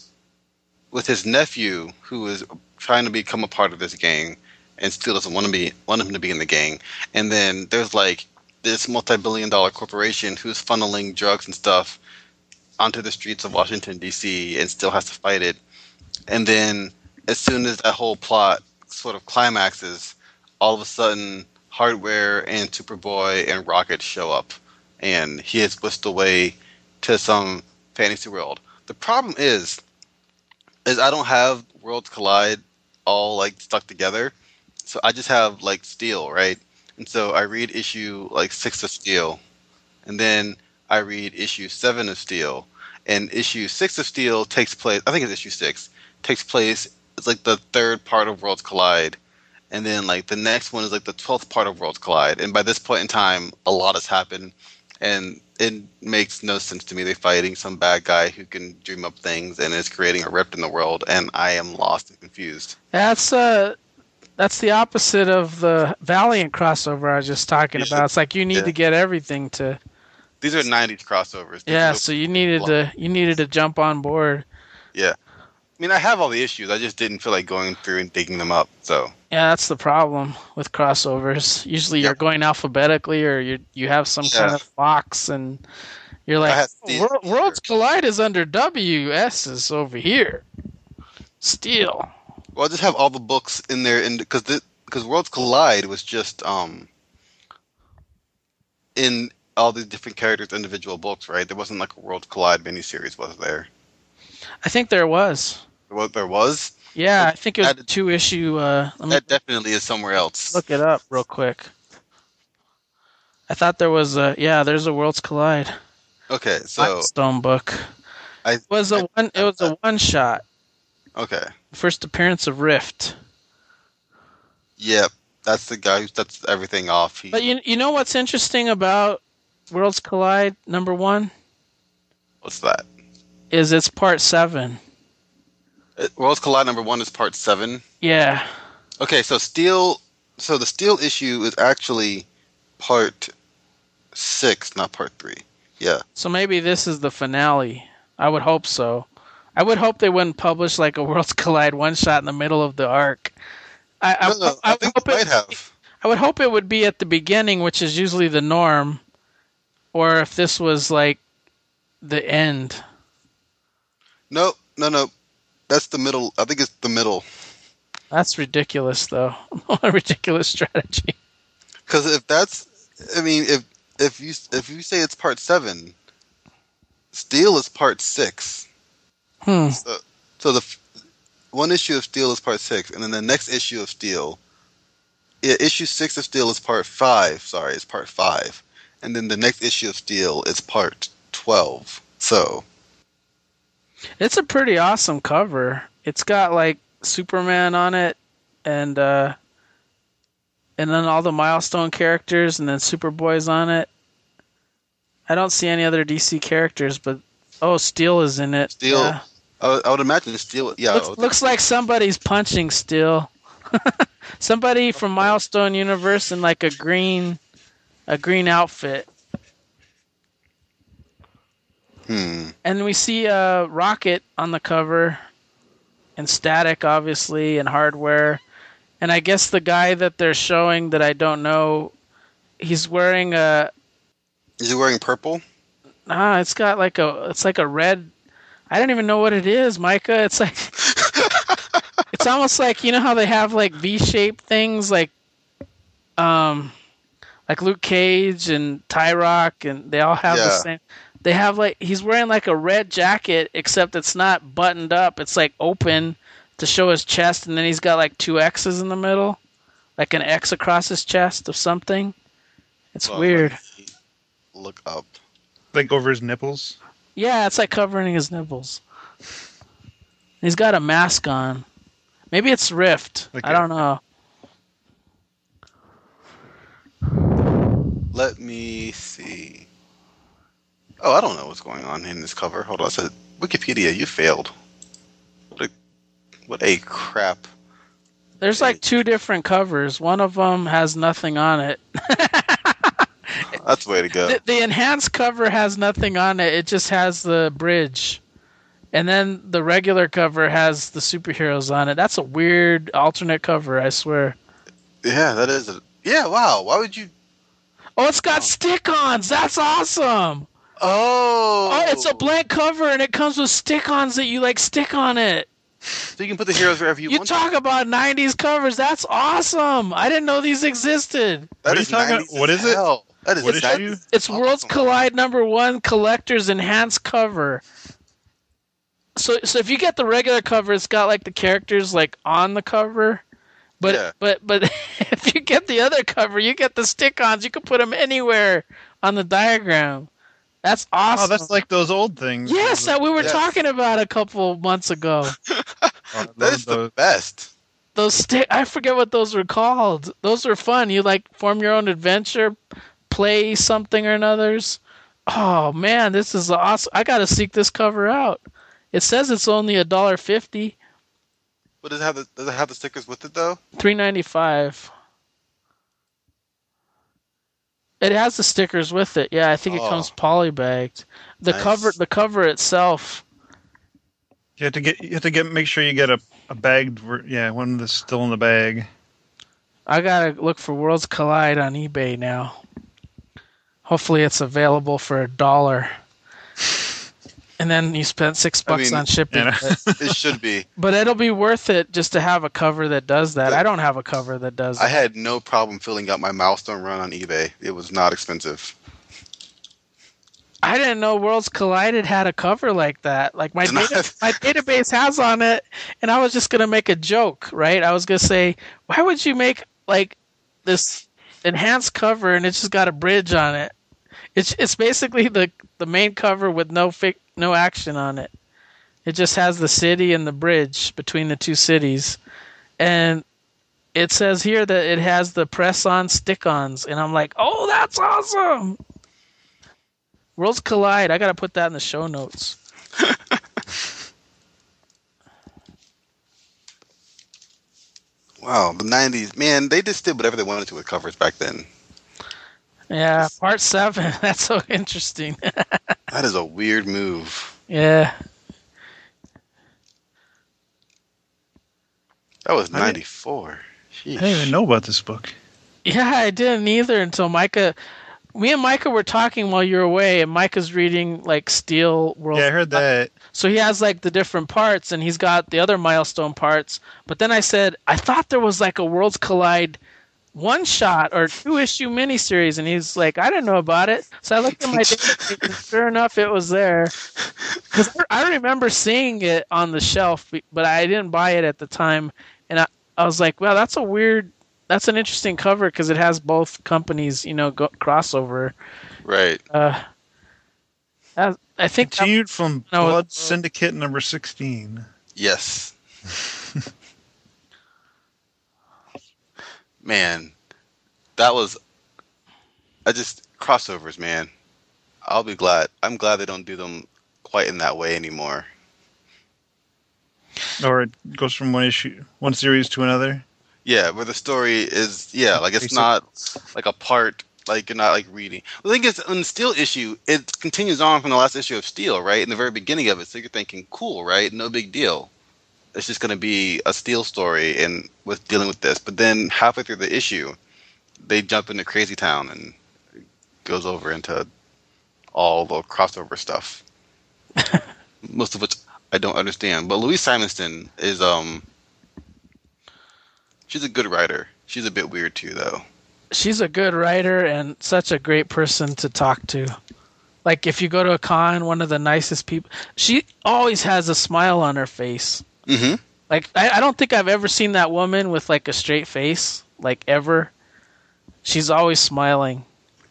with his nephew, who is trying to become a part of this gang, and Steel doesn't want to be want him to be in the gang. And then there's like this multi-billion-dollar corporation who's funneling drugs and stuff onto the streets of Washington, D C, and still has to fight it. And then as soon as that whole plot sort of climaxes, all of a sudden Hardware and Superboy and Rocket show up, and he is whisked away to some fantasy world. The problem is, is I don't have Worlds Collide all like stuck together, so I just have like Steel, right? And so I read issue like six of Steel, and then I read issue seven of Steel, and issue six of Steel takes place. I think it's issue six takes place. It's like the third part of Worlds Collide, and then like the next one is like the twelfth part of Worlds Collide. And by this point in time, a lot has happened, and it makes no sense to me. They're fighting some bad guy who can dream up things and is creating a rift in the world, and I am lost and confused. That's uh, that's the opposite of the Valiant crossover I was just talking Yeah. about. It's like you need Yeah. to get everything to. These are nineties crossovers. These Yeah, are- so you needed to you needed to jump on board. yeah. I mean, I have all the issues. I just didn't feel like going through and digging them up. So Yeah, that's the problem with crossovers. Usually you're Yep. going alphabetically, or you you have some kind Yeah. of box, and you're I like, had "Oh, Steel- Wor- Worlds Collide is under W. S is over here. Steel. well, I just have all the books in there, and because because Worlds Collide was just um in all these different characters' individual books, right? There wasn't like a Worlds Collide miniseries, was there? I think there was. What there was? Yeah, I think it was That- two issue. Uh, let me That definitely is somewhere else. look it up real quick. I thought there was a yeah. There's a Worlds Collide Okay, so Stone book. I It was a I- one. It was a one shot. okay, First appearance of Rift. yep, that's the guy who sets everything off. He, But you you know what's interesting about Worlds Collide number one what's that? is it's part seven. Uh, Worlds Collide number one is part seven. Yeah. Okay, so Steel, so the Steel issue is actually part six, not part three. Yeah, So maybe this is the finale. I would hope so. I would hope they wouldn't publish like a Worlds Collide one shot in the middle of the arc. I, I, no, no, I, I, would think hope they might it, have. I would hope it would be at the beginning, which is usually the norm, or if this was like the end. No, no, no, that's the middle. I think it's the middle. That's ridiculous, though. A ridiculous strategy. Because if that's, I mean, if if you if you say it's part seven, Steel is part six. Hmm. So, so the f- one issue of Steel is part six, and then the next issue of Steel, yeah, issue six of Steel is part five. Sorry, it's part five, and then the next issue of Steel is part twelve. So It's a pretty awesome cover. It's got like Superman on it, and uh, and then all the Milestone characters, and then Superboy's on it. I don't see any other D C characters, but oh, Steel is in it. Steel. Yeah. I, would- I would imagine Steel. Yeah. I Looks, would looks like somebody's punching Steel. Somebody from Milestone Universe in like a green, a green outfit. Hmm. And we see uh, Rocket on the cover, and Static, obviously, and Hardware. And I guess the guy that they're showing that I don't know, he's wearing a. Is he wearing purple? Ah, it's got like a. It's like a red. I don't even know what it is, Micah. It's like. It's almost like, you know how they have like V-shaped things, like, um, like Luke Cage and Tyrock, and they all have the Yeah. same. They have like he's wearing like a red jacket, except it's not buttoned up. It's like open to show his chest, and then he's got like two X's in the middle, like an X across his chest of something. It's Well, weird. let me Look up. Like over his nipples. Yeah, it's like covering his nipples. He's got a mask on. Maybe it's Rift. Like I a- don't know. Let me see. Oh, I don't know what's going on in this cover. Hold on. It said, Wikipedia, you failed. What a, what a crap. There's like two different covers. One of them has nothing on it. That's the way to go. The, the enhanced cover has nothing on it. It just has the bridge. And then the regular cover has the superheroes on it. That's a weird alternate cover, I swear. Yeah, that is. A, yeah, wow. Why would you? Oh, it's got stick-ons. That's awesome. Oh. Oh, it's a blank cover, and it comes with stick-ons that you like stick on it. So you can put the heroes wherever you, You want. talk about nineties covers. That's awesome. I didn't know these existed. That What are is you talking- nineties what as is it? hell. That is What is that you? is It's Worlds awesome. Collide number one collector's enhanced cover. So, so if you get the regular cover, it's got like the characters like on the cover. But Yeah. but but if you get the other cover, you get the stick-ons. You can put them anywhere on the diagram. That's awesome. Oh, that's like those old things. yes, that we were Yes. talking about a couple months ago. Oh, I That love is the those. best. Those stick I forget what those were called. Those were fun. You like form your own adventure, play something or another's. Oh man, this is awesome. I gotta seek this cover out. It says it's only a dollar fifty, But does it have the does it have the stickers with it though? three ninety five. It has the stickers with it. Yeah, I think it Oh. comes polybagged. The Nice. cover, the cover itself. You have to get. You have to get. Make sure you get a, a bagged. ver- Yeah, one that's still in the bag. I gotta look for Worlds Collide on eBay now. Hopefully, it's available for a dollar. And then you spent six I bucks mean, on shipping. yeah. But, It should be. but it'll be worth it just to have a cover that does that. The- I don't have a cover that does I that. had no problem filling out my milestone run on eBay. It was not expensive. I didn't know Worlds Collided had a cover like that. Like my Did not- data, my database has on it, and I was just gonna make a joke, right? I was gonna say, why would you make like this enhanced cover and it's just got a bridge on it? It's it's basically the the main cover with no fic, no action on it. It just has the city and the bridge between the two cities, and it says here that it has the press-on stick-ons, and I'm like, oh, that's awesome. Worlds Collide. I gotta put that in the show notes. Wow, the nineties, man, they just did whatever they wanted to with covers back then. Yeah, part seven. That's so interesting. That is a weird move. Yeah. That was I didn't- ninety-four. I didn't even Sheesh. know about this book. Yeah, I didn't either until Micah. Me and Micah were talking while you were away, and Micah's reading like Steel World. Yeah, I heard that. So he has like the different parts, and he's got the other milestone parts. But then I said, I thought there was like a Worlds Collide one shot or two issue miniseries, and he's like, I didn't know about it. So I looked at my database, and sure enough, it was there. Because I remember seeing it on the shelf, but I didn't buy it at the time, and I, I was like, well, that's a weird. That's an interesting cover because it has both companies, you know, go, crossover. Right. Uh, I, I think that- Continued from No, Blood uh, Syndicate number sixteen. Yes. Man, that was I just crossovers, man. I'll be glad. I'm glad they don't do them quite in that way anymore. Or it goes from one issue, one series to another. Yeah, where the story is, yeah, like it's Basic. not like a part, like you're not like reading. The thing is, on the Steel issue, it continues on from the last issue of Steel, right? In the very beginning of it, so you're thinking, cool, right? No big deal. It's just going to be a Steel story and with dealing with this. But then halfway through the issue, they jump into Crazy Town and it goes over into all the crossover stuff. Most of which I don't understand. But Louise Simonson is um she's a good writer. She's a bit weird too though. She's a good writer and such a great person to talk to. Like if you go to a con, one of the nicest people. She always has a smile on her face. Mm-hmm. Like I, I don't think I've ever seen that woman with like a straight face, like ever. She's always smiling.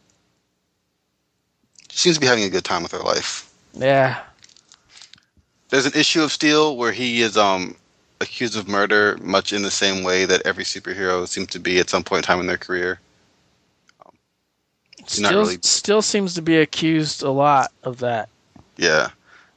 She seems to be having a good time with her life. Yeah. There's an issue of Steel where he is um accused of murder, much in the same way that every superhero seems to be at some point in time in their career. Um, Still, not really- still seems to be accused a lot of that. Yeah.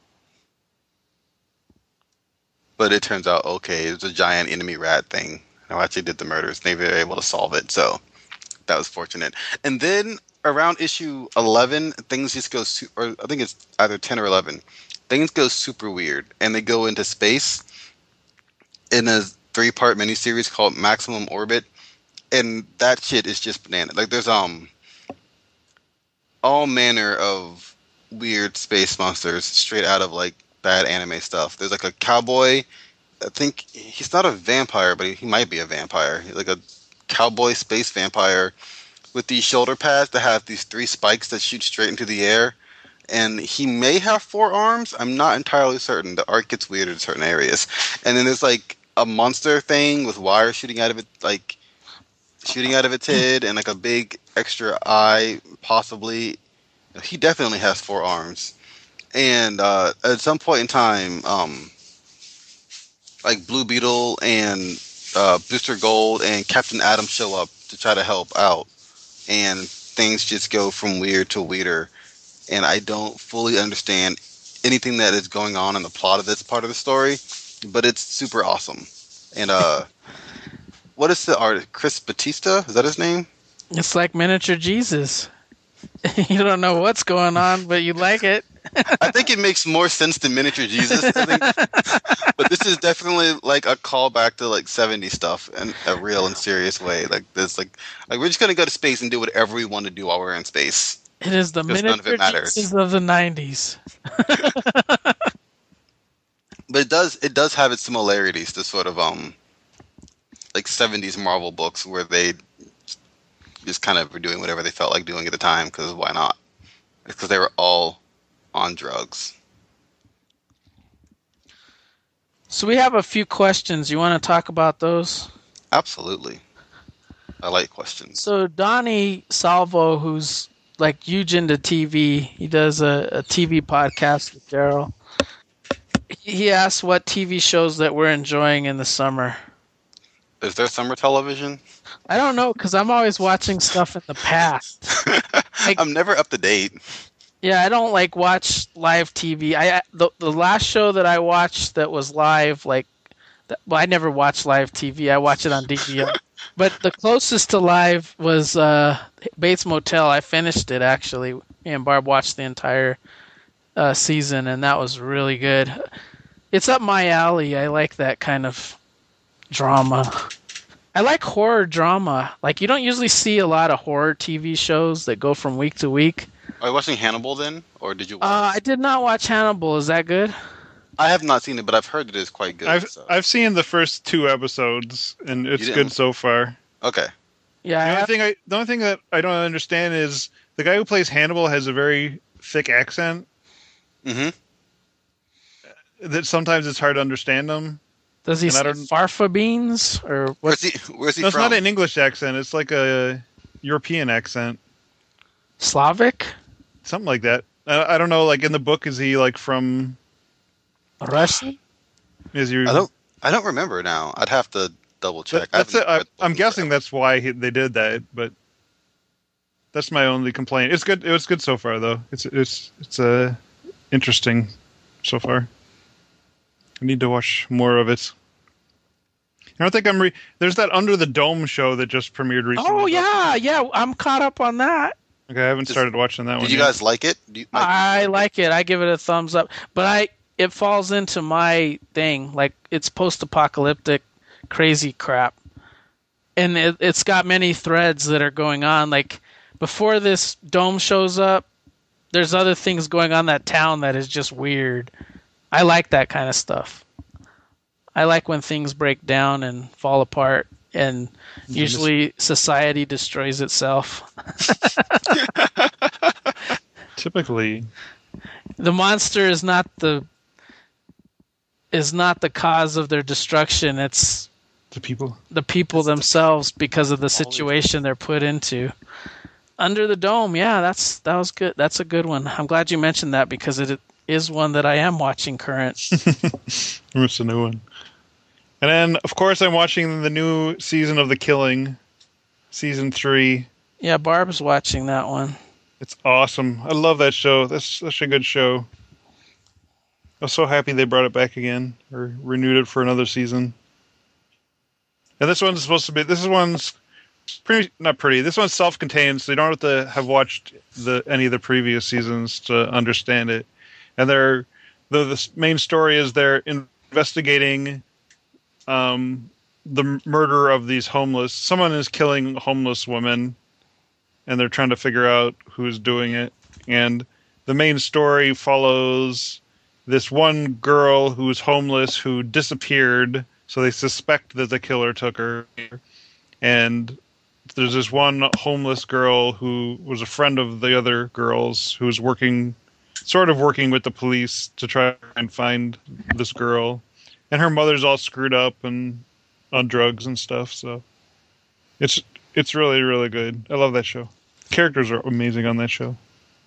But it turns out, okay, it was a giant enemy rat thing who actually did the murders. They were able to solve it, so that was fortunate. And then around issue eleven, things just go, su- or I think it's either ten or eleven, things go super weird, and they go into space in a three-part miniseries called Maximum Orbit, and that shit is just banana. Like, there's um all manner of weird space monsters straight out of, like, bad anime stuff. There's, like, a cowboy. I think he's not a vampire, but he might be a vampire. He's like a cowboy space vampire with these shoulder pads that have these three spikes that shoot straight into the air. And he may have four arms. I'm not entirely certain. The art gets weird in certain areas. And then there's like a monster thing with wires shooting out of it, like shooting out of its head, and like a big extra eye, possibly. He definitely has four arms. And uh, at some point in time, um, like Blue Beetle and uh, Booster Gold and Captain Atom show up to try to help out. And things just go from weird to weirder. And I don't fully understand anything that is going on in the plot of this part of the story, but it's super awesome. And uh, what is the art? Chris Batista? Is that his name? It's like miniature Jesus. You don't know what's going on, but you like it. I think it makes more sense than miniature Jesus. I think. But this is definitely like a callback to like seventies stuff in a real and serious way. Like this, like like we're just gonna go to space and do whatever we want to do while we're in space. It is the Because none of it miniature matters. Jesus of the nineties. But it does it does have its similarities to sort of um like seventies Marvel books where they just kind of were doing whatever they felt like doing at the time, because why not? It's because they were all on drugs. So we have a few questions. You want to talk about those? Absolutely. I like questions. So Donnie Salvo, who's like huge into T V, he does a, a T V podcast with Daryl. He asked what T V shows that we're enjoying in the summer. Is there summer television? I don't know, because I'm always watching stuff in the past. Like- I'm never up to date. Yeah, I don't like watch live T V. I the the last show that I watched that was live, like, that, well, I never watched live T V. I watch it on D V R. But the closest to live was uh, Bates Motel. I finished it actually. Me and Barb watched the entire uh, season, and that was really good. It's up my alley. I like that kind of drama. I like horror drama. Like, you don't usually see a lot of horror T V shows that go from week to week. Are you watching Hannibal then? Or did you watch Uh, I did not watch Hannibal. Is that good? I have not seen it, but I've heard it is quite good. I've so. I've seen the first two episodes, and it's You good didn't- so far. Okay. Yeah, I The only have, thing I the only thing that I don't understand is the guy who plays Hannibal has a very thick accent Mm-hmm. that sometimes it's hard to understand him. does he and I say don't- farfa beans or Where's what? he, where's he No, it's from? not an English accent. It's like a European accent, Slavic? something like that. I, I don't know. Like in the book, is he like from? Russian? Is he? I don't I don't remember now. I'd have to double check. That, that's I it. I, read the I'm book guessing forever. that's why he, they did that, but that's my only complaint. It's good. It was good so far, though. It's it's it's uh, interesting so far. I need to watch more of it. I don't think I'm. Re- There's that Under the Dome show that just premiered recently. Oh yeah, yeah, I'm caught up on that. Okay, I haven't Just- started watching that one. Did you yet. guys like it? Do you, Mike, I like it. I give it a thumbs up. But I it falls into my thing. Like it's post-apocalyptic crazy crap. And it, it's got many threads that are going on. Like before this dome shows up, there's other things going on in that town that is just weird. I like that kind of stuff. I like when things break down and fall apart, and usually society destroys itself. Typically, The monster is not the is not the cause of their destruction. It's the people. the people themselves because of the situation they're put into. Under the Dome, yeah, that's that was good. That's a good one. I'm glad you mentioned that because it is one that I am watching current. It's a new one. And then, of course, I'm watching the new season of The Killing, season three. Yeah, Barb's watching that one. It's awesome. I love that show. That's such a good show. I was so happy they brought it back again, or renewed it for another season. And this one's supposed to be. This one's pretty, not pretty. This one's self-contained, so you don't have to have watched the any of the previous seasons to understand it. And they're the the main story is they're investigating um, the murder of these homeless. Someone is killing homeless women, and they're trying to figure out who's doing it. And the main story follows this one girl who's homeless who disappeared, so they suspect that the killer took her. And there's this one homeless girl who was a friend of the other girls who's working, sort of working with the police to try and find this girl. And her mother's all screwed up and on drugs and stuff, so it's it's really, really good. I love that show. Characters are amazing on that show.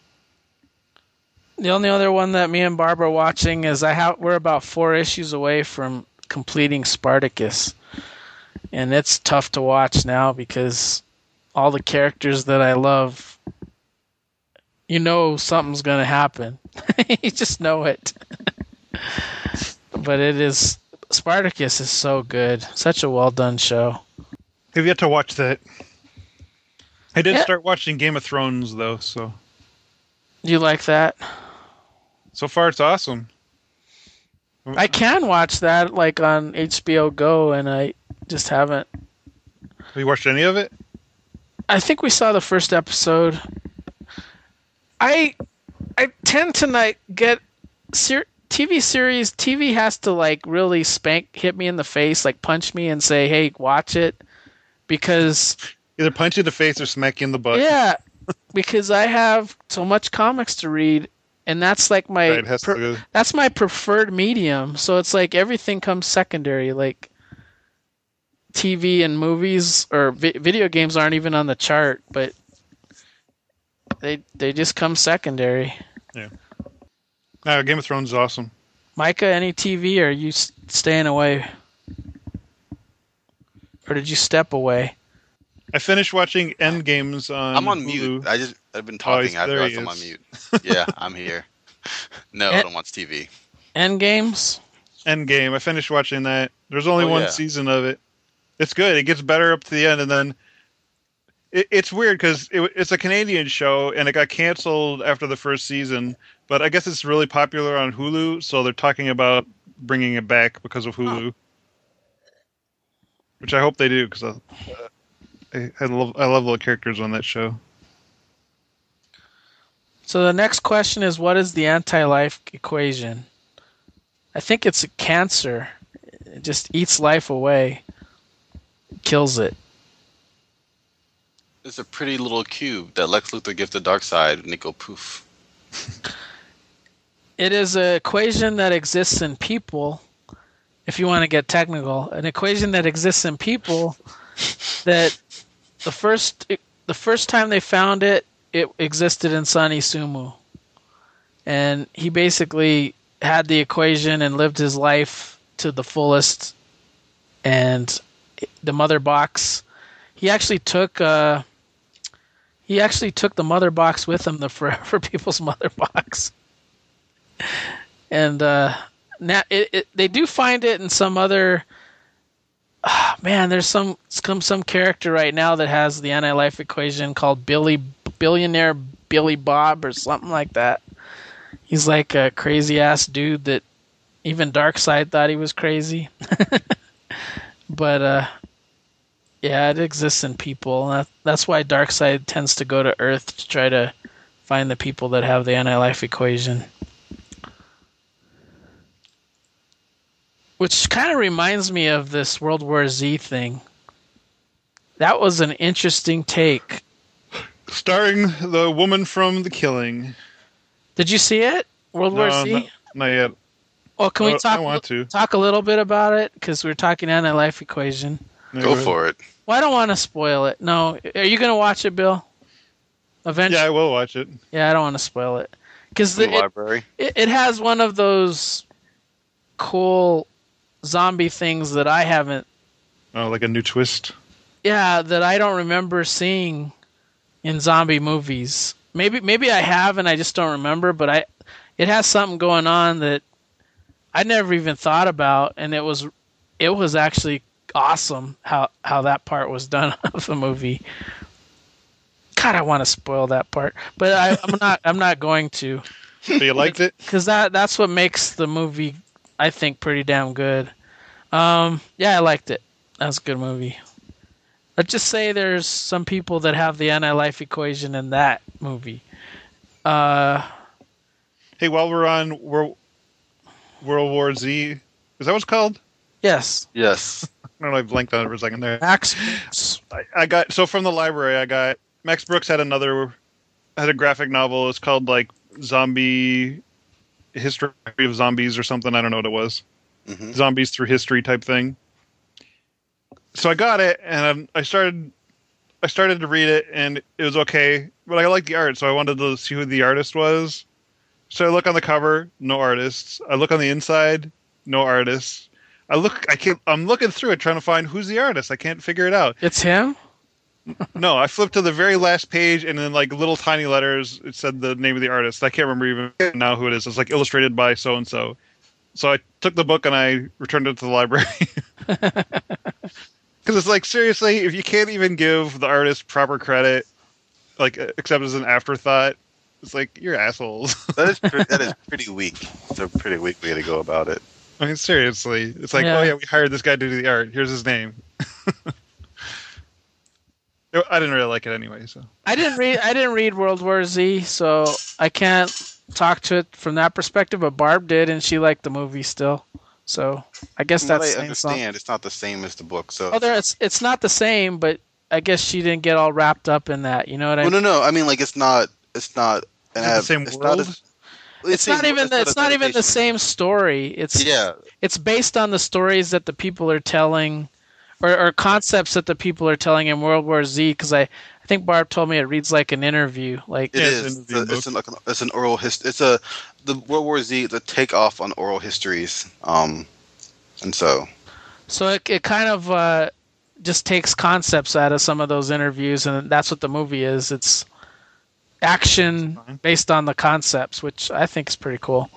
The only other one that me and Barbara are watching is I have we're about four issues away from completing Spartacus. And it's tough to watch now because all the characters that I love, you know something's going to happen. You just know it. But it is, Spartacus is so good. Such a well done show. Have yet to watch that. I did Yeah. start watching Game of Thrones, though, so You like that? so far it's awesome. I can watch that like on H B O Go, and I just haven't. Have you watched any of it? I think we saw the first episode. I I tend to not get ser- T V series. T V has to like really spank, hit me in the face, like punch me and say, "Hey, watch it," because Either punch you in the face or smack you in the butt. yeah, because I have so much comics to read, and that's like my Right, it has per- to go. that's my preferred medium. So it's like everything comes secondary. Like T V and movies or vi- video games aren't even on the chart, but they they just come secondary. No, Game of Thrones is awesome. Micah, any T V, or are you s- staying away? Or did you step away? I finished watching Endgames on I'm on Hulu. mute. I just I've been Oh, talking he's- after there I he I'm on is. mute. Yeah, I'm here. No, Eh. I don't watch T V. Endgames? Endgame. I finished watching that. There's only Oh, one yeah. season of it. It's good. It gets better up to the end, and then it, it's weird because it, it's a Canadian show, and it got canceled after the first season. But I guess it's really popular on Hulu, so they're talking about bringing it back because of Hulu, which I hope they do because I, uh, I, I love I love the characters on that show. So the next question is, what is the anti-life equation? I think it's a cancer. It just eats life away, kills it. It's a pretty little cube that Lex Luthor gives the dark side, and it go poof. It is an equation that exists in people, if you want to get technical, an equation that exists in people that the first the first time they found it, it existed in Sonny Sumu. And he basically had the equation and lived his life to the fullest. And the mother box. He actually took uh, he actually took the mother box with him, the Forever People's mother box. And uh, now it, it, they do find it in some other. Oh, man, there's some some some character right now that has the anti-life equation called Billy Billionaire Billy Bob or something like that. He's like a crazy ass dude that even Darkseid thought he was crazy. But uh, yeah, it exists in people. That, that's why Darkseid tends to go to Earth to try to find the people that have the anti-life equation. Which kind of reminds me of this World War Z thing. That was an interesting take. Starring the woman from The Killing. Did you see it? World no, War Z? Not, not yet. Well, can we I, talk? I want to. talk a little bit about it because we're talking anti-life equation. Go for it. Well, I don't want to spoil it. No, are you going to watch it, Bill? Eventually. Yeah, I will watch it. Yeah, I don't want to spoil it because The it, library. it it has one of those cool zombie things that I haven't. Oh, like a new twist. Yeah, that I don't remember seeing in zombie movies. Maybe maybe I have and I just don't remember. But I, it has something going on that I never even thought about, and it was it was actually awesome how how that part was done of the movie. God, I want to spoil that part, but I, I'm not. I'm not going to. But you liked it? Because that that's what makes the movie, I think, pretty damn good. Um, yeah, I liked it. That's a good movie. Let's just say there's some people that have the anti-life equation in that movie. Uh, Hey, while we're on World World War Z, is that what it's called? yes, Yes. I don't know. I blanked on it for a second there. Max Brooks. I, I got so from the library. I got Max Brooks had another had a graphic novel. It's called like Zombie History of Zombies or something. I don't know what it was. hmm Zombies through history type thing. So I got it and I started I started to read it and it was okay, but I liked the art, so I wanted to see who the artist was. So I look on the cover, no artists. I look on the inside, no artists. I look I can't I'm looking through it trying to find who's the artist. I can't figure it out. It's him. No, I flipped to the very last page, and in like little tiny letters, it said the name of the artist. I can't remember even now who it is. It's like illustrated by so and so. So I took the book and I returned it to the library. Because it's like, seriously, if you can't even give the artist proper credit, like except as an afterthought, it's like you're assholes. That is pre- that is pretty weak. It's a pretty weak way to go about it. I mean, seriously, it's like, Yeah. oh yeah, we hired this guy to do the art. Here's his name. I didn't really like it anyway, so. I didn't read. I didn't read World War Z, so I can't talk to it from that perspective. But Barb did, and she liked the movie still. So I guess From what that's I saying something. understand, it's not the same as the book. So. Oh, there it's it's not the same, but I guess she didn't get all wrapped up in that. You know what I Well, mean? no, no. I mean, like, it's not. It's not. An Is it the ad- same it's world? Not a, It's not even the, it's not even the same story. It's Yeah. it's based on the stories that the people are telling, or, or concepts that the people are telling in World War Z. Because I, I think Barb told me it reads like an interview. Like It Yeah, is. it's It's, an a, it's, an, like, it's an oral history. It's a the World War Z. The takeoff on oral histories. Um, and so. so, it it kind of uh, just takes concepts out of some of those interviews, and that's what the movie is. It's action That's fine. based on the concepts, which I think is pretty cool.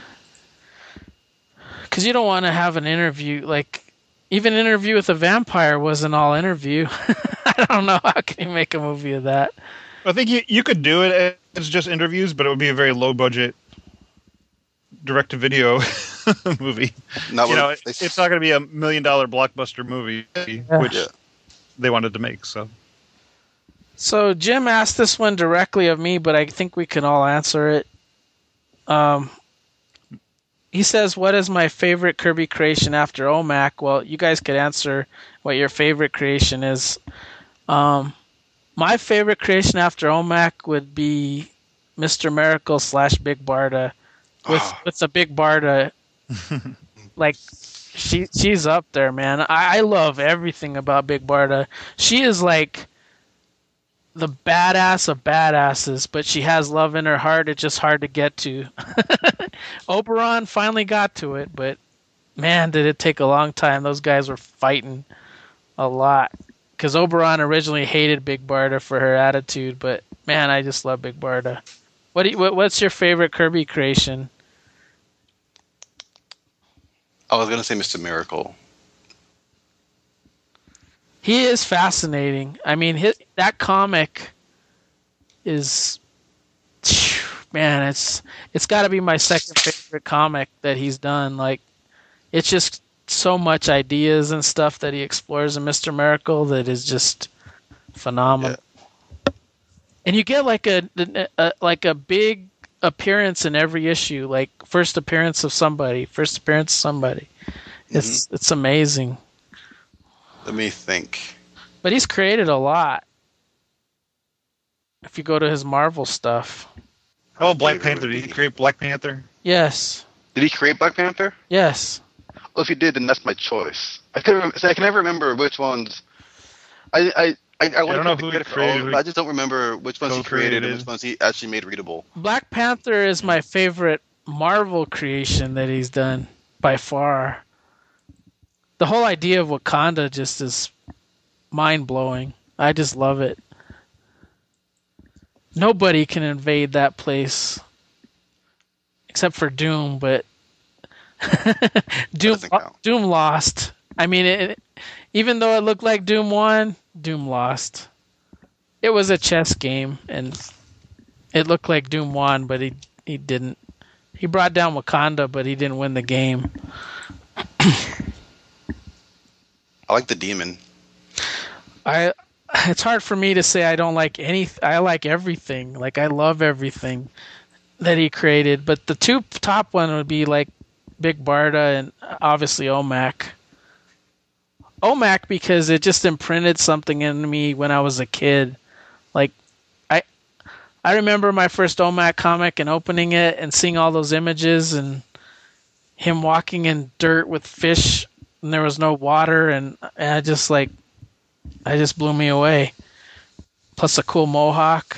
Because you don't want to have an interview like. Even Interview with a Vampire wasn't all interview. I don't know how can you make a movie of that. I think you you could do it as just interviews, but it would be a very low budget direct to video movie. Not You know, what it, they- it's not going to be a million dollar blockbuster movie, which Yeah. they wanted to make. So So Jim asked this one directly of me, but I think we can all answer it. Um, he says, "What is my favorite Kirby creation after O M A C?" Well, you guys could answer what your favorite creation is. Um, my favorite creation after O M A C would be Mister Miracle slash Big Barda, with Ah. with the Big Barda. Like she she's up there, man. I, I love everything about Big Barda. She is like the badass of badasses, but she has love in her heart. It's just hard to get to. Oberon finally got to it, but man, did it take a long time. Those guys were fighting. a lot. Because Oberon originally hated Big Barda for her attitude, but man, I just love Big Barda. What, do you, what what's your favorite Kirby creation? I was gonna say Mister Miracle. He is fascinating. I mean, his, that comic is, man, it's it's got to be my second favorite comic that he's done. Like, it's just so much ideas and stuff that he explores in Mister Miracle that is just phenomenal. Yeah. And you get like a, a like a big appearance in every issue, like first appearance of somebody, first appearance of somebody. It's mm-hmm. it's amazing. Let me think. But he's created a lot. If you go to his Marvel stuff. Oh, Black Panther. Did he create Black Panther? Yes. Did he create Black Panther? Yes. Well, if he did, then that's my choice. I can remember, so I can never remember which ones. I I I, I, I don't know who he created. I just don't remember which ones he created and which ones he actually made readable. Black Panther is my favorite Marvel creation that he's done by far. The whole idea of Wakanda just is mind-blowing. I just love it. Nobody can invade that place except for Doom, but Doom Doom lost. I mean, it, even though it looked like Doom won, Doom lost. It was a chess game, and it looked like Doom won, but he he didn't. He brought down Wakanda, but he didn't win the game. I like the demon. I. It's hard for me to say I don't like any. I like everything. Like, I love everything that he created. But the two top one would be like Big Barda and obviously O M A C. O M A C because it just imprinted something in me when I was a kid. Like, I I remember my first O M A C comic and opening it and seeing all those images and him walking in dirt with fish and there was no water and, and I just like I just blew me away. Plus a cool mohawk.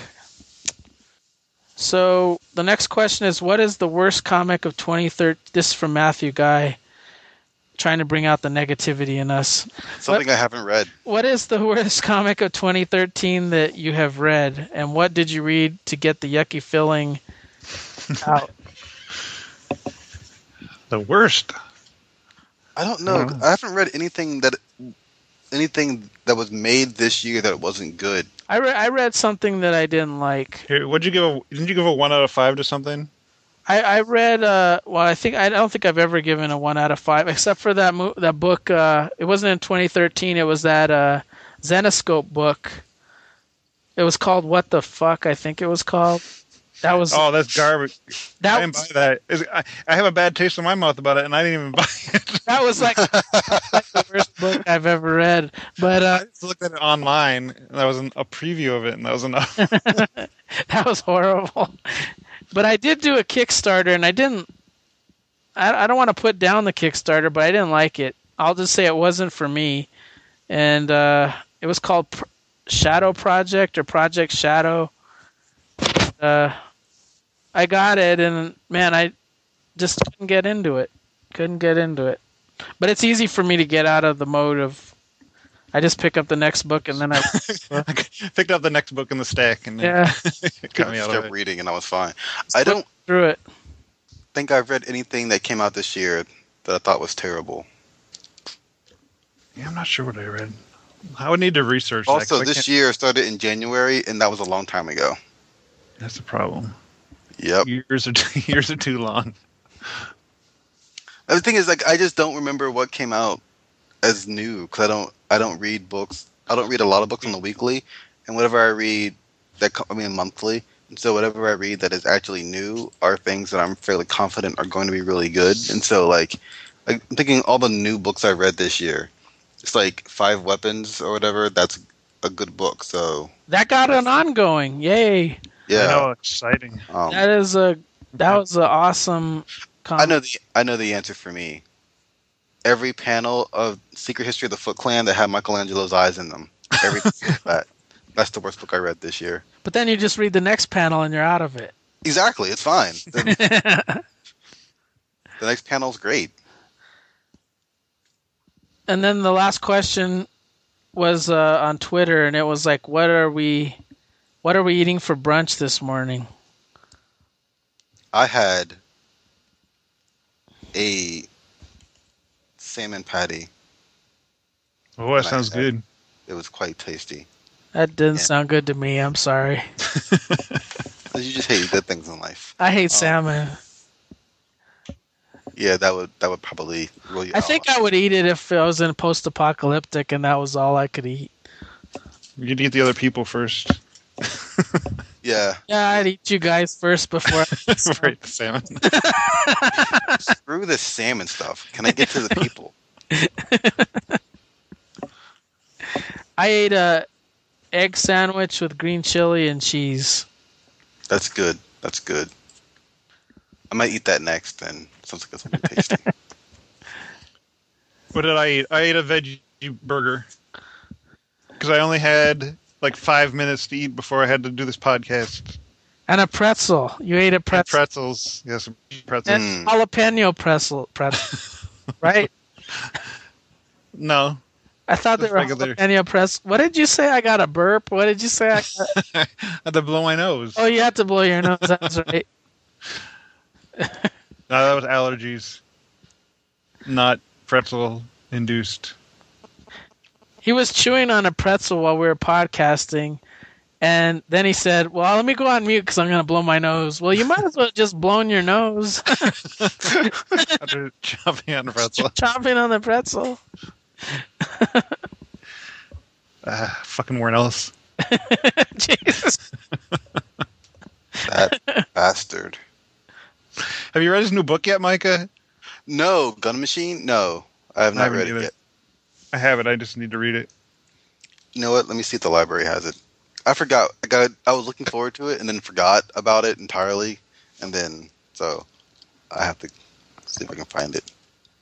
So the next question is, what is the worst comic of twenty thirteen? This is from Matthew Guy, trying to bring out the negativity in us. Something what, I haven't read. What is the worst comic of twenty thirteen that you have read? And what did you read to get the yucky feeling out? The worst? I don't know. I, I haven't read anything that anything that was made this year that wasn't good. I read I read something that I didn't like. Here, what'd you give? A, didn't you give a one out of five to something? I, I read. Uh, well, I think I don't think I've ever given a one out of five, except for that mo- that book. Uh, it wasn't in twenty thirteen. It was that uh, Zenescope book. It was called What the Fuck? I think it was called. That was. Oh, that's garbage. That I didn't was, buy that. Is, I, I have a bad taste in my mouth about it, and I didn't even buy it. That was like, like the worst book I've ever read. But uh, I just looked at it online, and that was an, a preview of it, and that was enough. That was horrible. But I did do a Kickstarter, and I didn't. I, I don't want to put down the Kickstarter, but I didn't like it. I'll just say it wasn't for me. And uh, it was called P- Shadow Project or Project Shadow. Uh, I got it, and man, I just couldn't get into it. Couldn't get into it. But it's easy for me to get out of the mode of. I just pick up the next book, and then I picked up the next book in the stack, and yeah, it got me out of it. Reading, and I was fine. I don't through it. think I've read anything that came out this year that I thought was terrible. Yeah, I'm not sure what I read. I would need to research. Also, that, this year started in January, and that was a long time ago. That's the problem. Yep, years are too, years are too long. The thing is, like, I just don't remember what came out as new because I don't, I don't read books. I don't read a lot of books on the weekly, and whatever I read, that I mean monthly. And so whatever I read that is actually new are things that I'm fairly confident are going to be really good. And so, like, I'm thinking all the new books I read this year. It's like Five Weapons or whatever. That's a good book. So that got an ongoing. Yay! Yeah, I know, exciting. Um, that is a that was an awesome. Comic. I know the I know the answer for me. Every panel of Secret History of the Foot Clan that had Michelangelo's eyes in them. Every that that's the worst book I read this year. But then you just read the next panel and you're out of it. Exactly, it's fine. The, the next panel's great. And then the last question was uh, on Twitter, and it was like, "What are we, what are we eating for brunch this morning?" I had a salmon patty. Oh, that and I sounds had- good. It was quite tasty. That didn't Yeah. sound good to me. I'm sorry. 'Cause you just hate good things in life. I hate Oh. salmon. Yeah, that would that would probably rule you I out. think I would eat it if I was in post-apocalyptic and that was all I could eat. You'd eat the other people first. Yeah, Yeah, I'd eat you guys first before. I Right, the salmon. screw this salmon stuff. Can I get to the people? I ate a egg sandwich with green chili and cheese. That's good. That's good. I might eat that next. Then sounds like it's gonna be tasty. What did I eat? I ate a veggie burger because I only had like five minutes to eat before I had to do this podcast. And a pretzel. You ate a And pretzel. pretzels, yes, some pretzels. And Mm. jalapeno pretzel. pretzel. Right? No, I thought they Just were regular. jalapeno pretzel. What did you say? I got a burp? What did you say? I got... I had to blow my nose. Oh, you had to blow your nose. That's right. No, that was allergies, not pretzel induced. He was chewing on a pretzel while we were podcasting, and then he said, "Well, let me go on mute because I'm going to blow my nose." Well, you might as well just blown your nose After chopping on a pretzel. chomping on the pretzel. Ah, fucking where else? Jesus. That bastard. Have you read his new book yet, Micah? No, Gun Machine? No. I have I not haven't read it either. yet. I have it. I just need to read it. You know what? Let me see if the library has it. I forgot. I got. I was looking forward to it and then forgot about it entirely. And then, so, I have to see if I can find it.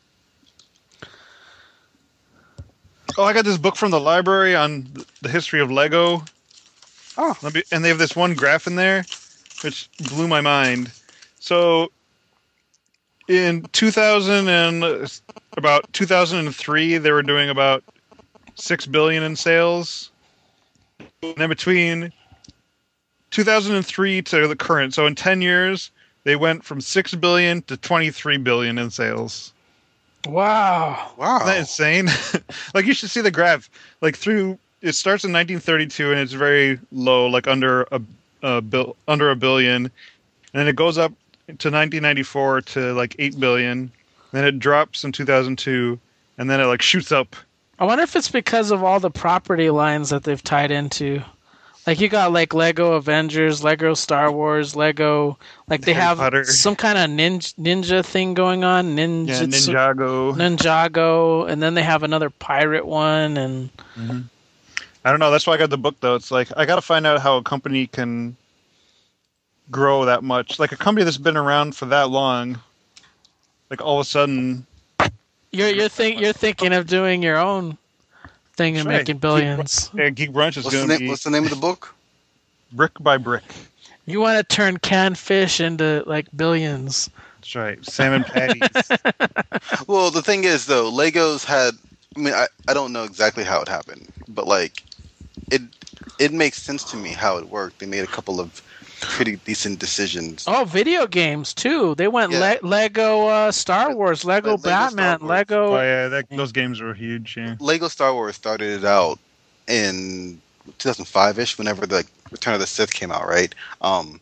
Oh, I got this book from the library on the history of Lego. Oh. Let me, and they have this one graph in there, which blew my mind. So, in two thousand and about two thousand three, they were doing about six billion in sales. And then between two thousand three to the current, so in ten years, they went from six billion to twenty-three billion in sales. Wow. Wow. Isn't that insane? Like, you should see the graph. Like, through it starts in nineteen thirty-two and it's very low, like under a, a bill, under a billion, and then it goes up to nineteen ninety-four to like eight billion. Then it drops in two thousand two, and then it like shoots up. I wonder if it's because of all the property lines that they've tied into. Like, you got like Lego Avengers, Lego Star Wars, Lego. Like, they Harry have Potter. some kind of ninja, ninja thing going on. Ninja, Yeah, Ninjago. Ninjago, and then they have another pirate one, and Mhm. I don't know. That's why I got the book, though. It's like, I got to find out how a company can grow that much. Like, a company that's been around for that long, like, all of a sudden. you're you're think you're thinking of doing your own thing and That's right. making billions. Yeah, Geek Brunch is What's the, going name, to be what's the name of the book? brick by brick. You want to turn canned fish into like billions. That's right. Salmon patties. Well, the thing is, though, Legos had. I mean, I, I don't know exactly how it happened, but like, it it makes sense to me how it worked. They made a couple of pretty decent decisions. Oh, video games too. They went Yeah. Le- Lego uh, Star Wars, Lego Lego Star Batman, Wars. Lego. Oh yeah, that, those games were huge. Yeah. Lego Star Wars started it out in two thousand five ish, whenever the Return of the Sith came out, right? Um,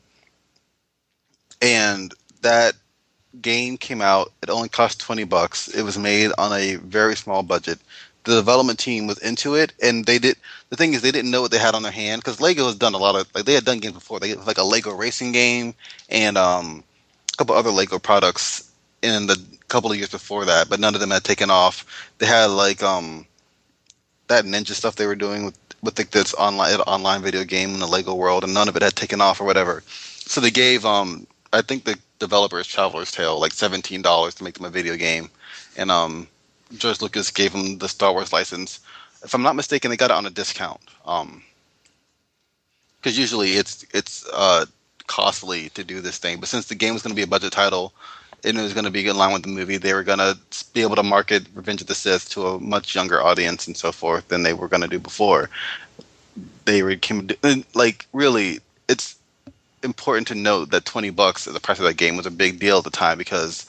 and that game came out. It only cost twenty bucks. It was made on a very small budget. The development team was into it, and they did. The thing is, they didn't know what they had on their hand because Lego has done a lot of like they had done games before. They had like a Lego racing game and um, a couple other Lego products in the couple of years before that, but none of them had taken off. They had like um, that ninja stuff they were doing with with like this online online video game in the Lego world, and none of it had taken off or whatever. So they gave um, I think the developers Traveler's Tale like seventeen dollars to make them a video game, and um. George Lucas gave him the Star Wars license. If I'm not mistaken, they got it on a discount. Um, because usually it's it's uh costly to do this thing, but since the game was going to be a budget title, and it was going to be in line with the movie. They were going to be able to market Revenge of the Sith to a much younger audience and so forth than they were going to do before. They were came like really. It's important to note that twenty bucks, the price of that game, was a big deal at the time because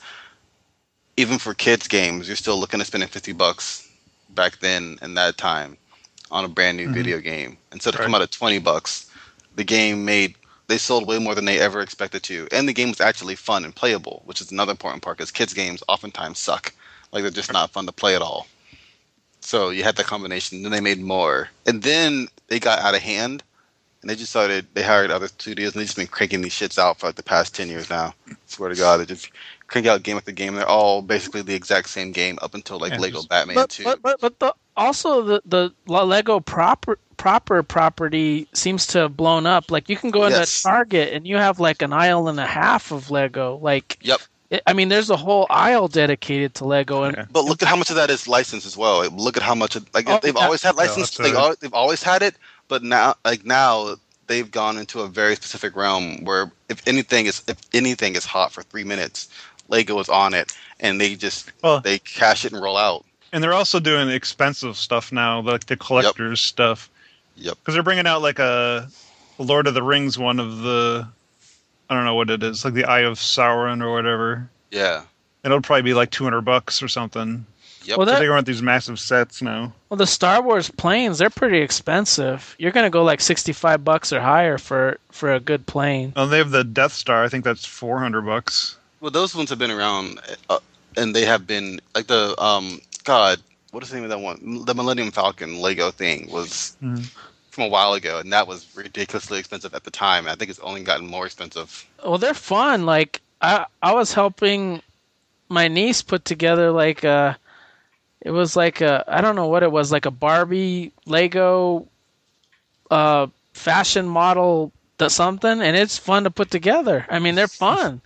even for kids games, you're still looking at spending fifty bucks back then and that time on a brand new mm-hmm. video game. And so to right. come out at twenty bucks, the game made they sold way more than they ever expected to, and the game was actually fun and playable, which is another important part because kids games oftentimes suck, like they're just not fun to play at all. So you had that combination. Then they made more, and then they got out of hand. And they just started, they hired other studios, and they've just been cranking these shits out for like the past ten years now. I swear to God, they just crank out game after game. They're all basically the exact same game up until like yeah, Lego just, Batman but, two. But, but, but the, also the, the Lego proper proper property seems to have blown up. Like you can go into yes. Target and you have like an aisle and a half of Lego. Like, yep. It, I mean, there's a whole aisle dedicated to Lego. And, but look at how much of that is licensed as well. Look at how much, like oh, they've yeah. always had licensed, no, they, they've always had it. But now, like now, they've gone into a very specific realm where, if anything is if anything is hot for three minutes, Lego is on it, and they just well, they cash it and roll out. And they're also doing expensive stuff now, like the collector's yep. stuff. Yep. Because they're bringing out like a Lord of the Rings one of the, I don't know what it is, like the Eye of Sauron or whatever. Yeah. It'll probably be like two hundred bucks or something. Yep. Well, that, they're going with these massive sets now. Well, the Star Wars planes, they're pretty expensive. You're going to go like sixty-five bucks or higher for, for a good plane. Oh, they have the Death Star. I think that's four hundred bucks. Well, those ones have been around, uh, and they have been, like the, um, God, what is the name of that one? The Millennium Falcon Lego thing was mm-hmm. from a while ago, and that was ridiculously expensive at the time. And I think it's only gotten more expensive. Well, they're fun. Like, I, I was helping my niece put together like a... It was like a, I don't know what it was, like a Barbie Lego uh, fashion model to something, and it's fun to put together. I mean, they're fun.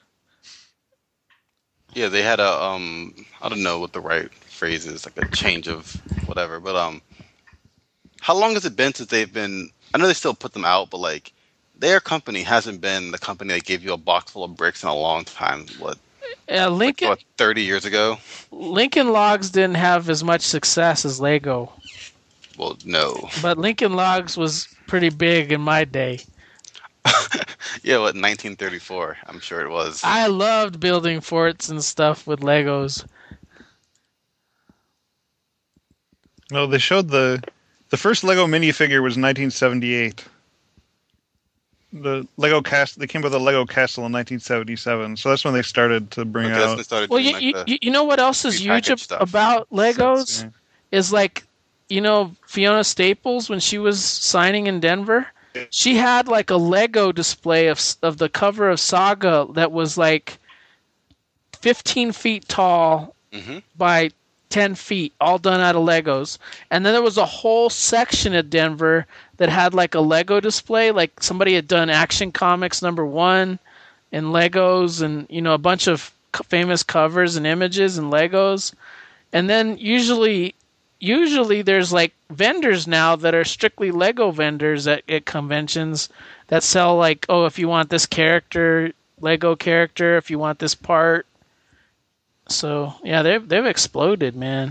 Yeah, they had a, um, I don't know what the right phrase is, like a change of whatever, but um, how long has it been since they've been, I know they still put them out, but like, their company hasn't been the company that gave you a box full of bricks in a long time. What? Uh, Lincoln, like, what, thirty years ago? Lincoln Logs didn't have as much success as Lego. Well, no. But Lincoln Logs was pretty big in my day. Yeah, what, nineteen thirty-four, I'm sure it was. I loved building forts and stuff with Legos. Well, they showed the... The first Lego minifigure was nineteen seventy-eight. The Lego cast they came with a Lego castle in nineteen seventy-seven, so that's when they started to bring okay, out. Started well, you, like you you know what else is huge ab- about Legos Sets, yeah. is like, you know, Fiona Staples when she was signing in Denver, she had like a Lego display of of the cover of Saga that was like fifteen feet tall mm-hmm. by ten feet, all done out of Legos. And then there was a whole section at Denver that had like a Lego display, like somebody had done Action Comics number one in Legos, and you know a bunch of famous covers and images and Legos. And then usually, usually there's like vendors now that are strictly Lego vendors at, at conventions that sell like, oh, if you want this character, Lego character, if you want this part. So yeah, they've they've exploded, man.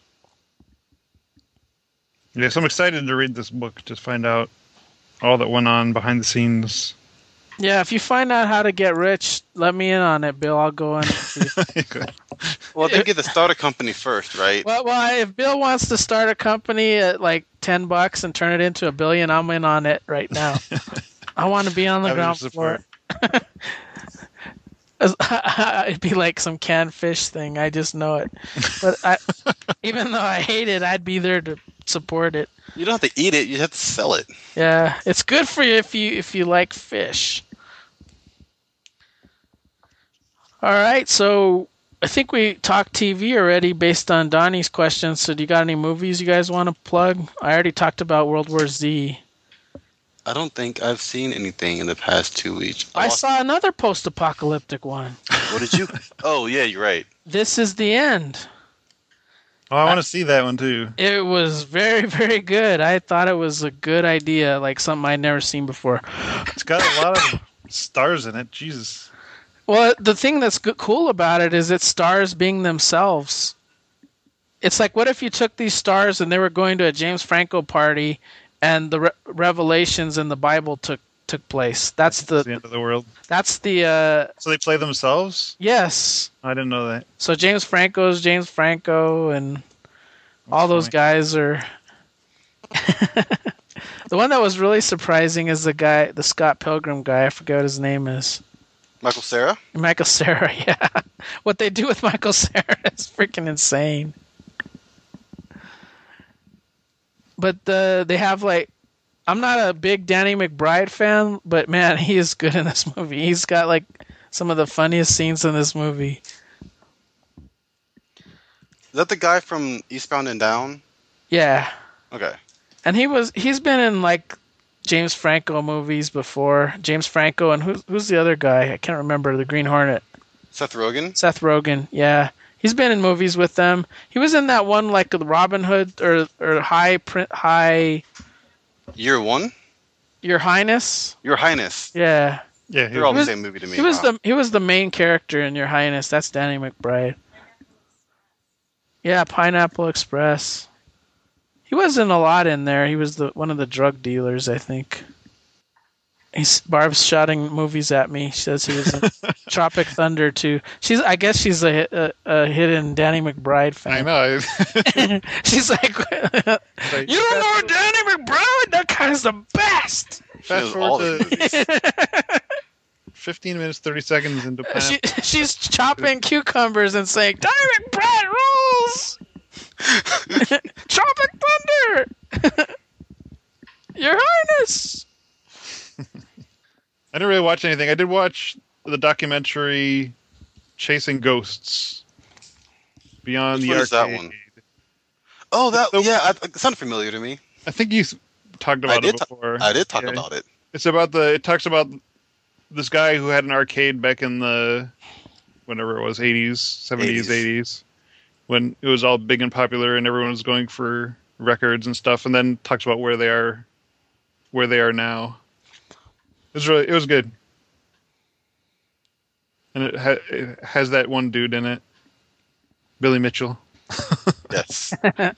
Yes, I'm excited to read this book to find out all that went on behind the scenes. Yeah, if you find out how to get rich, let me in on it, Bill. I'll go in. Well, they get to start a company first, right? Well, well, if Bill wants to start a company at like ten bucks and turn it into a billion, I'm in on it right now. I want to be on the ground floor. It'd be like some canned fish thing. I just know it. But I, even though I hate it, I'd be there to support it. You don't have to eat it; you have to sell it. Yeah, it's good for you if you if you like fish. All right, so I think we talked T V already based on Donnie's questions. So do you got any movies you guys want to plug? I already talked about World War Z. I don't think I've seen anything in the past two weeks. I, I saw another post-apocalyptic one. What did you? Oh, yeah, you're right. This Is the End. Oh, I want to see that one too. It was very, very good. I thought it was a good idea, like something I'd never seen before. It's got a lot of stars in it. Jesus. Well, the thing that's go- cool about it is it stars being themselves. It's like, what if you took these stars and they were going to a James Franco party, and the re- revelations in the Bible took took place? That's It's the the end of the world. that's the uh, So they play themselves? yes. I didn't know that. So James Franco's James Franco, and all That's those funny. guys are. The one that was really surprising is the guy, the Scott Pilgrim guy. I forget what his name is. Michael Cera? Michael Cera. Yeah, what they do with Michael Cera is freaking insane. But uh, they have like, I'm not a big Danny McBride fan, but man, he is good in this movie. He's got like some of the funniest scenes in this movie. Is that the guy from Eastbound and Down? Yeah. Okay. And he was he's been in like James Franco movies before. James Franco and who's who's the other guy? I can't remember. The Green Hornet. Seth Rogen? Seth Rogen. Yeah, he's been in movies with them. He was in that one like the Robin Hood or or High Print High Year One? Your Highness. Your Highness. Yeah, Yeah, he They're all He the was- same movie to me. he was Wow. the he was the main character in Your Highness. That's Danny McBride. Yeah, Pineapple Express. He wasn't a lot in there. He was the one of the drug dealers, I think. He's Barb's shouting movies at me. She says he was in Tropic Thunder too. She's, I guess, she's a, a, a hidden Danny McBride I fan. know. She's like, Like, you don't know Danny McBride? That guy's the best. She Fast knows all forward the to movies. fifteen minutes, thirty seconds into Pan. she, she's chopping cucumbers and saying, Danny McBride rules. Tropic Thunder. Your Highness. I didn't really watch anything. I did watch the documentary Chasing Ghosts Beyond Which the one is that Arcade. one? Oh, that So- yeah, I- it sounded familiar to me. I think you s- talked about I did it ta- before. I did talk Yeah. about it. It's about the. It talks about this guy who had an arcade back in the, whenever it was, eighties, seventies, eighties. eighties, when it was all big and popular and everyone was going for records and stuff. And then talks about where they are, where they are now. It was really, it was good. And it, ha- it has that one dude in it, Billy Mitchell. Yes.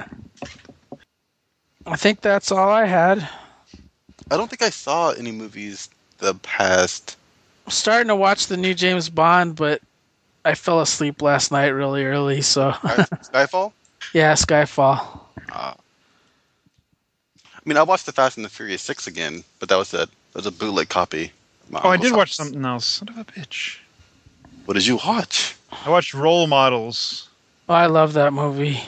I think that's all I had. I don't think I saw any movies the past. I'm starting to watch the new James Bond, but I fell asleep last night really early, so Skyfall? yeah, Skyfall. Uh, I mean, I watched the Fast and the Furious six again, but that was a that was a bootleg copy. at my Oh, I uncle's did watch house. something else. Son of a bitch. What did you watch? I watched Role Models. Oh, I love that movie.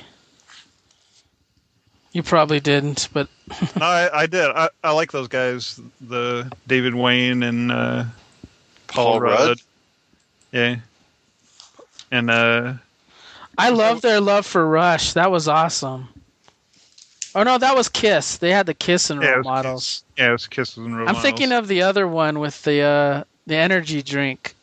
You probably didn't, but No, I, I did. I, I like those guys. The David Wayne and uh, Paul, Paul Rudd. Rudd? Yeah. And uh, I love their love for Rush. That was awesome. Oh no, that was Kiss. They had the Kiss and yeah, it role was models. Kiss. Yeah, it was Kisses and Role I'm Models. thinking of the other one with the uh, the energy drink.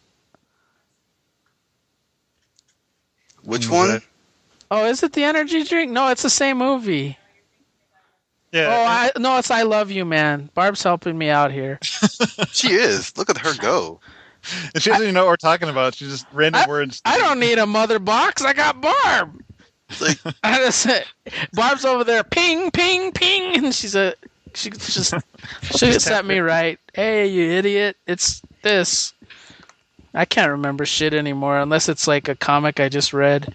Which What was one? that? Oh, is it the energy drink? No, it's the same movie. Yeah. Oh, I, no, it's I Love You, Man. Barb's helping me out here. She is. Look at her go. and she doesn't even know what we're talking about. She just random words. I don't need a mother box. I got Barb. It's like I just Barb's over there, ping, ping, ping, and she's a she just she set me right. Hey, you idiot! It's this. I can't remember shit anymore unless it's like a comic I just read.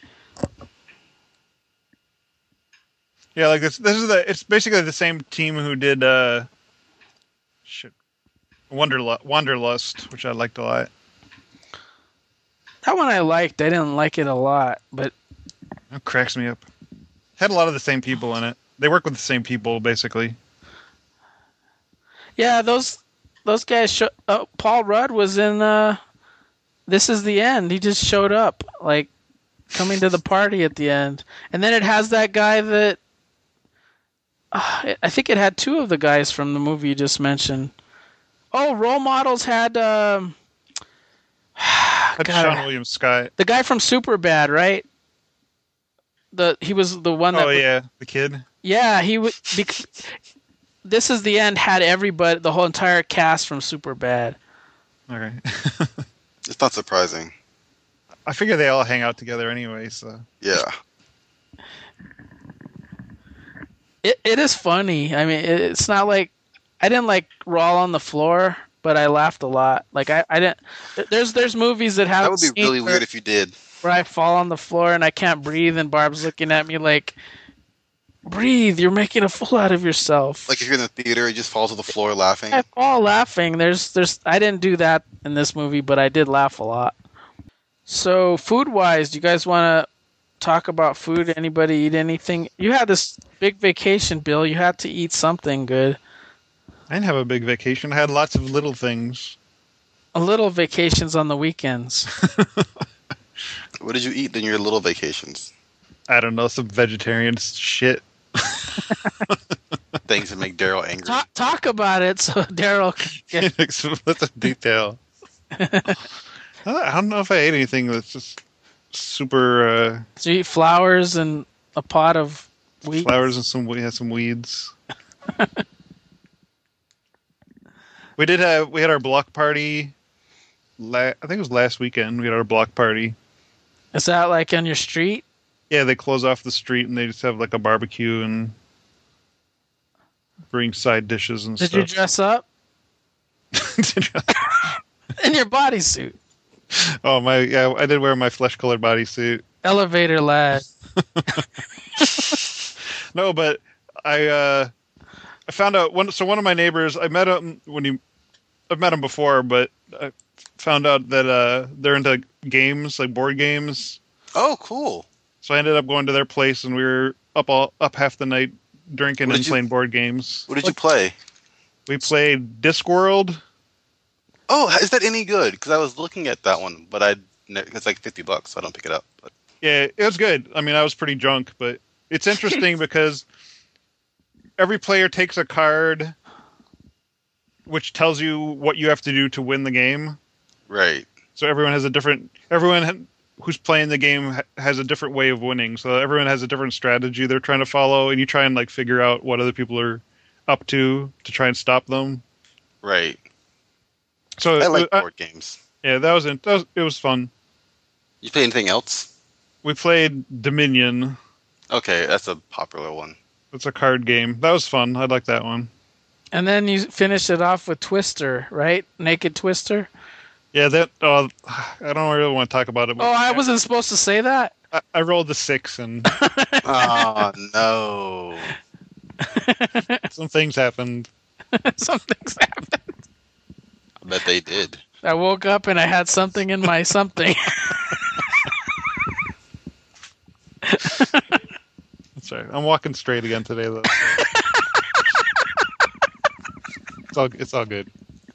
Yeah, like this. This is the. It's basically the same team who did uh, shit, Wanderlust, Wanderlust, which I liked a lot. That one I liked. I didn't like it a lot, but It cracks me up. Had a lot of the same people in it. They work with the same people, basically. yeah, those those guys. Show, uh, Paul Rudd was in. Uh, This Is the End. He just showed up, like coming to the party at the end, and then it has that guy that. Uh, I think it had two of the guys from the movie you just mentioned. Oh, Role Models had um, That's God, Sean William Scott. the guy from Superbad, right? The he was the one that Oh yeah, the kid. yeah he would. Bec- This Is the End had everybody, the whole entire cast from Superbad. Okay. It's not surprising. I figure they all hang out together anyway, so. Yeah. It it is funny. I mean, it, it's not like I didn't like roll on the floor, but I laughed a lot. Like I, I didn't. There's there's movies that have That would be really where, weird if you did. where I fall on the floor and I can't breathe, and Barb's looking at me like, "Breathe! You're making a fool out of yourself." Like if you're in the theater, you just fall to the floor laughing. I fall laughing. There's there's I didn't do that in this movie, but I did laugh a lot. So food wise, do you guys want to talk about food? Anybody eat anything? You had this big vacation, Bill. You had to eat something good. I didn't have a big vacation. I had lots of little things. A little vacations on the weekends. What did you eat in your little vacations? I don't know, some vegetarian shit. Things that make Daryl angry. talk, talk about it so Daryl can get... Explicit detail. I don't know if I ate anything that's just super uh, So you eat flowers and a pot of wheat? flowers and some we had some weeds. We did have we had our block party. La- I think it was last weekend. We had our block party. Is that like on your street? Yeah, they close off the street and they just have like a barbecue and bring side dishes and Did stuff. you dress up in your bodysuit? Oh my! Yeah, I did wear my flesh-colored bodysuit. Elevator lad. No, but I uh, I found out one. So one of my neighbors, I met him when he, I've met him before, but I found out that uh, they're into games, like board games. Oh, cool. So I ended up going to their place, and we were up all up half the night drinking What and did you- playing board games. What did you play? We played Discworld. Oh, is that any good? Because I was looking at that one, but I it's like fifty bucks, so I don't pick it up. But Yeah, it was good. I mean, I was pretty drunk, but it's interesting because every player takes a card which tells you what you have to do to win the game. right, So everyone has a different. Everyone ha- who's playing the game ha- has a different way of winning. So everyone has a different strategy they're trying to follow, and you try and like figure out what other people are up to to try and stop them. right. So I like uh, board games. yeah, that was, it. that was it was fun. You play anything else? We played Dominion. Okay, that's a popular one. It's a card game. That was fun. I like that one. And then you finish it off with Twister, right? Naked Twister. Yeah, that. Uh, I don't really want to talk about it. Oh, I wasn't supposed to say that? I, I rolled a six, and Oh no! some things happened. Something's happened. I bet they did. I woke up and I had something in my something. That's right. I'm walking straight again today, though. So. It's all. It's all good.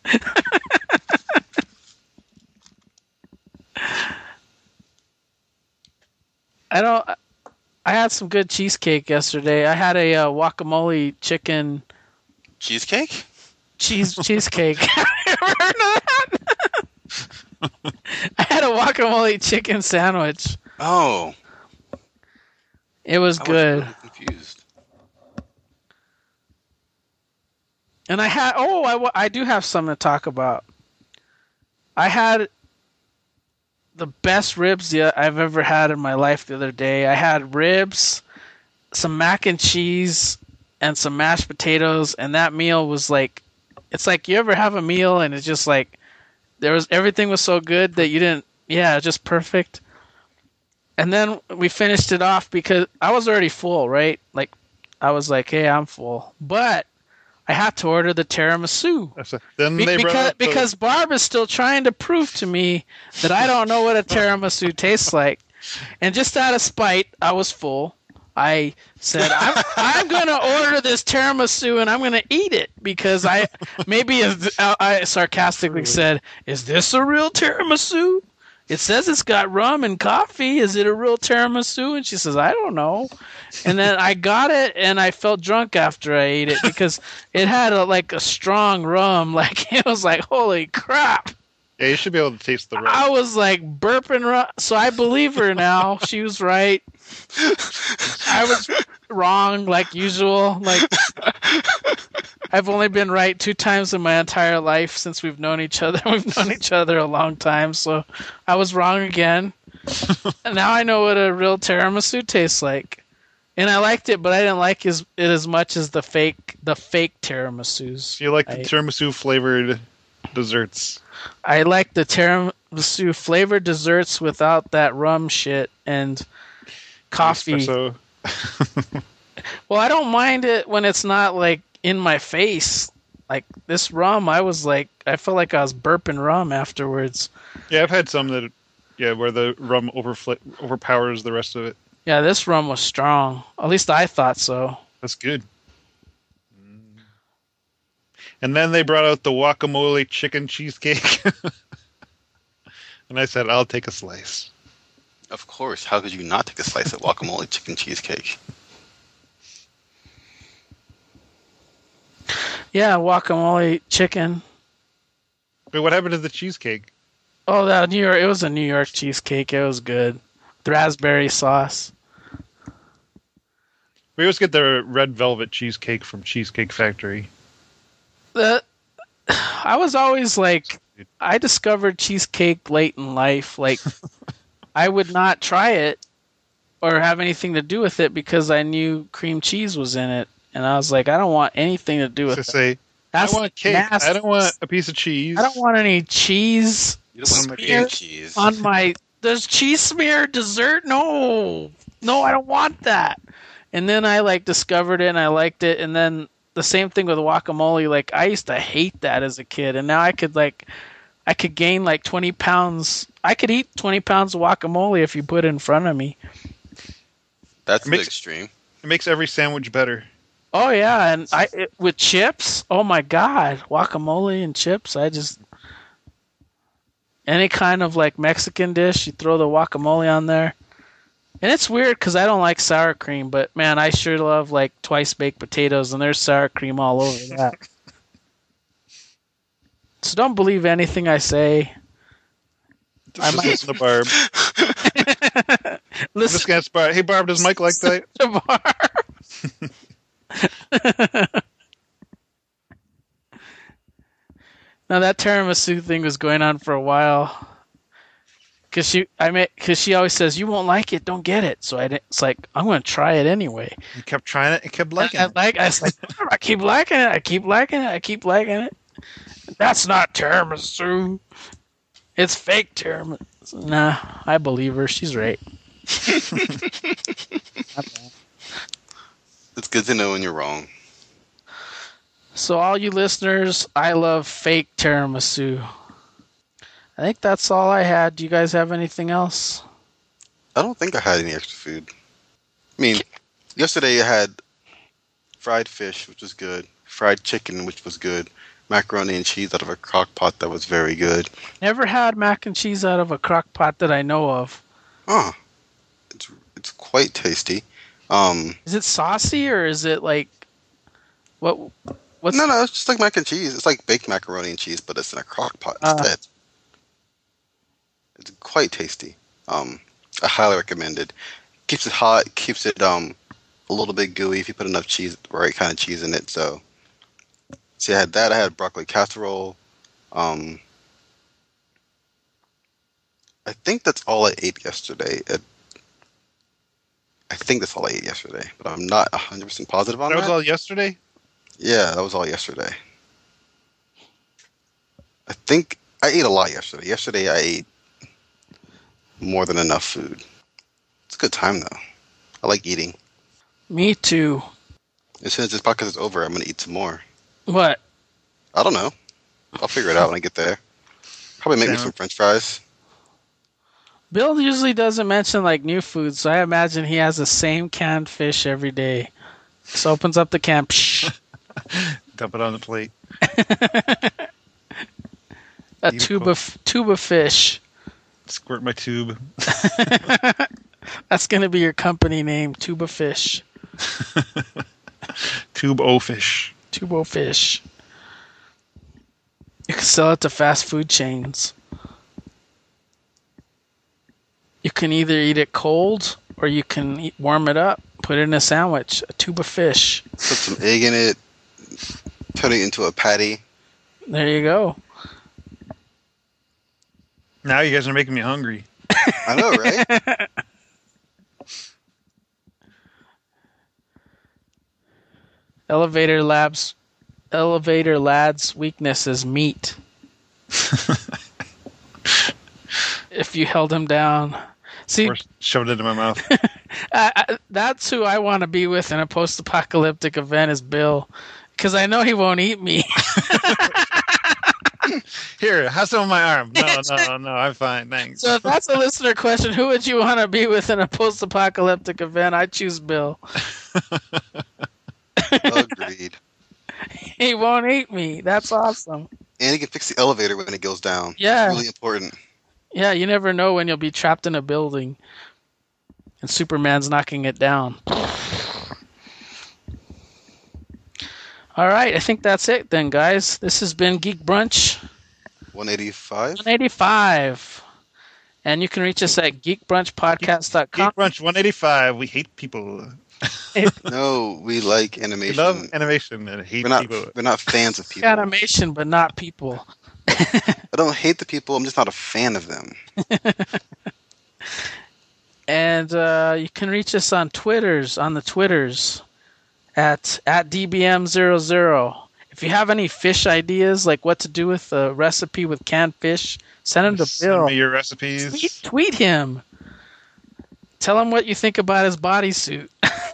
I don't. I had some good cheesecake yesterday. I had a uh, guacamole chicken Cheesecake? cheese cheesecake. Have you ever heard of that? I had a guacamole chicken sandwich. Oh, It was I good. was really confused. And I had, oh, I, wa- I do have something to talk about. I had the best ribs yeah, I've ever had in my life the other day. I had ribs, some mac and cheese, and some mashed potatoes. And that meal was like, it's like you ever have a meal and it's just like, there was, everything was so good that you didn't, yeah, just perfect. And then we finished it off because I was already full, right? Like, I was like, hey, I'm full. But I had to order the tiramisu. That's a, then Be- they brought because up the- because Barb is still trying to prove to me that I don't know what a tiramisu tastes like. And just out of spite, I was full. I said, I'm, I'm going to order this tiramisu and I'm going to eat it because I maybe I sarcastically said, is this a real tiramisu? It says it's got rum and coffee. Is it a real tiramisu? And she says, I don't know. And then I got it, and I felt drunk after I ate it because it had a, like a strong rum. Like it was like, holy crap! Yeah, you should be able to taste the rum. I was like burping rum. So I believe her now. She was right. I was wrong like usual. Like I've only been right two times in my entire life since we've known each other. We've known each other a long time, so I was wrong again. And now I know what a real tiramisu tastes like. And I liked it, but I didn't like as, it as much as the fake the fake tiramisus. You like the I, tiramisu flavored desserts? I like the tiramisu flavored desserts without that rum shit and coffee. Espresso. Well, I don't mind it when it's not like in my face. Like this rum, I was like, I felt like I was burping rum afterwards. Yeah, I've had some that, yeah, where the rum overfl- overpowers the rest of it. Yeah, this rum was strong. At least I thought so. That's good. And then they brought out the guacamole chicken cheesecake. And I said, I'll take a slice. Of course. How could you not take a slice of guacamole chicken cheesecake? Yeah, guacamole chicken. Wait, what happened to the cheesecake? Oh, that New York. It was a New York cheesecake. It was good. The raspberry sauce. We always get the red velvet cheesecake from Cheesecake Factory. The, I was always like, I discovered cheesecake late in life. Like, I would not try it or have anything to do with it because I knew cream cheese was in it. And I was like, I don't want anything to do with To it. say, That's I want cake. nasty. I don't want a piece of cheese. I don't want any cheese. You don't want my smeared cream cheese. on my there's cheese smeared dessert. No, no, I don't want that. And then I like discovered it and I liked it. And then the same thing with guacamole. Like I used to hate that as a kid, and now I could like I could gain like twenty pounds. I could eat twenty pounds of guacamole if you put it in front of me. That's It the makes- extreme. It makes every sandwich better. Oh yeah, and I it, with chips. Oh my god, guacamole and chips. I just any kind of like Mexican dish, you throw the guacamole on there. And it's weird because I don't like sour cream, but man, I sure love like twice baked potatoes, and there's sour cream all over that. So don't believe anything I say. I Just might- listen to Barb. Just Listen gonna ask Barb. Hey, Barb, does Mike like that? to Barb. Now that tiramisu thing was going on for a while, cause she, I mean, cause she always says you won't like it, don't get it. So I, didn't- it's like I'm gonna try it anyway. You kept trying it and kept liking I, I it. like, I, was like, I keep liking it, I keep liking it, I keep liking it. That's not tiramisu. It's fake tiramisu. Nah, I believe her. She's right. It's good to know when you're wrong. So all you listeners, I love fake tiramisu. I think that's all I had. Do you guys have anything else? I don't think I had any extra food. I mean, yesterday I had fried fish, which was good. Fried chicken, which was good. Macaroni and cheese out of a crock pot that was very good. Never had mac and cheese out of a crock pot that I know of. Oh, it's it's quite tasty. Um, Is it saucy or is it like what? What's no, no, it's just like mac and cheese. It's like baked macaroni and cheese, but it's in a crock pot Uh. instead. It's quite tasty. Um, I highly recommend it. Keeps it hot, keeps it um a little bit gooey if you put enough cheese, the right kind of cheese in it. So, see, I had that. I had broccoli casserole. Um, I think that's all I ate yesterday. It, I think that's all I ate yesterday, but I'm not one hundred percent positive on That that. was all yesterday? Yeah, that was all yesterday. I think I ate a lot yesterday. Yesterday I ate more than enough food. It's a good time though. I like eating. Me too. As soon as this podcast is over, I'm gonna eat some more. What? I don't know. I'll figure it out when I get there. Probably make me Yeah. some French fries. Bill usually doesn't mention like new foods, so I imagine he has the same canned fish every day. Just opens up the can. Psh, Dump it on the plate. a Beautiful. tube of tube of fish. Squirt my tube. That's gonna be your company name, Tuba Fish. Tube O fish. Tubo Fish. You can sell it to fast food chains. You can either eat it cold or you can eat, warm it up. Put it in a sandwich, a tube of fish. Put some egg in it. Turn it into a patty. There you go. Now you guys are making me hungry. I know, right? Elevator Labs, Elevator Lad's weakness is meat. If you held him down. See, or shoved it in my mouth. I, I, that's who I want to be with in a post-apocalyptic event is Bill. Because I know he won't eat me. Here, have some on my arm. No, no, no, I'm fine, thanks. So if that's a listener question, who would you want to be with in a post-apocalyptic event? I choose Bill. Agreed. He won't eat me. That's awesome. And he can fix the elevator when it goes down. Yeah. It's really important. Yeah, you never know when you'll be trapped in a building and Superman's knocking it down. All right, I think that's it then, guys. This has been Geek Brunch one eighty-five? one eighty-five. And you can reach us at geek brunch podcast dot com. Geek Brunch one eighty-five. We hate people. No, we like We animation. love animation and hate we're not people. we're not fans of people. Animation, but not people. I don't hate the people, I'm just not a fan of them. And uh, you can reach us on Twitters, on the Twitters, at at D B M zero zero. If you have any fish ideas, like what to do with a recipe with canned fish, send them to Send Bill. me your recipes. Tweet, tweet him. Tell him what you think about his bodysuit.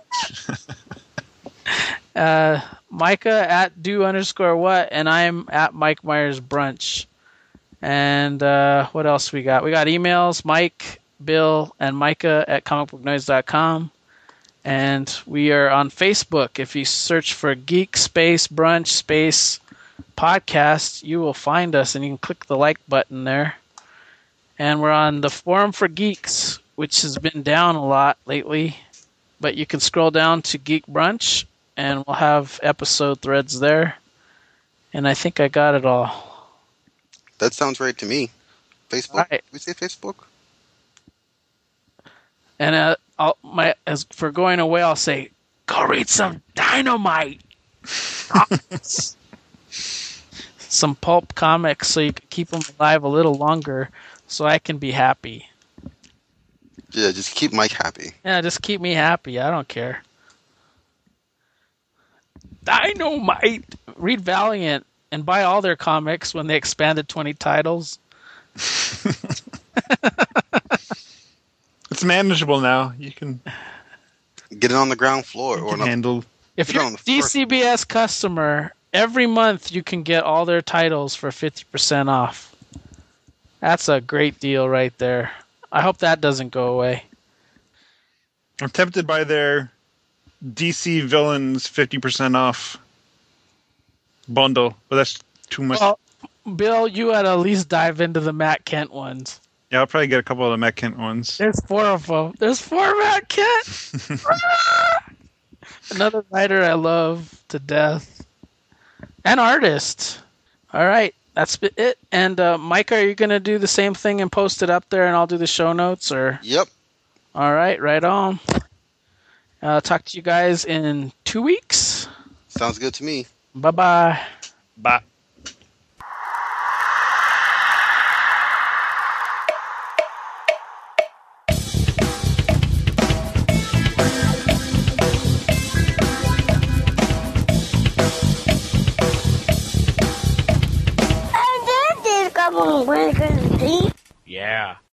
uh, Micah at do underscore what, and I'm at Mike Myers Brunch. And uh, what else we got? We got emails, Mike, Bill, and Micah at comic book noise dot com. And we are on Facebook. If you search for Geek Space Brunch Space Podcast, you will find us, and you can click the like button there. And we're on the Forum for Geeks, which has been down a lot lately. But you can scroll down to Geek Brunch, and we'll have episode threads there. And I think I got it all. That sounds right to me. Facebook? Right. Did we say Facebook? And uh, I'll, my as for going away, I'll say, go read some Dynamite. Some pulp comics so you can keep them alive a little longer so I can be happy. Yeah, just keep Mike happy. Yeah, just keep me happy. I don't care. Dynamite. Read Valiant and buy all their comics when they expanded twenty titles. It's manageable now. You can, Get it on the ground floor. you Or can not. handle. If Put it you're on a the D first- C B S customer, every month you can get all their titles for fifty percent off. That's a great deal right there. I hope that doesn't go away. I'm tempted by their D C villains fifty percent off bundle, but that's too much. Well, Bill, you ought to at least dive into the Matt Kent ones. Yeah, I'll probably get a couple of the Matt Kent ones. There's four of them. There's four Matt Kent. Another writer I love to death. An artist. All right. That's it. And uh, Mike, are you going to do the same thing and post it up there and I'll do the show notes? Or Yep. all right, right on. Uh, talk to you guys in two weeks. Sounds good to me. Bye-bye. Bye. And then there's a couple of winners. Yeah.